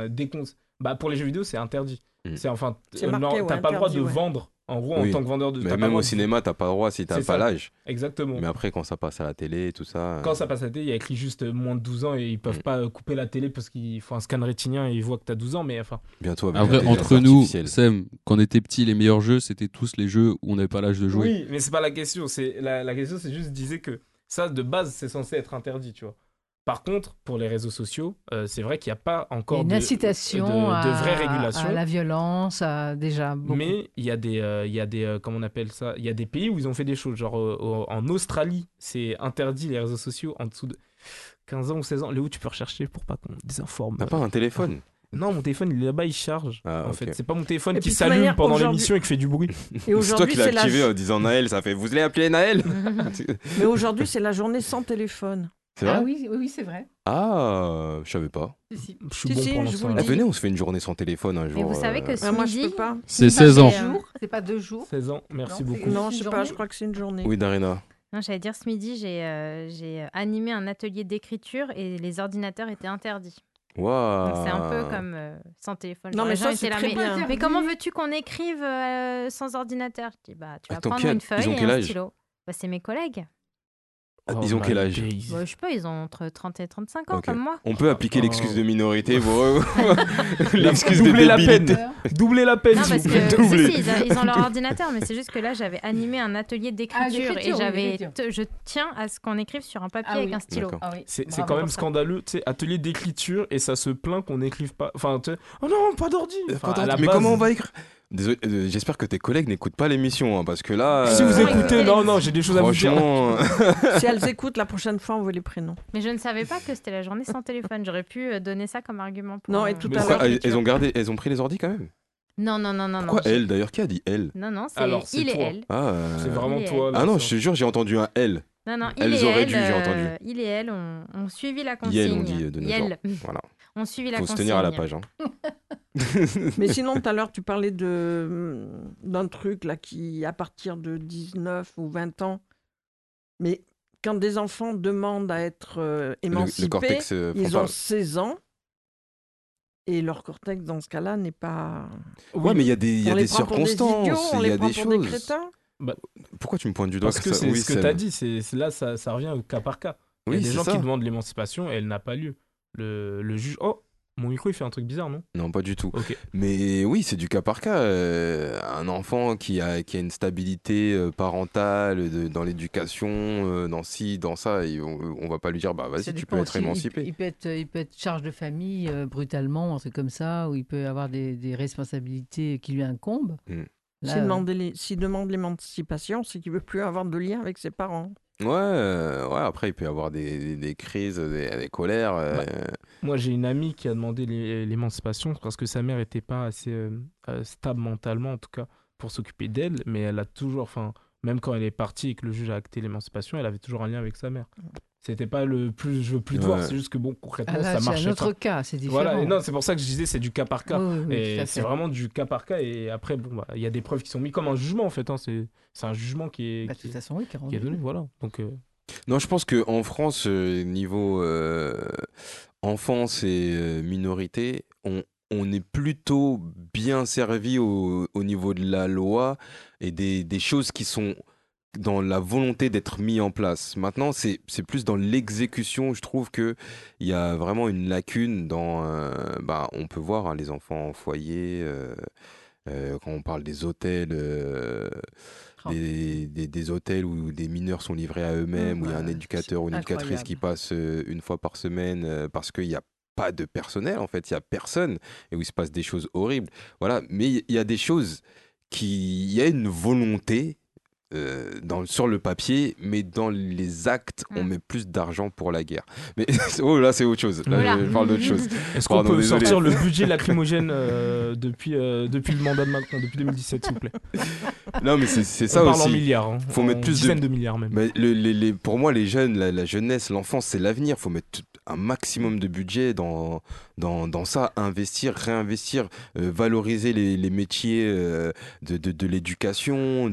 Speaker 6: Pour les jeux vidéo, c'est interdit.
Speaker 4: C'est marqué,
Speaker 6: t'as pas le droit de vendre. En gros, en tant que vendeur de...
Speaker 11: Mais même au cinéma, t'as pas le droit si t'as pas l'âge.
Speaker 6: Exactement.
Speaker 11: Mais après, quand ça passe à la télé, tout ça...
Speaker 6: Quand ça passe à la télé, il y a écrit juste moins de 12 ans et ils peuvent pas couper la télé parce qu'il faut un scan rétinien et ils voient que t'as 12 ans, mais enfin...
Speaker 11: Bientôt,
Speaker 7: après, entre nous, Sam, quand on était petits, les meilleurs jeux, c'était tous les jeux où on n'avait pas l'âge de jouer.
Speaker 6: Oui, mais c'est pas la question. La question, c'est juste disait que ça, de base, c'est censé être interdit, tu vois. Par contre, pour les réseaux sociaux, c'est vrai qu'il n'y a pas encore
Speaker 5: une incitation
Speaker 6: de vraie régulation.
Speaker 5: À la violence, déjà beaucoup.
Speaker 6: Mais il y a des comment on appelle ça? Il y a des pays où ils ont fait des choses. Genre en Australie, c'est interdit les réseaux sociaux en dessous de 15 ans ou 16 ans. Léo, tu peux rechercher pour pas qu'on désinforme.
Speaker 11: T'as pas un téléphone?
Speaker 6: Non, mon téléphone, il est là-bas, il charge. En fait, c'est pas mon téléphone
Speaker 4: et
Speaker 6: qui s'allume pendant l'émission et qui fait du bruit.
Speaker 4: Et
Speaker 11: c'est toi qui l'as activé en disant Naël, ça fait vous allez appeler Naël.
Speaker 4: Mais aujourd'hui, c'est la journée sans téléphone.
Speaker 11: C'est vrai?
Speaker 5: Ah oui, c'est vrai.
Speaker 11: Ah, je savais pas.
Speaker 6: Je suis bon pour l'instant.
Speaker 11: Venez, on se fait une journée sans téléphone un jour.
Speaker 3: Et vous savez que ce
Speaker 4: moi,
Speaker 3: midi...
Speaker 4: je peux pas.
Speaker 7: C'est 16 ans.
Speaker 5: C'est pas 2 jours.
Speaker 6: 16 ans, merci beaucoup.
Speaker 4: Non, je sais pas, je crois que c'est une journée.
Speaker 11: Oui, Darina.
Speaker 3: Non, j'allais dire, ce midi, j'ai animé un atelier d'écriture et les ordinateurs étaient interdits.
Speaker 11: Wow.
Speaker 3: Donc c'est un peu comme sans téléphone.
Speaker 4: Non, mais ça, c'est
Speaker 3: là,
Speaker 4: très bien.
Speaker 3: Mais comment veux-tu qu'on écrive sans ordinateur? Je dis, tu vas prendre une feuille et un stylo. C'est mes collègues.
Speaker 11: Ils ont quel âge?
Speaker 3: Je sais pas, ils ont entre 30 et 35 ans, comme moi.
Speaker 11: On peut appliquer l'excuse de minorité, l'excuse de
Speaker 6: doubler
Speaker 11: débilité.
Speaker 6: Doubler la peine.
Speaker 3: Non, parce que ils ont leur ordinateur, mais c'est juste que là, j'avais animé un atelier d'écriture et je tiens à ce qu'on écrive sur un papier avec un stylo.
Speaker 6: C'est quand même scandaleux, tu sais, atelier d'écriture et ça se plaint qu'on n'écrive pas. Enfin, tu sais, oh non, pas d'ordi.
Speaker 11: Mais comment on va écrire? Désolé, j'espère que tes collègues n'écoutent pas l'émission, hein, parce que là...
Speaker 6: Si vous écoutez, non, j'ai des choses à vous dire.
Speaker 4: Si elles écoutent, la prochaine fois, on veut les prénoms.
Speaker 3: Mais je ne savais pas que c'était la journée sans téléphone. J'aurais pu donner ça comme argument. Pour
Speaker 4: non, et tout à l'heure...
Speaker 11: Elles ont pris les ordis quand même?
Speaker 3: Non.
Speaker 11: Pourquoi elle, d'ailleurs? Qui a dit elle?
Speaker 3: Non, c'est il et elle.
Speaker 6: C'est vraiment toi.
Speaker 11: Ah non, je te jure, j'ai entendu un elle.
Speaker 3: Non,
Speaker 11: elles auraient dû, j'ai entendu.
Speaker 3: Il et elle ont suivi la consigne.
Speaker 11: Yel, on dit de nos jours. Voilà.
Speaker 3: On suivi la
Speaker 11: consigne. Faut se tenir à la page. Hein.
Speaker 4: Mais sinon, tout à l'heure, tu parlais d'un truc là qui, à partir de 19 ou 20 ans, mais quand des enfants demandent à être émancipés,
Speaker 11: le cortex,
Speaker 4: ils ont 16 ans. Et leur cortex, dans ce cas-là, n'est pas...
Speaker 11: Ouais, mais il y a des circonstances, il y a des choses.
Speaker 4: Des crétins.
Speaker 11: Pourquoi tu me pointes du doigt?
Speaker 6: Parce que c'est ce que tu as dit, là, ça revient au cas par cas. Il y a des gens qui demandent l'émancipation et elle n'a pas lieu. Le juge... Oh, mon micro, il fait un truc bizarre, non? Non,
Speaker 11: pas du tout.
Speaker 6: Okay.
Speaker 11: Mais oui, c'est du cas par cas. Un enfant qui a une stabilité parentale dans l'éducation, dans ci, dans ça, on va pas lui dire, vas-y, tu peux être émancipé.
Speaker 5: Il peut être charge de famille brutalement, un truc comme ça, ou il peut avoir des responsabilités qui lui incombent.
Speaker 4: S'il demande l'émancipation, c'est qu'il ne veut plus avoir de lien avec ses parents.
Speaker 11: Ouais, après, il peut y avoir des crises, des colères.
Speaker 6: Moi, j'ai une amie qui a demandé l'émancipation parce que sa mère n'était pas assez stable mentalement, en tout cas, pour s'occuper d'elle. Mais elle a toujours, même quand elle est partie et que le juge a acté l'émancipation, elle avait toujours un lien avec sa mère. C'était pas le plus je veux plus te voir, c'est juste que concrètement ça marchait pas.
Speaker 5: C'est un autre cas, c'est différent.
Speaker 6: Voilà, et non, c'est pour ça que je disais c'est du cas par cas.
Speaker 5: Oui,
Speaker 6: et c'est vraiment du cas par cas. Et après, il y a des preuves qui sont mises comme un jugement en fait. C'est un jugement qui est,
Speaker 5: de toute façon,
Speaker 6: qui est donné. Voilà. Donc,
Speaker 11: Non, je pense qu'en France, niveau enfance et minorité, on est plutôt bien servi au niveau de la loi et des choses qui sont dans la volonté d'être mis en place. Maintenant, c'est plus dans l'exécution. Je trouve qu'il y a vraiment une lacune dans... on peut voir les enfants en foyer, quand on parle des hôtels... Des hôtels où des mineurs sont livrés à eux-mêmes, où il y a un éducateur ou une éducatrice qui passe une fois par semaine parce qu'il n'y a pas de personnel, en fait, il n'y a personne, et où il se passe des choses horribles. Voilà, mais il y a des choses il y a une volonté sur le papier, mais dans les actes, on met plus d'argent pour la guerre. Mais là, c'est autre chose. Là, je parle d'autre chose.
Speaker 6: Est-ce qu'on peut sortir le budget lacrymogène depuis le mandat de Macron, depuis 2017, s'il vous plaît?
Speaker 11: Non, mais c'est ça aussi.
Speaker 6: On parle en milliards.
Speaker 11: Faut mettre plus
Speaker 6: dizaines de milliards même.
Speaker 11: Mais pour moi, les jeunes, la jeunesse, l'enfance, c'est l'avenir. Faut mettre un maximum de budget dans ça, investir, réinvestir, valoriser les métiers de l'éducation,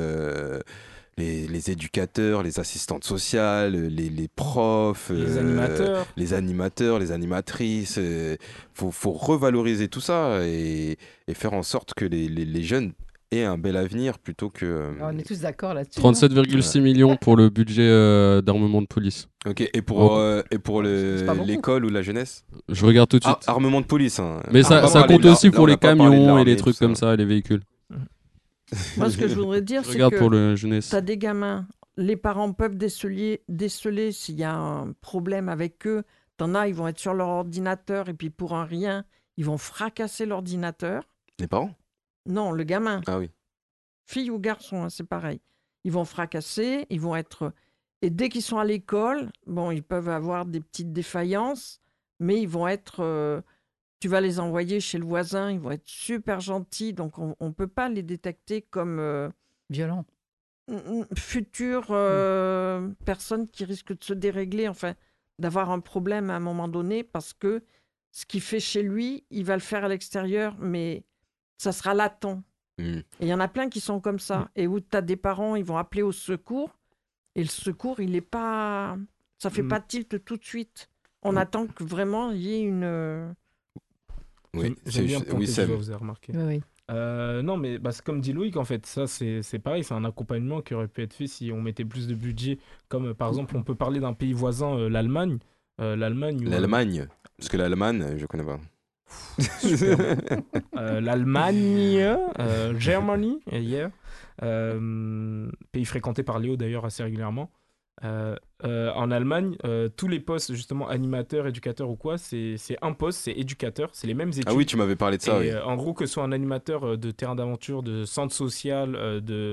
Speaker 11: les éducateurs, les assistantes sociales, les profs, les animateurs, les animatrices. Faut revaloriser tout ça et faire en sorte que les jeunes aient un bel avenir plutôt que...
Speaker 5: On est tous d'accord là-dessus.
Speaker 7: 37,6 millions pour le budget d'armement de police.
Speaker 11: Ok, et pour l'école ou la jeunesse?
Speaker 7: Je regarde tout de suite.
Speaker 11: Armement de police. Hein.
Speaker 7: Mais ça compte aussi pour les camions et les trucs comme ça, les véhicules.
Speaker 4: Moi, ce que je voudrais dire, c'est
Speaker 7: pour le
Speaker 4: que
Speaker 7: jeunesse.
Speaker 4: Tu as des gamins, les parents peuvent déceler s'il y a un problème avec eux. T'en as, ils vont être sur leur ordinateur et puis pour un rien, ils vont fracasser l'ordinateur.
Speaker 11: Les parents?
Speaker 4: Non, le gamin.
Speaker 11: Ah oui.
Speaker 4: Fille ou garçon, c'est pareil. Ils vont fracasser, ils vont être... Et dès qu'ils sont à l'école, ils peuvent avoir des petites défaillances, mais ils vont être... Tu vas les envoyer chez le voisin, ils vont être super gentils, donc on ne peut pas les détecter comme...
Speaker 5: violents.
Speaker 4: Futures personnes qui risquent de se dérégler, enfin, d'avoir un problème à un moment donné, parce que ce qu'il fait chez lui, il va le faire à l'extérieur, mais ça sera latent. Et il y en a plein qui sont comme ça, et où tu as des parents, ils vont appeler au secours, et le secours, il n'est pas... Ça ne fait pas tilt tout de suite. On attend que vraiment il y ait une...
Speaker 11: Oui,
Speaker 6: j'aime bien
Speaker 11: oui,
Speaker 6: ça. Vous avez remarqué.
Speaker 5: Oui.
Speaker 6: Non, mais c'est comme dit Loïc, en fait, ça c'est pareil, c'est un accompagnement qui aurait pu être fait si on mettait plus de budget. Comme par exemple, on peut parler d'un pays voisin, l'Allemagne.
Speaker 11: L'Allemagne, parce que l'Allemagne, je connais pas.
Speaker 6: L'Allemagne, Germany, yeah. Pays fréquenté par Léo d'ailleurs assez régulièrement. En Allemagne, tous les postes justement animateurs, éducateurs ou quoi, c'est un poste, c'est éducateur, c'est les mêmes études.
Speaker 11: Ah oui, tu m'avais parlé de ça.
Speaker 6: Et,
Speaker 11: oui.
Speaker 6: En gros, que ce soit un animateur de terrain d'aventure, de centre social, de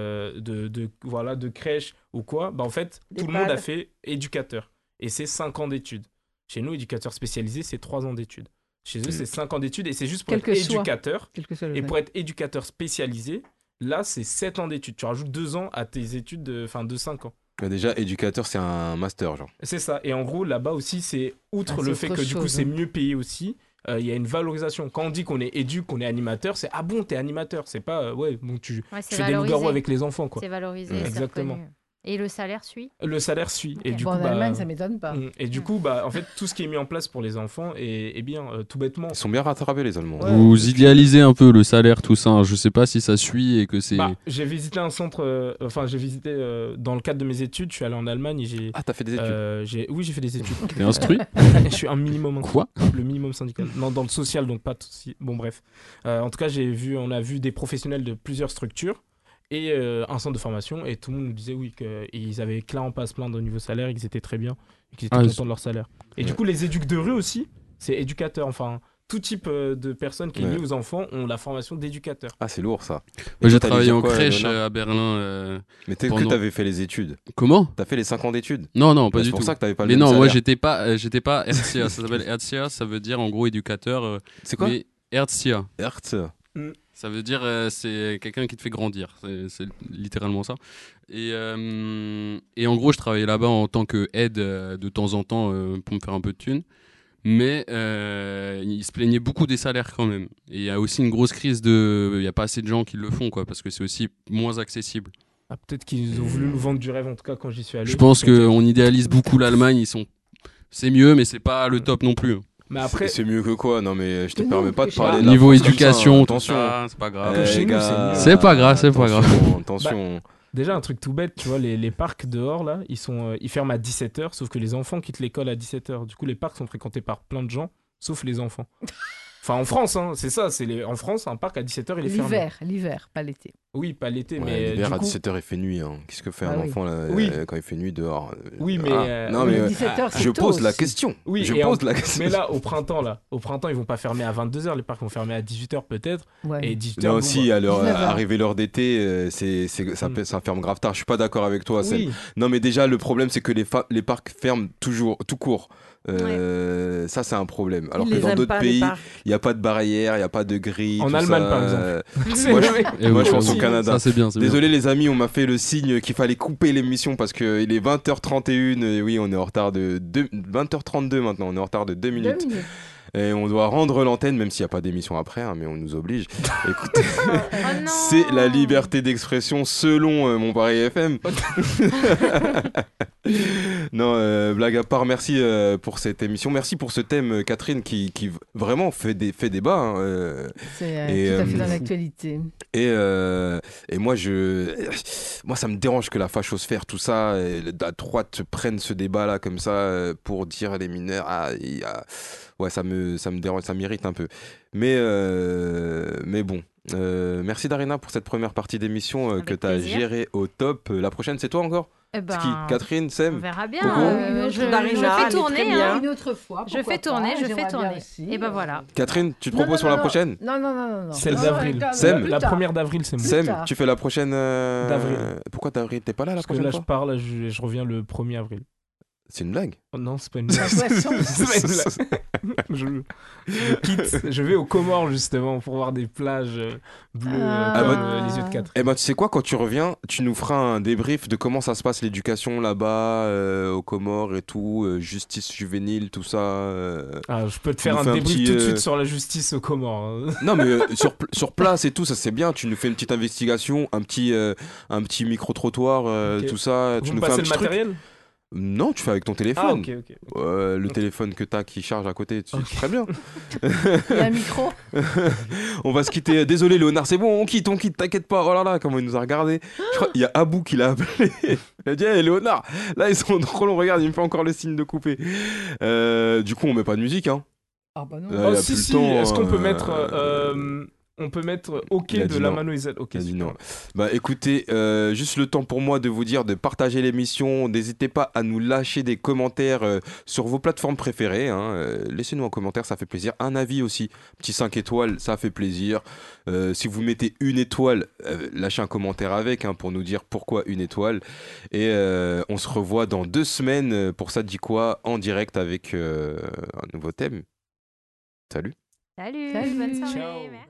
Speaker 6: crèche ou quoi, en fait, tout le monde a fait éducateur. Et c'est 5 ans d'études. Chez nous, éducateur spécialisé, c'est 3 ans d'études. Chez eux, c'est 5 ans d'études et c'est juste pour être éducateur. Et pour être éducateur spécialisé, là, c'est 7 ans d'études. Tu rajoutes 2 ans à tes études de 5 ans.
Speaker 11: Déjà, éducateur, c'est un master, genre.
Speaker 6: C'est ça. Et en gros, là-bas aussi, c'est outre le fait que du coup, c'est mieux payé aussi, il y a une valorisation. Quand on dit qu'on est éduc, qu'on est animateur, c'est ah bon, t'es animateur. C'est pas tu fais des loups-garous avec les enfants, quoi.
Speaker 3: C'est valorisé.
Speaker 6: Exactement.
Speaker 3: Et le salaire suit?
Speaker 6: Le salaire suit.
Speaker 5: Et du coup, en Allemagne, ça m'étonne pas.
Speaker 6: Et du coup, en fait, tout ce qui est mis en place pour les enfants est bien, tout bêtement.
Speaker 11: Ils sont bien rattrapés, les Allemands.
Speaker 7: Ouais. Vous idéalisez un peu le salaire, tout ça. Je sais pas si ça suit et que c'est...
Speaker 6: j'ai visité un centre... j'ai visité... dans le cadre de mes études, je suis allé en Allemagne et j'ai...
Speaker 11: Ah, t'as fait des études?
Speaker 6: Oui, j'ai fait des études.
Speaker 7: T'es instruit?
Speaker 6: Je suis un minimum...
Speaker 7: Quoi?
Speaker 6: Le minimum syndical. Non, dans le social, donc pas... Bon, bref. En tout cas, on a vu des professionnels de plusieurs structures et un centre de formation, et tout le monde nous disait oui qu'ils avaient clairement pas à se plaindre au niveau salaire et qu'ils étaient très bien et qu'ils étaient contents de leur salaire. Et du coup, les éducs de rue aussi, c'est éducateur, enfin tout type de personnes qui est liée aux enfants ont la formation d'éducateur.
Speaker 11: Ah, c'est lourd ça.
Speaker 7: Moi, j'ai travaillé en crèche à Berlin.
Speaker 11: Mais peut-être que t'avais fait les études.
Speaker 7: Comment ?
Speaker 11: T'as fait les 5 ans d'études ?
Speaker 7: Non, pas du tout.
Speaker 11: C'est pour ça que t'avais pas le
Speaker 7: Mais
Speaker 11: même
Speaker 7: non,
Speaker 11: salaire.
Speaker 7: moi j'étais pas Erzieher. Ça s'appelle Erzieher, ça veut dire en gros éducateur.
Speaker 11: C'est quoi ?
Speaker 7: Erzieher.
Speaker 11: Ça
Speaker 7: veut dire c'est quelqu'un qui te fait grandir. C'est littéralement ça. Et en gros, je travaillais là-bas en tant qu'aide de temps en temps pour me faire un peu de thunes. Mais ils se plaignaient beaucoup des salaires quand même. Et il y a aussi une grosse crise il n'y a pas assez de gens qui le font, quoi, parce que c'est aussi moins accessible.
Speaker 6: Ah, peut-être qu'ils ont voulu nous vendre du rêve, en tout cas quand j'y suis allé.
Speaker 7: Je pense qu'on idéalise beaucoup l'Allemagne. C'est mieux, mais c'est pas le top non plus.
Speaker 6: Mais après...
Speaker 11: C'est mieux que quoi ? Non, mais je te permets pas de parler.
Speaker 7: Niveau éducation,
Speaker 11: attention.
Speaker 7: C'est pas grave.
Speaker 11: C'est
Speaker 7: pas grave.
Speaker 11: Attention.
Speaker 6: Déjà, un truc tout bête, tu vois, les parcs dehors, là, ils ferment à 17h, sauf que les enfants quittent l'école à 17h. Du coup, les parcs sont fréquentés par plein de gens, sauf les enfants. Enfin, en France, hein, c'est ça. En France, un parc à 17h, il est fermé.
Speaker 5: L'hiver, pas l'été.
Speaker 6: Oui, pas l'été, mais
Speaker 11: l'hiver
Speaker 6: du
Speaker 11: à
Speaker 6: coup...
Speaker 11: 17h, il fait nuit. Hein. Qu'est-ce que fait un enfant là, quand il fait nuit dehors
Speaker 6: Oui, mais...
Speaker 11: Non, mais
Speaker 5: 17h,
Speaker 11: je pose la question.
Speaker 6: Oui,
Speaker 11: la question.
Speaker 6: Mais là, au printemps, ils vont pas fermer à 22h. Les parcs vont fermer à 18h peut-être.
Speaker 5: Ouais.
Speaker 6: Et 18h...
Speaker 11: Là aussi, arriver l'heure d'été, ça ferme grave tard. Je suis pas d'accord avec toi.
Speaker 6: Oui.
Speaker 11: Non, mais déjà, le problème, c'est que les parcs ferment toujours, tout court. Ça, c'est un problème. Alors que dans d'autres pays, il n'y a pas de barrière, il n'y a pas de grille.
Speaker 6: En Allemagne, par exemple.
Speaker 11: Moi, je pense au Canada.
Speaker 7: Ça, c'est bien.
Speaker 11: Désolé, les amis, on m'a fait le signe qu'il fallait couper l'émission parce qu'il est 20h31. Et oui, on est en retard de 20h32 maintenant. On est en retard de 2 minutes. Et on doit rendre l'antenne, même s'il n'y a pas d'émission après, hein, mais on nous oblige. Écoutez, c'est la liberté d'expression selon mon Paris FM. Non, blague à part, merci pour cette émission. Merci pour ce thème, Catherine, qui vraiment fait débat. Hein,
Speaker 5: c'est tout à fait dans l'actualité.
Speaker 11: Et moi, ça me dérange que la fachosphère, tout ça, la droite prenne ce débat-là comme ça pour dire les mineurs. Ouais, ça me dérange, ça m'irrite un peu. Mais bon, merci Darina pour cette première partie d'émission que tu as gérée au top. La prochaine, c'est toi encore ? C'est qui ? Catherine, Sem ?
Speaker 3: On verra bien.
Speaker 4: Darina,
Speaker 3: je fais tourner.
Speaker 5: Une autre fois.
Speaker 3: Je fais tourner. Et ben voilà.
Speaker 11: Catherine, tu te proposes pour la prochaine ?
Speaker 5: Non.
Speaker 6: Celle d'avril.
Speaker 11: Sem ?
Speaker 6: La première d'avril, c'est moi.
Speaker 11: Sem, tu fais la prochaine
Speaker 6: d'avril.
Speaker 11: Pourquoi d'avril ? T'es pas là la prochaine fois ?
Speaker 6: Parce que là, je reviens le 1er avril.
Speaker 11: C'est une blague ?
Speaker 6: Oh non, c'est pas une blague. Je vais aux Comores justement pour voir des plages bleues les yeux de Catherine.
Speaker 11: Eh ben, tu sais quoi, quand tu reviens, tu nous feras un débrief de comment ça se passe l'éducation là-bas aux Comores et tout, justice juvénile, tout ça.
Speaker 6: Je peux te faire un débrief tout de suite sur la justice aux Comores.
Speaker 11: Non, mais sur place et tout, ça c'est bien. Tu nous fais une petite investigation, un petit micro-trottoir,
Speaker 6: Okay.
Speaker 11: tout ça.
Speaker 6: Vous
Speaker 11: tu
Speaker 6: me
Speaker 11: nous fais un
Speaker 6: passez
Speaker 11: petit
Speaker 6: le matériel ?
Speaker 11: Non, tu fais avec ton téléphone.
Speaker 6: Ah, ok.
Speaker 11: Le téléphone que t'as qui charge à côté, c'est très bien.
Speaker 5: Il y a un micro.
Speaker 11: On va se quitter. Désolé, Léonard, c'est bon, on quitte, t'inquiète pas. Oh là là, comment il nous a regardé. Je crois il y a Abou qui l'a appelé. Il a dit, hey, Léonard, là ils sont trop longs, regarde, il me fait encore le signe de couper. Du coup, on met pas de musique, hein.
Speaker 5: Ah bah non.
Speaker 11: Là,
Speaker 6: si, est-ce qu'on peut mettre... On peut mettre OK de la Mano Z. OK,
Speaker 11: non. Bah écoutez, juste le temps pour moi de vous dire de partager l'émission. N'hésitez pas à nous lâcher des commentaires sur vos plateformes préférées. Hein. Laissez-nous un commentaire, ça fait plaisir. Un avis aussi, petit 5 étoiles, ça fait plaisir. Si vous mettez une étoile, lâchez un commentaire avec pour nous dire pourquoi une étoile. Et on se revoit dans 2 semaines pour Ça dit quoi en direct avec un nouveau thème. Salut.
Speaker 3: Salut. Bonne soirée.
Speaker 6: Ciao.
Speaker 3: Merci.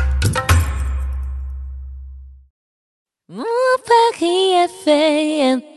Speaker 2: Mon Paris FM.